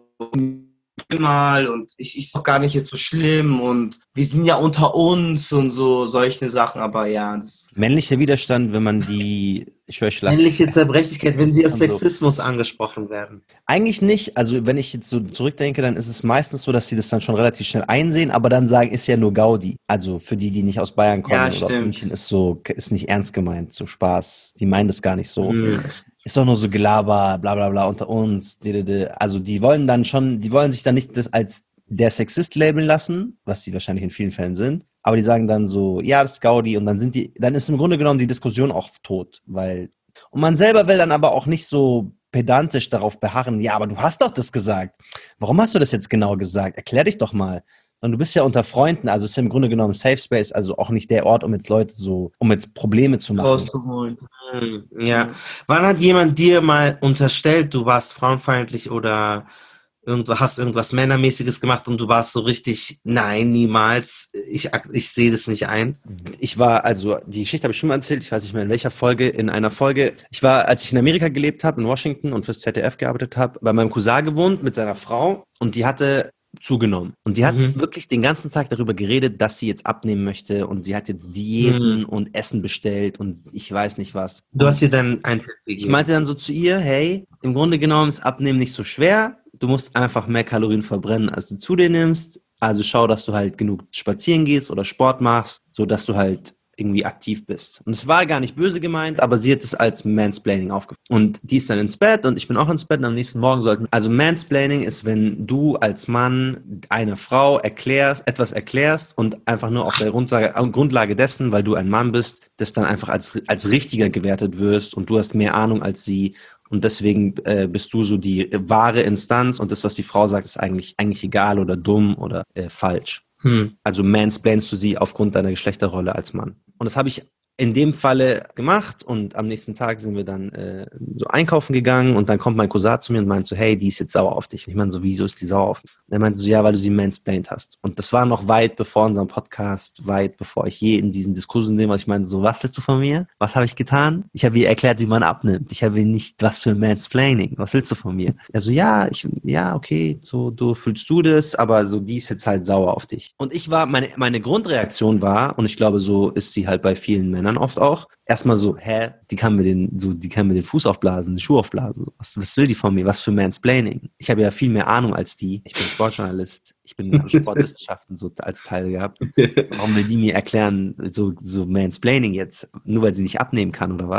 [SPEAKER 6] mal und ich ist doch gar nicht jetzt so schlimm und wir sind ja unter uns und so solche Sachen. Aber ja, das
[SPEAKER 7] Männlicher Widerstand, wenn man die, ich höre Schlag.
[SPEAKER 1] männliche Zerbrechlichkeit, wenn sie auf
[SPEAKER 7] Also-
[SPEAKER 1] Sexismus angesprochen werden.
[SPEAKER 7] Eigentlich nicht. Also wenn ich jetzt so zurückdenke, dann ist es meistens so, dass sie das dann schon relativ schnell einsehen, aber dann sagen, ist ja nur Gaudi. Also für die, die nicht aus Bayern kommen
[SPEAKER 6] Ja,
[SPEAKER 7] oder aus
[SPEAKER 6] stimmt.
[SPEAKER 7] München, ist so, ist nicht ernst gemeint, so Spaß. Die meinen das gar nicht so.
[SPEAKER 1] Mhm.
[SPEAKER 7] Ist doch nur so Gelaber, bla bla bla unter uns. di, di, di. Also die wollen dann schon, die wollen sich dann nicht das als der Sexist labeln lassen, was sie wahrscheinlich in vielen Fällen sind. Aber die sagen dann so, ja, das ist Gaudi und dann sind die, dann ist im Grunde genommen die Diskussion auch tot, weil, und man selber will dann aber auch nicht so pedantisch darauf beharren, ja, aber du hast doch das gesagt. Warum hast du das jetzt genau gesagt? Erklär dich doch mal. Und du bist ja unter Freunden, also ist ja im Grunde genommen Safe Space, also auch nicht der Ort, um jetzt Leute so, um jetzt Probleme zu machen.
[SPEAKER 6] rauszuholen.
[SPEAKER 1] Hm, ja. Wann hat jemand dir mal unterstellt, du warst frauenfeindlich oder irgendwo, hast irgendwas Männermäßiges gemacht und du warst so richtig, nein, niemals, ich, ich sehe das nicht ein?
[SPEAKER 7] Ich war, also die Geschichte habe ich schon mal erzählt, ich weiß nicht mehr in welcher Folge, in einer Folge, ich war, als ich in Amerika gelebt habe, in Washington und fürs Z D F gearbeitet habe, bei meinem Cousin gewohnt mit seiner Frau und die hatte zugenommen. Und die hat
[SPEAKER 1] Mhm.
[SPEAKER 7] wirklich den ganzen Tag darüber geredet, dass sie jetzt abnehmen möchte und sie hat jetzt Diäten
[SPEAKER 1] Mhm.
[SPEAKER 7] und Essen bestellt und ich weiß nicht was.
[SPEAKER 1] Du hast dir dann einen Tipp
[SPEAKER 7] Ich
[SPEAKER 1] gegeben.
[SPEAKER 7] meinte dann so zu ihr, hey, im Grunde genommen ist Abnehmen nicht so schwer. Du musst einfach mehr Kalorien verbrennen, als du zu dir nimmst. Also schau, dass du halt genug spazieren gehst oder Sport machst, so dass du halt irgendwie aktiv bist. Und es war gar nicht böse gemeint, aber sie hat es als Mansplaining aufgefasst. Und die ist dann ins Bett und ich bin auch ins Bett und am nächsten Morgen sollten... Also Mansplaining ist, wenn du als Mann einer Frau erklärst, etwas erklärst und einfach nur auf der Grundlage, Grundlage dessen, weil du ein Mann bist, das dann einfach als, als richtiger gewertet wirst und du hast mehr Ahnung als sie. Und deswegen äh, bist du so die wahre Instanz und das, was die Frau sagt, ist eigentlich, eigentlich egal oder dumm oder äh, falsch.
[SPEAKER 1] Hm.
[SPEAKER 7] Also mansplainst du sie aufgrund deiner Geschlechterrolle als Mann. Und das habe ich in dem Falle gemacht und am nächsten Tag sind wir dann äh, so einkaufen gegangen und dann kommt mein Cousin zu mir und meint so, hey, die ist jetzt sauer auf dich. Und ich meine so, wieso ist die sauer auf mich? Und er meinte so, ja, weil du sie mansplained hast. Und das war noch weit bevor unserem Podcast, weit bevor ich je in diesen Diskursen nehme, was ich meinte so, was willst du von mir? Was habe ich getan? Ich habe ihr erklärt, wie man abnimmt. Ich habe ihr nicht, was für Mansplaining. Was willst du von mir? Er so, ja, ich, ja, okay, so, du fühlst du das, aber so, die ist jetzt halt sauer auf dich. Und ich war, meine, meine Grundreaktion war, und ich glaube, so ist sie halt bei vielen Männern oft auch, erstmal so, hä, die kann mir den, so, die kann mir den Fuß aufblasen, den Schuh aufblasen. Was, was will die von mir? Was für Mansplaining? Ich habe ja viel mehr Ahnung als die. Ich bin Sportjournalist. Ich bin an Sportwissenschaften so als Teil gehabt. Warum will die mir erklären, so, so Mansplaining jetzt? Nur weil sie nicht abnehmen kann oder was?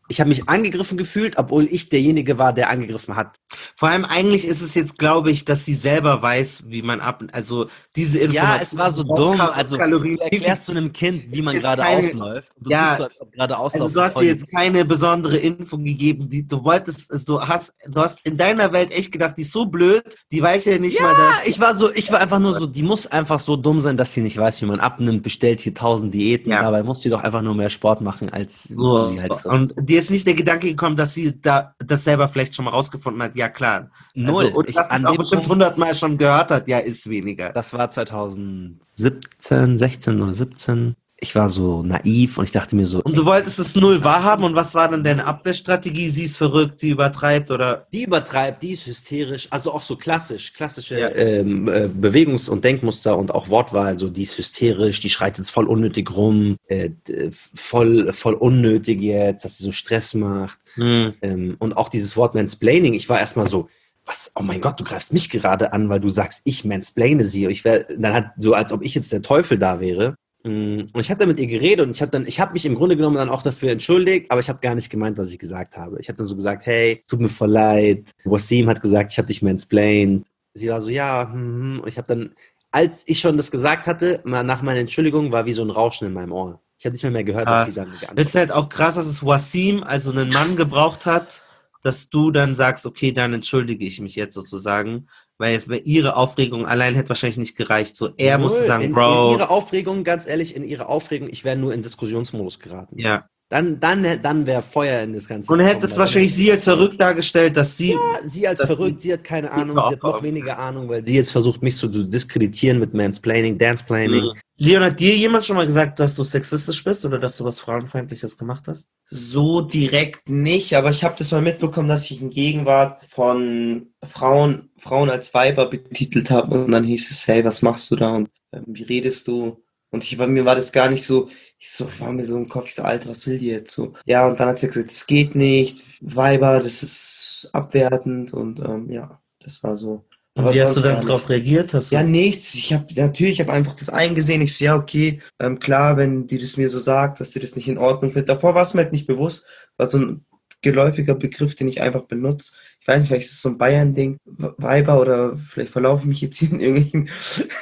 [SPEAKER 7] ich habe mich angegriffen gefühlt, obwohl ich derjenige war, der angegriffen hat.
[SPEAKER 1] Vor allem eigentlich ist es jetzt, glaube ich, dass sie selber weiß, wie man ab, also diese Information.
[SPEAKER 12] Ja, es war so dumm. Also du erklärst zu einem Kind, wie man gerade
[SPEAKER 1] keine-
[SPEAKER 12] ausläuft. Und du
[SPEAKER 1] Ja,
[SPEAKER 12] tust so, als ob gerade auslaufen.
[SPEAKER 1] Also du hast
[SPEAKER 12] voll
[SPEAKER 1] dir jetzt keine besondere Info gegeben, die du wolltest, also du hast, du hast in deiner Welt echt gedacht, die ist so blöd, die weiß ja nicht
[SPEAKER 12] ja,
[SPEAKER 1] mal, dass
[SPEAKER 12] ich war so, ich war einfach nur so, die muss einfach so dumm sein, dass sie nicht weiß, wie man abnimmt, bestellt hier tausend Diäten,
[SPEAKER 1] Ja.
[SPEAKER 12] dabei muss sie doch einfach nur mehr Sport machen, als
[SPEAKER 1] so.
[SPEAKER 12] sie halt frisst.
[SPEAKER 1] Und dir ist nicht der Gedanke gekommen, dass sie da das selber vielleicht schon mal rausgefunden hat, ja klar.
[SPEAKER 12] Null.
[SPEAKER 1] Also, und
[SPEAKER 12] Ich-
[SPEAKER 1] dass sie
[SPEAKER 12] an
[SPEAKER 1] es auch
[SPEAKER 12] dem
[SPEAKER 1] bestimmt
[SPEAKER 12] Punkt-
[SPEAKER 1] hundertmal schon gehört hat, ja, ist weniger.
[SPEAKER 12] Das war zweitausendsiebzehn, sechzehn oder siebzehn. Ich war so naiv und ich dachte mir so,
[SPEAKER 1] Und du wolltest es null wahrhaben und was war dann deine Abwehrstrategie? Sie ist verrückt, sie übertreibt oder?
[SPEAKER 12] die übertreibt, die ist hysterisch, also auch so klassisch, klassische
[SPEAKER 1] Ja.
[SPEAKER 12] ähm, äh, Bewegungs- und Denkmuster und auch Wortwahl, so die ist hysterisch, die schreit jetzt voll unnötig rum, äh, d- voll, voll unnötig jetzt, dass sie so Stress macht.
[SPEAKER 1] Hm.
[SPEAKER 12] Ähm, und auch dieses Wort Mansplaining, ich war erstmal so, was, oh mein Gott, du greifst mich gerade an, weil du sagst, ich mansplaine sie. Und ich wär, dann hat so, als ob ich jetzt der Teufel da wäre. Mm, Und ich habe dann mit ihr geredet und ich habe dann, ich habe mich im Grunde genommen dann auch dafür entschuldigt, aber ich habe gar nicht gemeint, was ich gesagt habe. Ich habe dann so gesagt, hey, es tut mir voll leid. Wasim hat gesagt, ich habe dich mansplained. Sie war so, ja, hm, hm. Und ich habe dann, als ich schon das gesagt hatte, mal nach meiner Entschuldigung, war wie so ein Rauschen in meinem Ohr. Ich habe nicht mehr, mehr gehört, was
[SPEAKER 1] Krass.
[SPEAKER 12] sie dann geantwortet
[SPEAKER 1] Es ist halt auch krass, dass es Wasim, also einen Mann gebraucht hat, dass du dann sagst, okay, dann entschuldige ich mich jetzt sozusagen, weil ihre Aufregung allein hätte wahrscheinlich nicht gereicht. So, er
[SPEAKER 12] Null.
[SPEAKER 1] musste sagen,
[SPEAKER 12] in,
[SPEAKER 1] Bro.
[SPEAKER 12] In ihre Aufregung, ganz ehrlich, in ihre Aufregung, ich wäre nur in Diskussionsmodus geraten.
[SPEAKER 1] Ja.
[SPEAKER 12] Dann, dann, dann wäre Feuer in das Ganze.
[SPEAKER 1] Und er hätte
[SPEAKER 12] gekommen,
[SPEAKER 1] es
[SPEAKER 12] weil
[SPEAKER 1] wahrscheinlich sie als verrückt dargestellt, dass sie.
[SPEAKER 12] Ja, sie als
[SPEAKER 1] dass
[SPEAKER 12] verrückt,
[SPEAKER 1] sie-
[SPEAKER 12] sie hat keine
[SPEAKER 1] sie
[SPEAKER 12] Ahnung, sie hat noch
[SPEAKER 1] aufbauen.
[SPEAKER 12] weniger Ahnung, weil sie jetzt versucht, mich zu diskreditieren mit Mansplaining, Danceplaining.
[SPEAKER 1] Mhm. Leon, hat dir jemand schon mal gesagt, dass du sexistisch bist oder dass du was Frauenfeindliches gemacht hast?
[SPEAKER 6] So direkt nicht, aber ich habe das mal mitbekommen, dass ich in Gegenwart von Frauen, Frauen als Weiber betitelt habe und dann hieß es, hey, was machst du da und ähm, wie redest du? Und ich, war, mir war das gar nicht so, ich so, war mir so im Kopf, ich so, Alter, was will die jetzt so? Ja, und dann hat sie gesagt, das geht nicht, Weiber, das ist abwertend und ähm, ja, das war so.
[SPEAKER 1] Und
[SPEAKER 6] Aber
[SPEAKER 1] wie hast du
[SPEAKER 6] sonst
[SPEAKER 1] dann
[SPEAKER 6] gar nicht.
[SPEAKER 1] darauf reagiert? Hast du
[SPEAKER 6] Ja, nichts. Ich habe natürlich, ich habe einfach das eingesehen. Ich so, ja, okay, ähm, klar, wenn die das mir so sagt, dass sie das nicht in Ordnung findet. Davor war es mir halt nicht bewusst, war so ein geläufiger Begriff, den ich einfach benutze. Ich weiß nicht, vielleicht ist es so ein Bayern-Ding, Weiber, oder vielleicht verlaufe ich mich jetzt hier in irgendwelchen...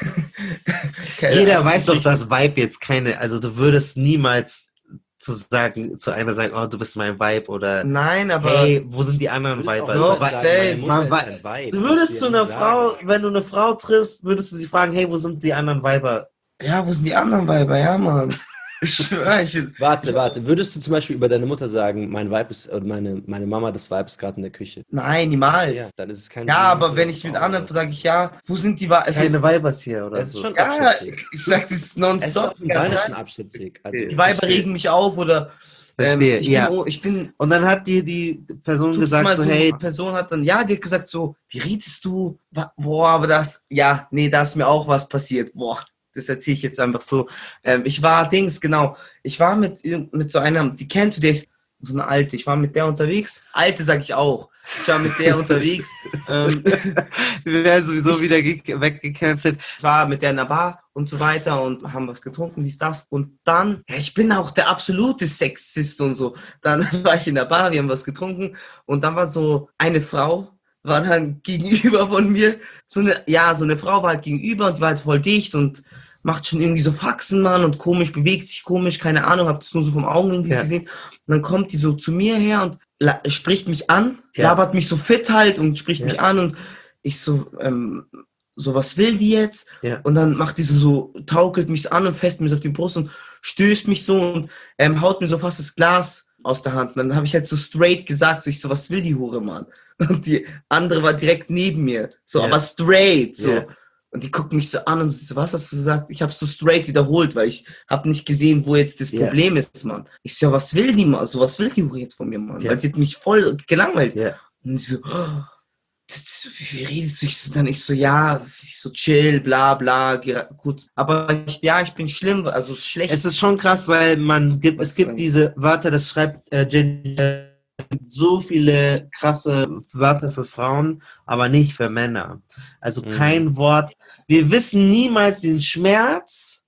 [SPEAKER 6] Keine
[SPEAKER 1] Jeder
[SPEAKER 6] Ahnung.
[SPEAKER 1] weiß doch, dass Vibe jetzt keine, also du würdest niemals zu sagen, zu einer sagen, oh, du bist mein Vibe oder
[SPEAKER 6] Nein, aber...
[SPEAKER 1] hey, wo sind die anderen
[SPEAKER 12] Würdest auch
[SPEAKER 1] Vibe?
[SPEAKER 6] Doch,
[SPEAKER 12] niemals sagen,
[SPEAKER 6] safe.
[SPEAKER 12] meine Mutter
[SPEAKER 1] Man
[SPEAKER 12] ist
[SPEAKER 1] weiß-
[SPEAKER 12] ein Vibe.
[SPEAKER 1] Du würdest
[SPEAKER 12] Das
[SPEAKER 1] zu
[SPEAKER 12] wird
[SPEAKER 1] einer
[SPEAKER 12] sie
[SPEAKER 1] Frau,
[SPEAKER 12] sagen.
[SPEAKER 1] wenn du eine Frau triffst, würdest du sie fragen, hey, wo sind die anderen Weiber?
[SPEAKER 6] Ja, wo sind die anderen Weiber? Ja, Mann. Ich schwöre, ich...
[SPEAKER 12] Warte, warte. Würdest du zum Beispiel über deine Mutter sagen, mein Weib ist, oder meine, meine Mama, das Weib ist gerade in der Küche?
[SPEAKER 6] Nein, niemals.
[SPEAKER 12] Ja, dann ist es kein
[SPEAKER 6] Ja, aber wenn ich mit anderen sage ich, ja, wo sind die Weiber? Also,
[SPEAKER 1] Keine Weibers hier oder
[SPEAKER 12] Das ist
[SPEAKER 1] so.
[SPEAKER 12] schon
[SPEAKER 6] ja,
[SPEAKER 12] abschätzig.
[SPEAKER 6] ich sag das
[SPEAKER 12] Es ist
[SPEAKER 6] nonstop.
[SPEAKER 12] auch im Bayerischen abschätzig. Also,
[SPEAKER 6] Die Weiber regen mich auf oder ähm,
[SPEAKER 1] Verstehe,
[SPEAKER 6] ich,
[SPEAKER 1] ja.
[SPEAKER 6] bin, ich bin
[SPEAKER 1] Und dann hat dir die Person
[SPEAKER 6] tut's
[SPEAKER 1] gesagt,
[SPEAKER 6] mal
[SPEAKER 1] so,
[SPEAKER 6] so,
[SPEAKER 1] hey,
[SPEAKER 6] eine Person hat dann, ja, die hat gesagt so, wie redest du? Wa- Boah, aber das, ja, nee, da ist mir auch was passiert. Boah, das erzähle ich jetzt einfach so. Ähm, ich war, Dings, genau, ich war mit, irgend- mit so einer, die kennst du, der ist so eine Alte, ich war mit der unterwegs. Alte sag ich auch. Ich war mit der unterwegs. Ähm,
[SPEAKER 1] wir werden sowieso wieder ge- weggecancelt.
[SPEAKER 6] Ich war mit der in der Bar und so weiter und haben was getrunken, dies, das. Und dann, ja, ich bin auch der absolute Sexist und so. Dann war ich in der Bar, wir haben was getrunken und dann war so eine Frau, war dann gegenüber von mir. So eine, ja, so eine Frau war halt gegenüber und die war halt voll dicht und macht schon irgendwie so Faxen, Mann, und komisch, bewegt sich komisch, keine Ahnung, hab das nur so vom Augenwinkel
[SPEAKER 1] Ja.
[SPEAKER 6] gesehen. Und dann kommt die so zu mir her und la- spricht mich an,
[SPEAKER 1] Ja.
[SPEAKER 6] labert mich so fit halt und spricht
[SPEAKER 1] Ja.
[SPEAKER 6] mich an und ich so, ähm, so, was will die jetzt?
[SPEAKER 1] Ja.
[SPEAKER 6] Und dann macht die so, so, taukelt mich so an und fest mir so auf die Brust und stößt mich so und ähm, haut mir so fast das Glas aus der Hand. Und dann habe ich halt so straight gesagt, so, ich so, was will die Hure, Mann? Und die andere war direkt neben mir, so,
[SPEAKER 1] Ja.
[SPEAKER 6] aber straight, so.
[SPEAKER 1] Ja.
[SPEAKER 6] Und die guckt mich so an und so, was hast du gesagt? Ich habe so straight wiederholt, weil ich habe nicht gesehen, wo jetzt das
[SPEAKER 1] Ja.
[SPEAKER 6] Problem ist, Mann. Ich so, ja, was will die, Mann? So, was will die Hure jetzt von mir, Mann?
[SPEAKER 1] Ja.
[SPEAKER 6] Weil sie hat mich voll gelangweilt.
[SPEAKER 1] Ja.
[SPEAKER 6] Und ich so, oh, das, wie, wie redest du? Ich so, dann ich so, ja, ich so chill, bla bla, gera- gut. Aber ich, ja, ich bin schlimm, also schlecht.
[SPEAKER 1] Es ist schon krass, weil man gibt,
[SPEAKER 6] Was
[SPEAKER 1] es gibt
[SPEAKER 6] denn?
[SPEAKER 1] diese Wörter, das schreibt äh, Jenny, so viele krasse Wörter für Frauen, aber nicht für Männer. Also
[SPEAKER 12] Mhm.
[SPEAKER 1] kein Wort. Wir wissen niemals den Schmerz,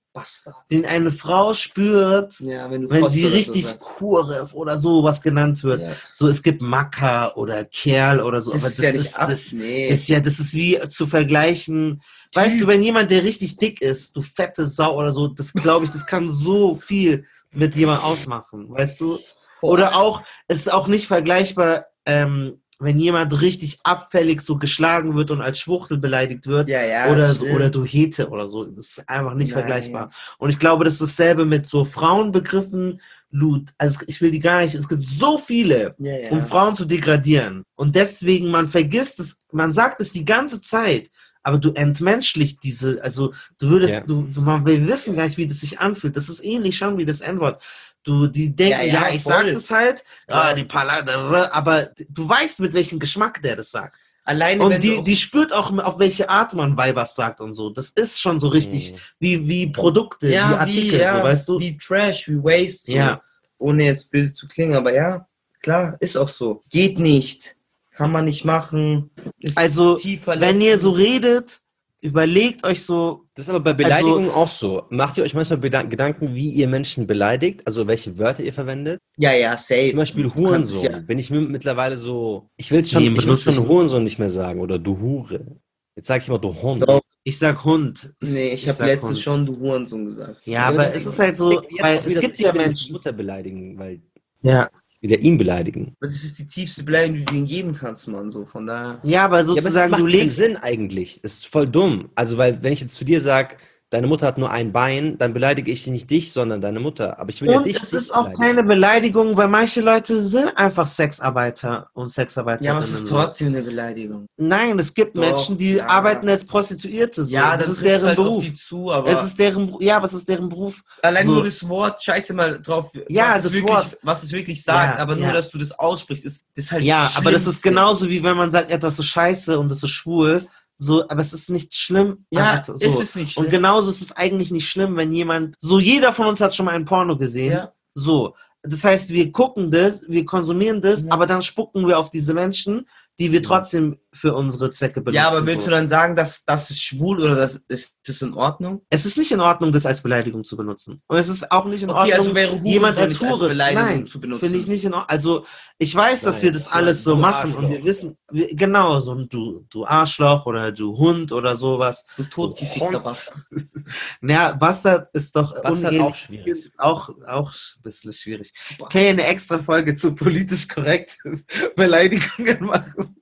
[SPEAKER 6] Bastard.
[SPEAKER 1] den eine Frau spürt,
[SPEAKER 6] Ja, wenn du
[SPEAKER 1] wenn
[SPEAKER 6] Fotze
[SPEAKER 1] sie
[SPEAKER 6] oder so
[SPEAKER 1] richtig
[SPEAKER 6] sagst.
[SPEAKER 1] Kurev oder sowas genannt wird.
[SPEAKER 6] Ja.
[SPEAKER 1] So, es gibt Macker oder Kerl oder so,
[SPEAKER 6] Das
[SPEAKER 1] aber
[SPEAKER 6] ist
[SPEAKER 1] das
[SPEAKER 6] ja nicht
[SPEAKER 1] ist,
[SPEAKER 6] ab-
[SPEAKER 1] das
[SPEAKER 6] nee.
[SPEAKER 1] ist ja, das ist wie zu vergleichen. Weißt du, wenn jemand, der richtig dick ist, du fette Sau oder so, das glaube ich, das kann so viel mit jemandem ausmachen, weißt du? Oder auch, es ist auch nicht vergleichbar, ähm, wenn jemand richtig abfällig so geschlagen wird und als Schwuchtel beleidigt wird,
[SPEAKER 6] Ja, ja,
[SPEAKER 1] oder so,
[SPEAKER 6] stimmt.
[SPEAKER 1] oder du Hete oder so, das ist einfach nicht
[SPEAKER 6] Nein.
[SPEAKER 1] vergleichbar. Und ich glaube, das ist dasselbe mit so Frauenbegriffen, Lut, also ich will die gar nicht, es gibt so viele,
[SPEAKER 6] Ja, ja.
[SPEAKER 1] um Frauen zu degradieren. Und deswegen, man vergisst es, man sagt es die ganze Zeit, aber du entmenschlicht diese, also du würdest,
[SPEAKER 12] Ja.
[SPEAKER 1] du, du, man, wir wissen gar nicht, wie das sich anfühlt. Das ist ähnlich schon wie das N-Wort. Du, die denken,
[SPEAKER 6] Ja,
[SPEAKER 1] ja,
[SPEAKER 6] ja,
[SPEAKER 1] ich
[SPEAKER 6] voll.
[SPEAKER 1] sag das halt,
[SPEAKER 6] Klar.
[SPEAKER 1] ah, die Palade, aber du weißt, mit welchem Geschmack der das sagt.
[SPEAKER 6] Alleine
[SPEAKER 1] Und
[SPEAKER 6] wenn du
[SPEAKER 1] die,
[SPEAKER 6] auch-
[SPEAKER 1] die spürt auch, auf welche Art man Weibers sagt und so. Das ist schon so richtig wie, wie Produkte, wie
[SPEAKER 6] ja,
[SPEAKER 1] Artikel,
[SPEAKER 6] wie, ja,
[SPEAKER 1] so, weißt du?
[SPEAKER 6] wie Trash, wie Waste, so.
[SPEAKER 1] Ja.
[SPEAKER 6] Ohne jetzt böse zu klingen, aber ja, klar, ist auch so. Geht nicht, kann man nicht machen. Ist
[SPEAKER 1] Also,
[SPEAKER 6] tief
[SPEAKER 1] wenn ihr so
[SPEAKER 6] verletzend.
[SPEAKER 1] redet, überlegt euch so.
[SPEAKER 12] Das ist aber bei Beleidigungen
[SPEAKER 1] also,
[SPEAKER 12] auch so. Macht ihr euch manchmal Beda- Gedanken, wie ihr Menschen beleidigt? Also welche Wörter ihr verwendet?
[SPEAKER 6] Ja, ja, safe.
[SPEAKER 12] Zum Beispiel
[SPEAKER 6] Du kannst es
[SPEAKER 12] Hurensohn.
[SPEAKER 6] ja-
[SPEAKER 12] Bin ich mir mittlerweile so. Ich will schon,
[SPEAKER 1] Nee,
[SPEAKER 12] ich will
[SPEAKER 1] benutze
[SPEAKER 12] schon
[SPEAKER 1] ich-
[SPEAKER 12] Hurensohn nicht mehr sagen oder du Hure. Jetzt sage ich immer du Hund.
[SPEAKER 6] Doch.
[SPEAKER 1] Ich sag Hund.
[SPEAKER 6] Nee, ich,
[SPEAKER 1] Ich
[SPEAKER 6] habe
[SPEAKER 1] sag
[SPEAKER 6] letztens
[SPEAKER 1] Hund.
[SPEAKER 6] schon du Hurensohn gesagt.
[SPEAKER 1] Ja, aber es ist halt so,
[SPEAKER 12] Jetzt
[SPEAKER 1] weil
[SPEAKER 12] auch
[SPEAKER 1] es
[SPEAKER 12] wieder-
[SPEAKER 1] gibt
[SPEAKER 12] ich
[SPEAKER 1] ja
[SPEAKER 12] will jetzt
[SPEAKER 1] Menschen.
[SPEAKER 12] Mutter beleidigen, weil
[SPEAKER 1] Ja.
[SPEAKER 12] ich wieder ihn beleidigen.
[SPEAKER 6] Aber das ist die tiefste Beleidigung, die du ihm geben kannst, Mann. So, von daher.
[SPEAKER 1] Ja, aber
[SPEAKER 12] Ja, aber es
[SPEAKER 1] sozusagen,
[SPEAKER 12] macht
[SPEAKER 1] du
[SPEAKER 12] keinen
[SPEAKER 1] legst.
[SPEAKER 12] Sinn eigentlich. Das ist voll dumm. Also, weil, wenn ich jetzt zu dir sage, deine Mutter hat nur ein Bein, dann beleidige ich nicht dich, sondern deine Mutter. Aber ich will ja
[SPEAKER 1] Und
[SPEAKER 12] dich
[SPEAKER 1] es
[SPEAKER 12] nicht
[SPEAKER 1] ist auch
[SPEAKER 12] beleidigen.
[SPEAKER 1] keine Beleidigung, weil manche Leute sind einfach Sexarbeiter und Sexarbeiterinnen.
[SPEAKER 6] Ja, aber es ist
[SPEAKER 1] so.
[SPEAKER 6] trotzdem eine Beleidigung.
[SPEAKER 1] Nein, es gibt
[SPEAKER 6] Doch,
[SPEAKER 1] Menschen, die
[SPEAKER 6] ja.
[SPEAKER 1] arbeiten als Prostituierte. So.
[SPEAKER 6] Ja,
[SPEAKER 1] das
[SPEAKER 6] dann
[SPEAKER 1] ist
[SPEAKER 6] trifft
[SPEAKER 1] deren
[SPEAKER 6] halt auf
[SPEAKER 1] Beruf.
[SPEAKER 6] die zu, aber
[SPEAKER 1] Es ist deren, ja, aber es ist deren Beruf.
[SPEAKER 6] allein
[SPEAKER 1] so.
[SPEAKER 6] nur das Wort, scheiße mal drauf,
[SPEAKER 1] Ja,
[SPEAKER 6] was, es
[SPEAKER 1] das
[SPEAKER 6] wirklich,
[SPEAKER 1] Wort.
[SPEAKER 6] was es wirklich sagt,
[SPEAKER 1] Ja,
[SPEAKER 6] aber nur,
[SPEAKER 1] ja.
[SPEAKER 6] dass du das aussprichst, ist das ist halt
[SPEAKER 1] Ja,
[SPEAKER 6] das
[SPEAKER 1] aber das ist
[SPEAKER 6] Schlimmste.
[SPEAKER 1] genauso wie wenn man sagt, etwas ist scheiße und es ist schwul. So, aber es ist nicht schlimm.
[SPEAKER 6] Ja,
[SPEAKER 1] einfach so.
[SPEAKER 6] ist es nicht schlimm.
[SPEAKER 1] Und genauso ist es eigentlich nicht schlimm, wenn jemand, so jeder von uns hat schon mal ein Porno gesehen.
[SPEAKER 6] Ja.
[SPEAKER 1] So. Das heißt, wir gucken das, wir konsumieren das,
[SPEAKER 6] Ja.
[SPEAKER 1] aber dann spucken wir auf diese Menschen, die wir trotzdem für unsere Zwecke benutzen.
[SPEAKER 6] Ja, aber willst
[SPEAKER 1] so.
[SPEAKER 6] du dann sagen, dass das ist schwul oder das ist das in Ordnung?
[SPEAKER 1] Es ist nicht in Ordnung, das als Beleidigung zu benutzen. Und es ist auch nicht in
[SPEAKER 6] Okay,
[SPEAKER 1] Ordnung,
[SPEAKER 6] also wäre Hurensohn
[SPEAKER 1] jemand als
[SPEAKER 6] nicht als
[SPEAKER 1] Hure
[SPEAKER 6] Beleidigung
[SPEAKER 1] Nein,
[SPEAKER 6] zu benutzen.
[SPEAKER 1] finde ich nicht in Ordnung. Also ich weiß, dass
[SPEAKER 12] Nein,
[SPEAKER 1] wir das alles
[SPEAKER 12] nein,
[SPEAKER 1] so
[SPEAKER 12] du
[SPEAKER 1] machen und
[SPEAKER 12] Arschloch.
[SPEAKER 1] wir wissen, wir, genau, so ein du, du Arschloch oder du Hund oder sowas.
[SPEAKER 6] Du totgefickter Bastard.
[SPEAKER 1] Naja, Bastard ist doch
[SPEAKER 12] Bastard
[SPEAKER 1] unehelich.
[SPEAKER 12] auch schwierig.
[SPEAKER 1] Ist auch, auch ein bisschen schwierig. Ich kann ja eine extra Folge zu politisch korrekten Beleidigungen machen.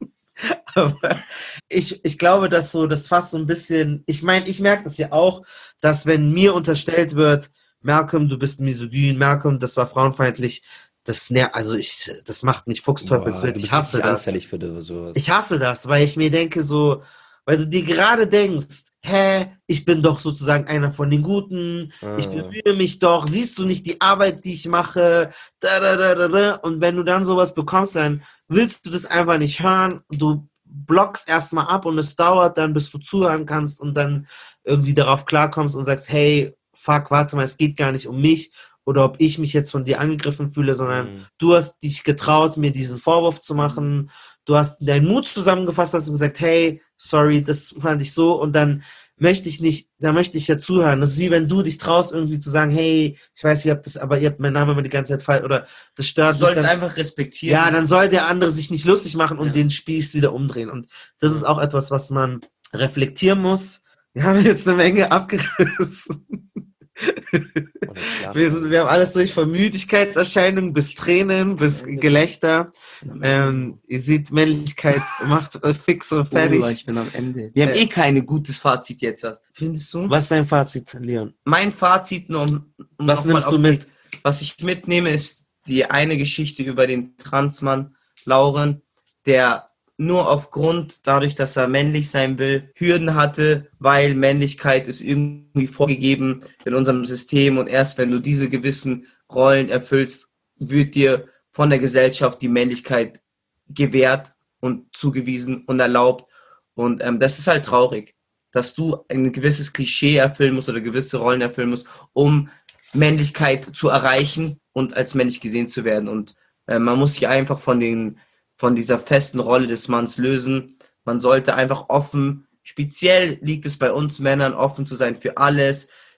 [SPEAKER 1] Aber ich, ich glaube, dass so das fast so ein bisschen, ich meine, ich merke das ja auch, dass wenn mir unterstellt wird, Malcolm, du bist misogyn, Malcolm, das war frauenfeindlich, das ner also ich, das macht mich
[SPEAKER 12] Boah,
[SPEAKER 1] fuchsteufelswild.
[SPEAKER 12] du
[SPEAKER 1] Ich
[SPEAKER 12] bist
[SPEAKER 1] hasse
[SPEAKER 12] richtig
[SPEAKER 1] das.
[SPEAKER 12] anfällig für das, sowas.
[SPEAKER 1] Ich hasse das, weil ich mir denke so, weil du dir gerade denkst, hä, ich bin doch sozusagen einer von den Guten, ich
[SPEAKER 12] Ah.
[SPEAKER 1] bemühe mich doch, siehst du nicht die Arbeit, die ich mache, da, da, da, da, da. Und wenn du dann sowas bekommst, dann willst du das einfach nicht hören, du blockst erstmal ab und es dauert dann, bis du zuhören kannst und dann irgendwie darauf klarkommst und sagst, hey, fuck, warte mal, es geht gar nicht um mich oder ob ich mich jetzt von dir angegriffen fühle, sondern
[SPEAKER 12] Mhm.
[SPEAKER 1] du hast dich getraut, mir diesen Vorwurf zu machen, du hast deinen Mut zusammengefasst, hast gesagt, hey, sorry, das fand ich so und dann möchte ich nicht, da möchte ich ja zuhören. Das ist wie wenn du dich traust, irgendwie zu sagen, hey, ich weiß, ihr habt das, aber ihr habt meinen Namen immer die ganze Zeit falsch oder das
[SPEAKER 6] Du
[SPEAKER 1] stört mich.
[SPEAKER 6] sollst
[SPEAKER 1] Dann,
[SPEAKER 6] einfach respektieren.
[SPEAKER 1] ja, dann soll der andere sich nicht lustig machen und
[SPEAKER 6] Ja.
[SPEAKER 1] den Spieß wieder umdrehen. Und das ist auch etwas, was man reflektieren muss. Wir haben jetzt eine Menge abgerissen.
[SPEAKER 12] Oder Schlaf-
[SPEAKER 1] Wir, sind, wir haben alles durch, von Müdigkeitserscheinungen bis Tränen, bis Gelächter. Ähm, ihr seht, Männlichkeit macht äh, fix und fertig.
[SPEAKER 6] Oh, ich bin am Ende. Wir haben
[SPEAKER 1] Äh.
[SPEAKER 6] eh kein gutes Fazit jetzt. Findest du?
[SPEAKER 1] Was ist dein Fazit, Leon?
[SPEAKER 6] Mein Fazit, nur um, um
[SPEAKER 1] Was
[SPEAKER 6] noch mal
[SPEAKER 1] nimmst
[SPEAKER 6] auf
[SPEAKER 1] du
[SPEAKER 6] die-
[SPEAKER 1] mit?
[SPEAKER 6] Was ich mitnehme, ist die eine Geschichte über den Transmann Lauren, der nur aufgrund, dadurch, dass er männlich sein will, Hürden hatte, weil Männlichkeit ist irgendwie vorgegeben in unserem System und erst wenn du diese gewissen Rollen erfüllst, wird dir von der Gesellschaft die Männlichkeit gewährt und zugewiesen und erlaubt. Und ähm, das ist halt traurig, dass du ein gewisses Klischee erfüllen musst oder gewisse Rollen erfüllen musst, um Männlichkeit zu erreichen und als männlich gesehen zu werden. Und äh, man muss sich einfach von den von dieser festen Rolle des Manns lösen. Man sollte einfach offen, speziell liegt es bei uns Männern, offen zu sein für alles,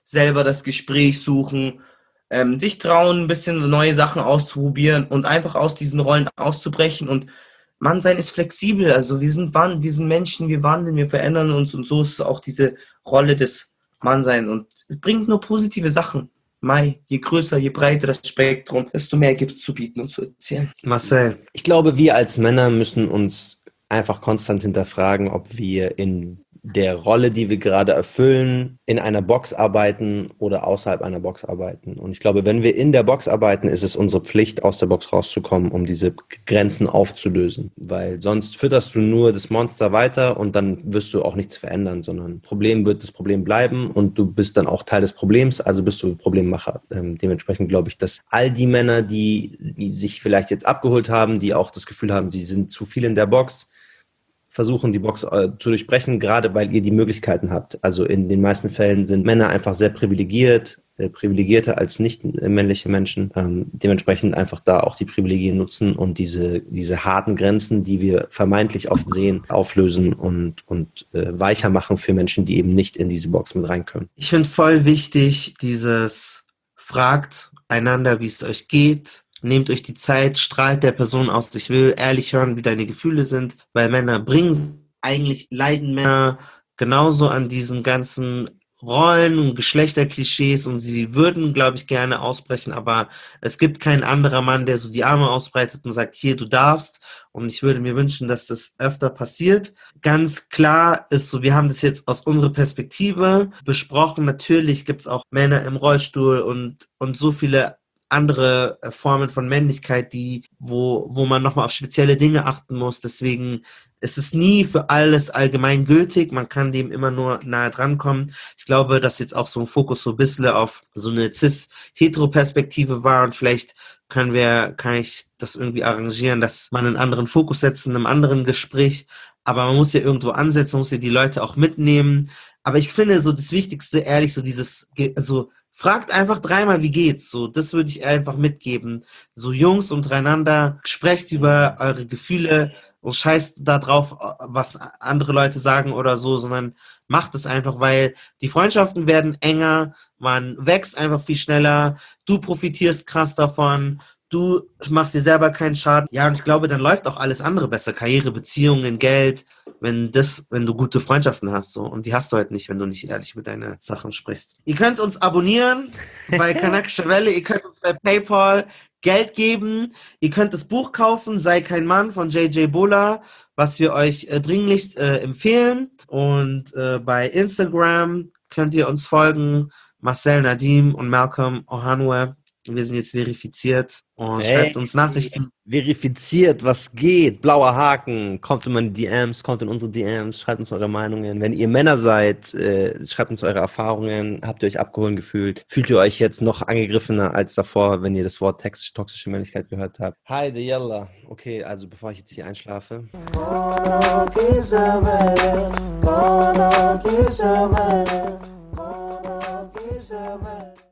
[SPEAKER 6] selber das Gespräch suchen, ähm, dich trauen, ein bisschen neue Sachen auszuprobieren und einfach aus diesen Rollen auszubrechen. Und Mannsein ist flexibel, also wir sind, wir sind Menschen, wir wandeln, wir verändern uns und so ist auch diese Rolle des Mannsein und es bringt nur positive Sachen. Mai, je größer, je breiter das Spektrum, desto mehr gibt es zu bieten und zu erzählen.
[SPEAKER 1] Marcel.
[SPEAKER 12] Ich glaube, wir als Männer müssen uns einfach konstant hinterfragen, ob wir in der Rolle, die wir gerade erfüllen, in einer Box arbeiten oder außerhalb einer Box arbeiten. Und ich glaube, wenn wir in der Box arbeiten, ist es unsere Pflicht, aus der Box rauszukommen, um diese Grenzen aufzulösen. Weil sonst fütterst du nur das Monster weiter und dann wirst du auch nichts verändern, sondern Problem wird das Problem bleiben und du bist dann auch Teil des Problems, also bist du Problemmacher. Ähm, dementsprechend glaube ich, dass all die Männer, die, die sich vielleicht jetzt abgeholt haben, die auch das Gefühl haben, sie sind zu viel in der Box, versuchen, die Box äh, zu durchbrechen, gerade weil ihr die Möglichkeiten habt. Also in den meisten Fällen sind Männer einfach sehr privilegiert, sehr privilegierter als nicht männliche Menschen. Ähm, dementsprechend einfach da auch die Privilegien nutzen und diese, diese harten Grenzen, die wir vermeintlich oft sehen, auflösen und, und äh, weicher machen für Menschen, die eben nicht in diese Box mit rein können.
[SPEAKER 1] Ich finde voll wichtig, dieses fragt einander, wie es euch geht. Nehmt euch die Zeit, strahlt der Person aus. Ich will ehrlich hören, wie deine Gefühle sind, weil Männer bringen, eigentlich leiden Männer genauso an diesen ganzen Rollen und Geschlechterklischees und sie würden, glaube ich, gerne ausbrechen, aber es gibt kein anderer Mann, der so die Arme ausbreitet und sagt, hier, du darfst. Und ich würde mir wünschen, dass das öfter passiert. Ganz klar ist so, wir haben das jetzt aus unserer Perspektive besprochen. Natürlich gibt es auch Männer im Rollstuhl und, und so viele andere Formen von Männlichkeit, die, wo, wo man nochmal auf spezielle Dinge achten muss. Deswegen ist es nie für alles allgemein gültig. Man kann dem immer nur nahe dran kommen. Ich glaube, dass jetzt auch so ein Fokus so ein bisschen auf so eine Cis-Hetero-Perspektive war und vielleicht können wir, kann ich das irgendwie arrangieren, dass man einen anderen Fokus setzt in einem anderen Gespräch. Aber man muss ja irgendwo ansetzen, muss ja die Leute auch mitnehmen. Aber ich finde so das Wichtigste, ehrlich, so dieses, so, fragt einfach dreimal, wie geht's? So, das würde ich einfach mitgeben. So Jungs untereinander, sprecht über eure Gefühle und scheißt da drauf, was andere Leute sagen oder so, sondern macht es einfach, weil die Freundschaften werden enger, man wächst einfach viel schneller, du profitierst krass davon, du machst dir selber keinen Schaden. Ja, und ich glaube, dann läuft auch alles andere besser. Karriere, Beziehungen, Geld, wenn das, wenn du gute Freundschaften hast. So. Und die hast du halt nicht, wenn du nicht ehrlich mit deinen Sachen sprichst. Ihr könnt uns abonnieren bei Kanakische Welle. Ihr könnt uns bei PayPal Geld geben. Ihr könnt das Buch kaufen, Sei kein Mann von J J Bola, was wir euch äh, dringlichst äh, empfehlen. Und äh, bei Instagram könnt ihr uns folgen. Marcel Nadim und Malcolm Ohanwe. Wir sind jetzt verifiziert und hey, schreibt uns Nachrichten.
[SPEAKER 12] Verifiziert, was geht? Blauer Haken. Kommt in meine D Ms, kommt in unsere D Ms, schreibt uns eure Meinungen. Wenn ihr Männer seid, äh, schreibt uns eure Erfahrungen. Habt ihr euch abgeholt gefühlt? Fühlt ihr euch jetzt noch angegriffener als davor, wenn ihr das Wort Text, toxische Männlichkeit gehört habt? Heide, yalla. Okay, also bevor ich jetzt hier einschlafe. Kanakische Welle.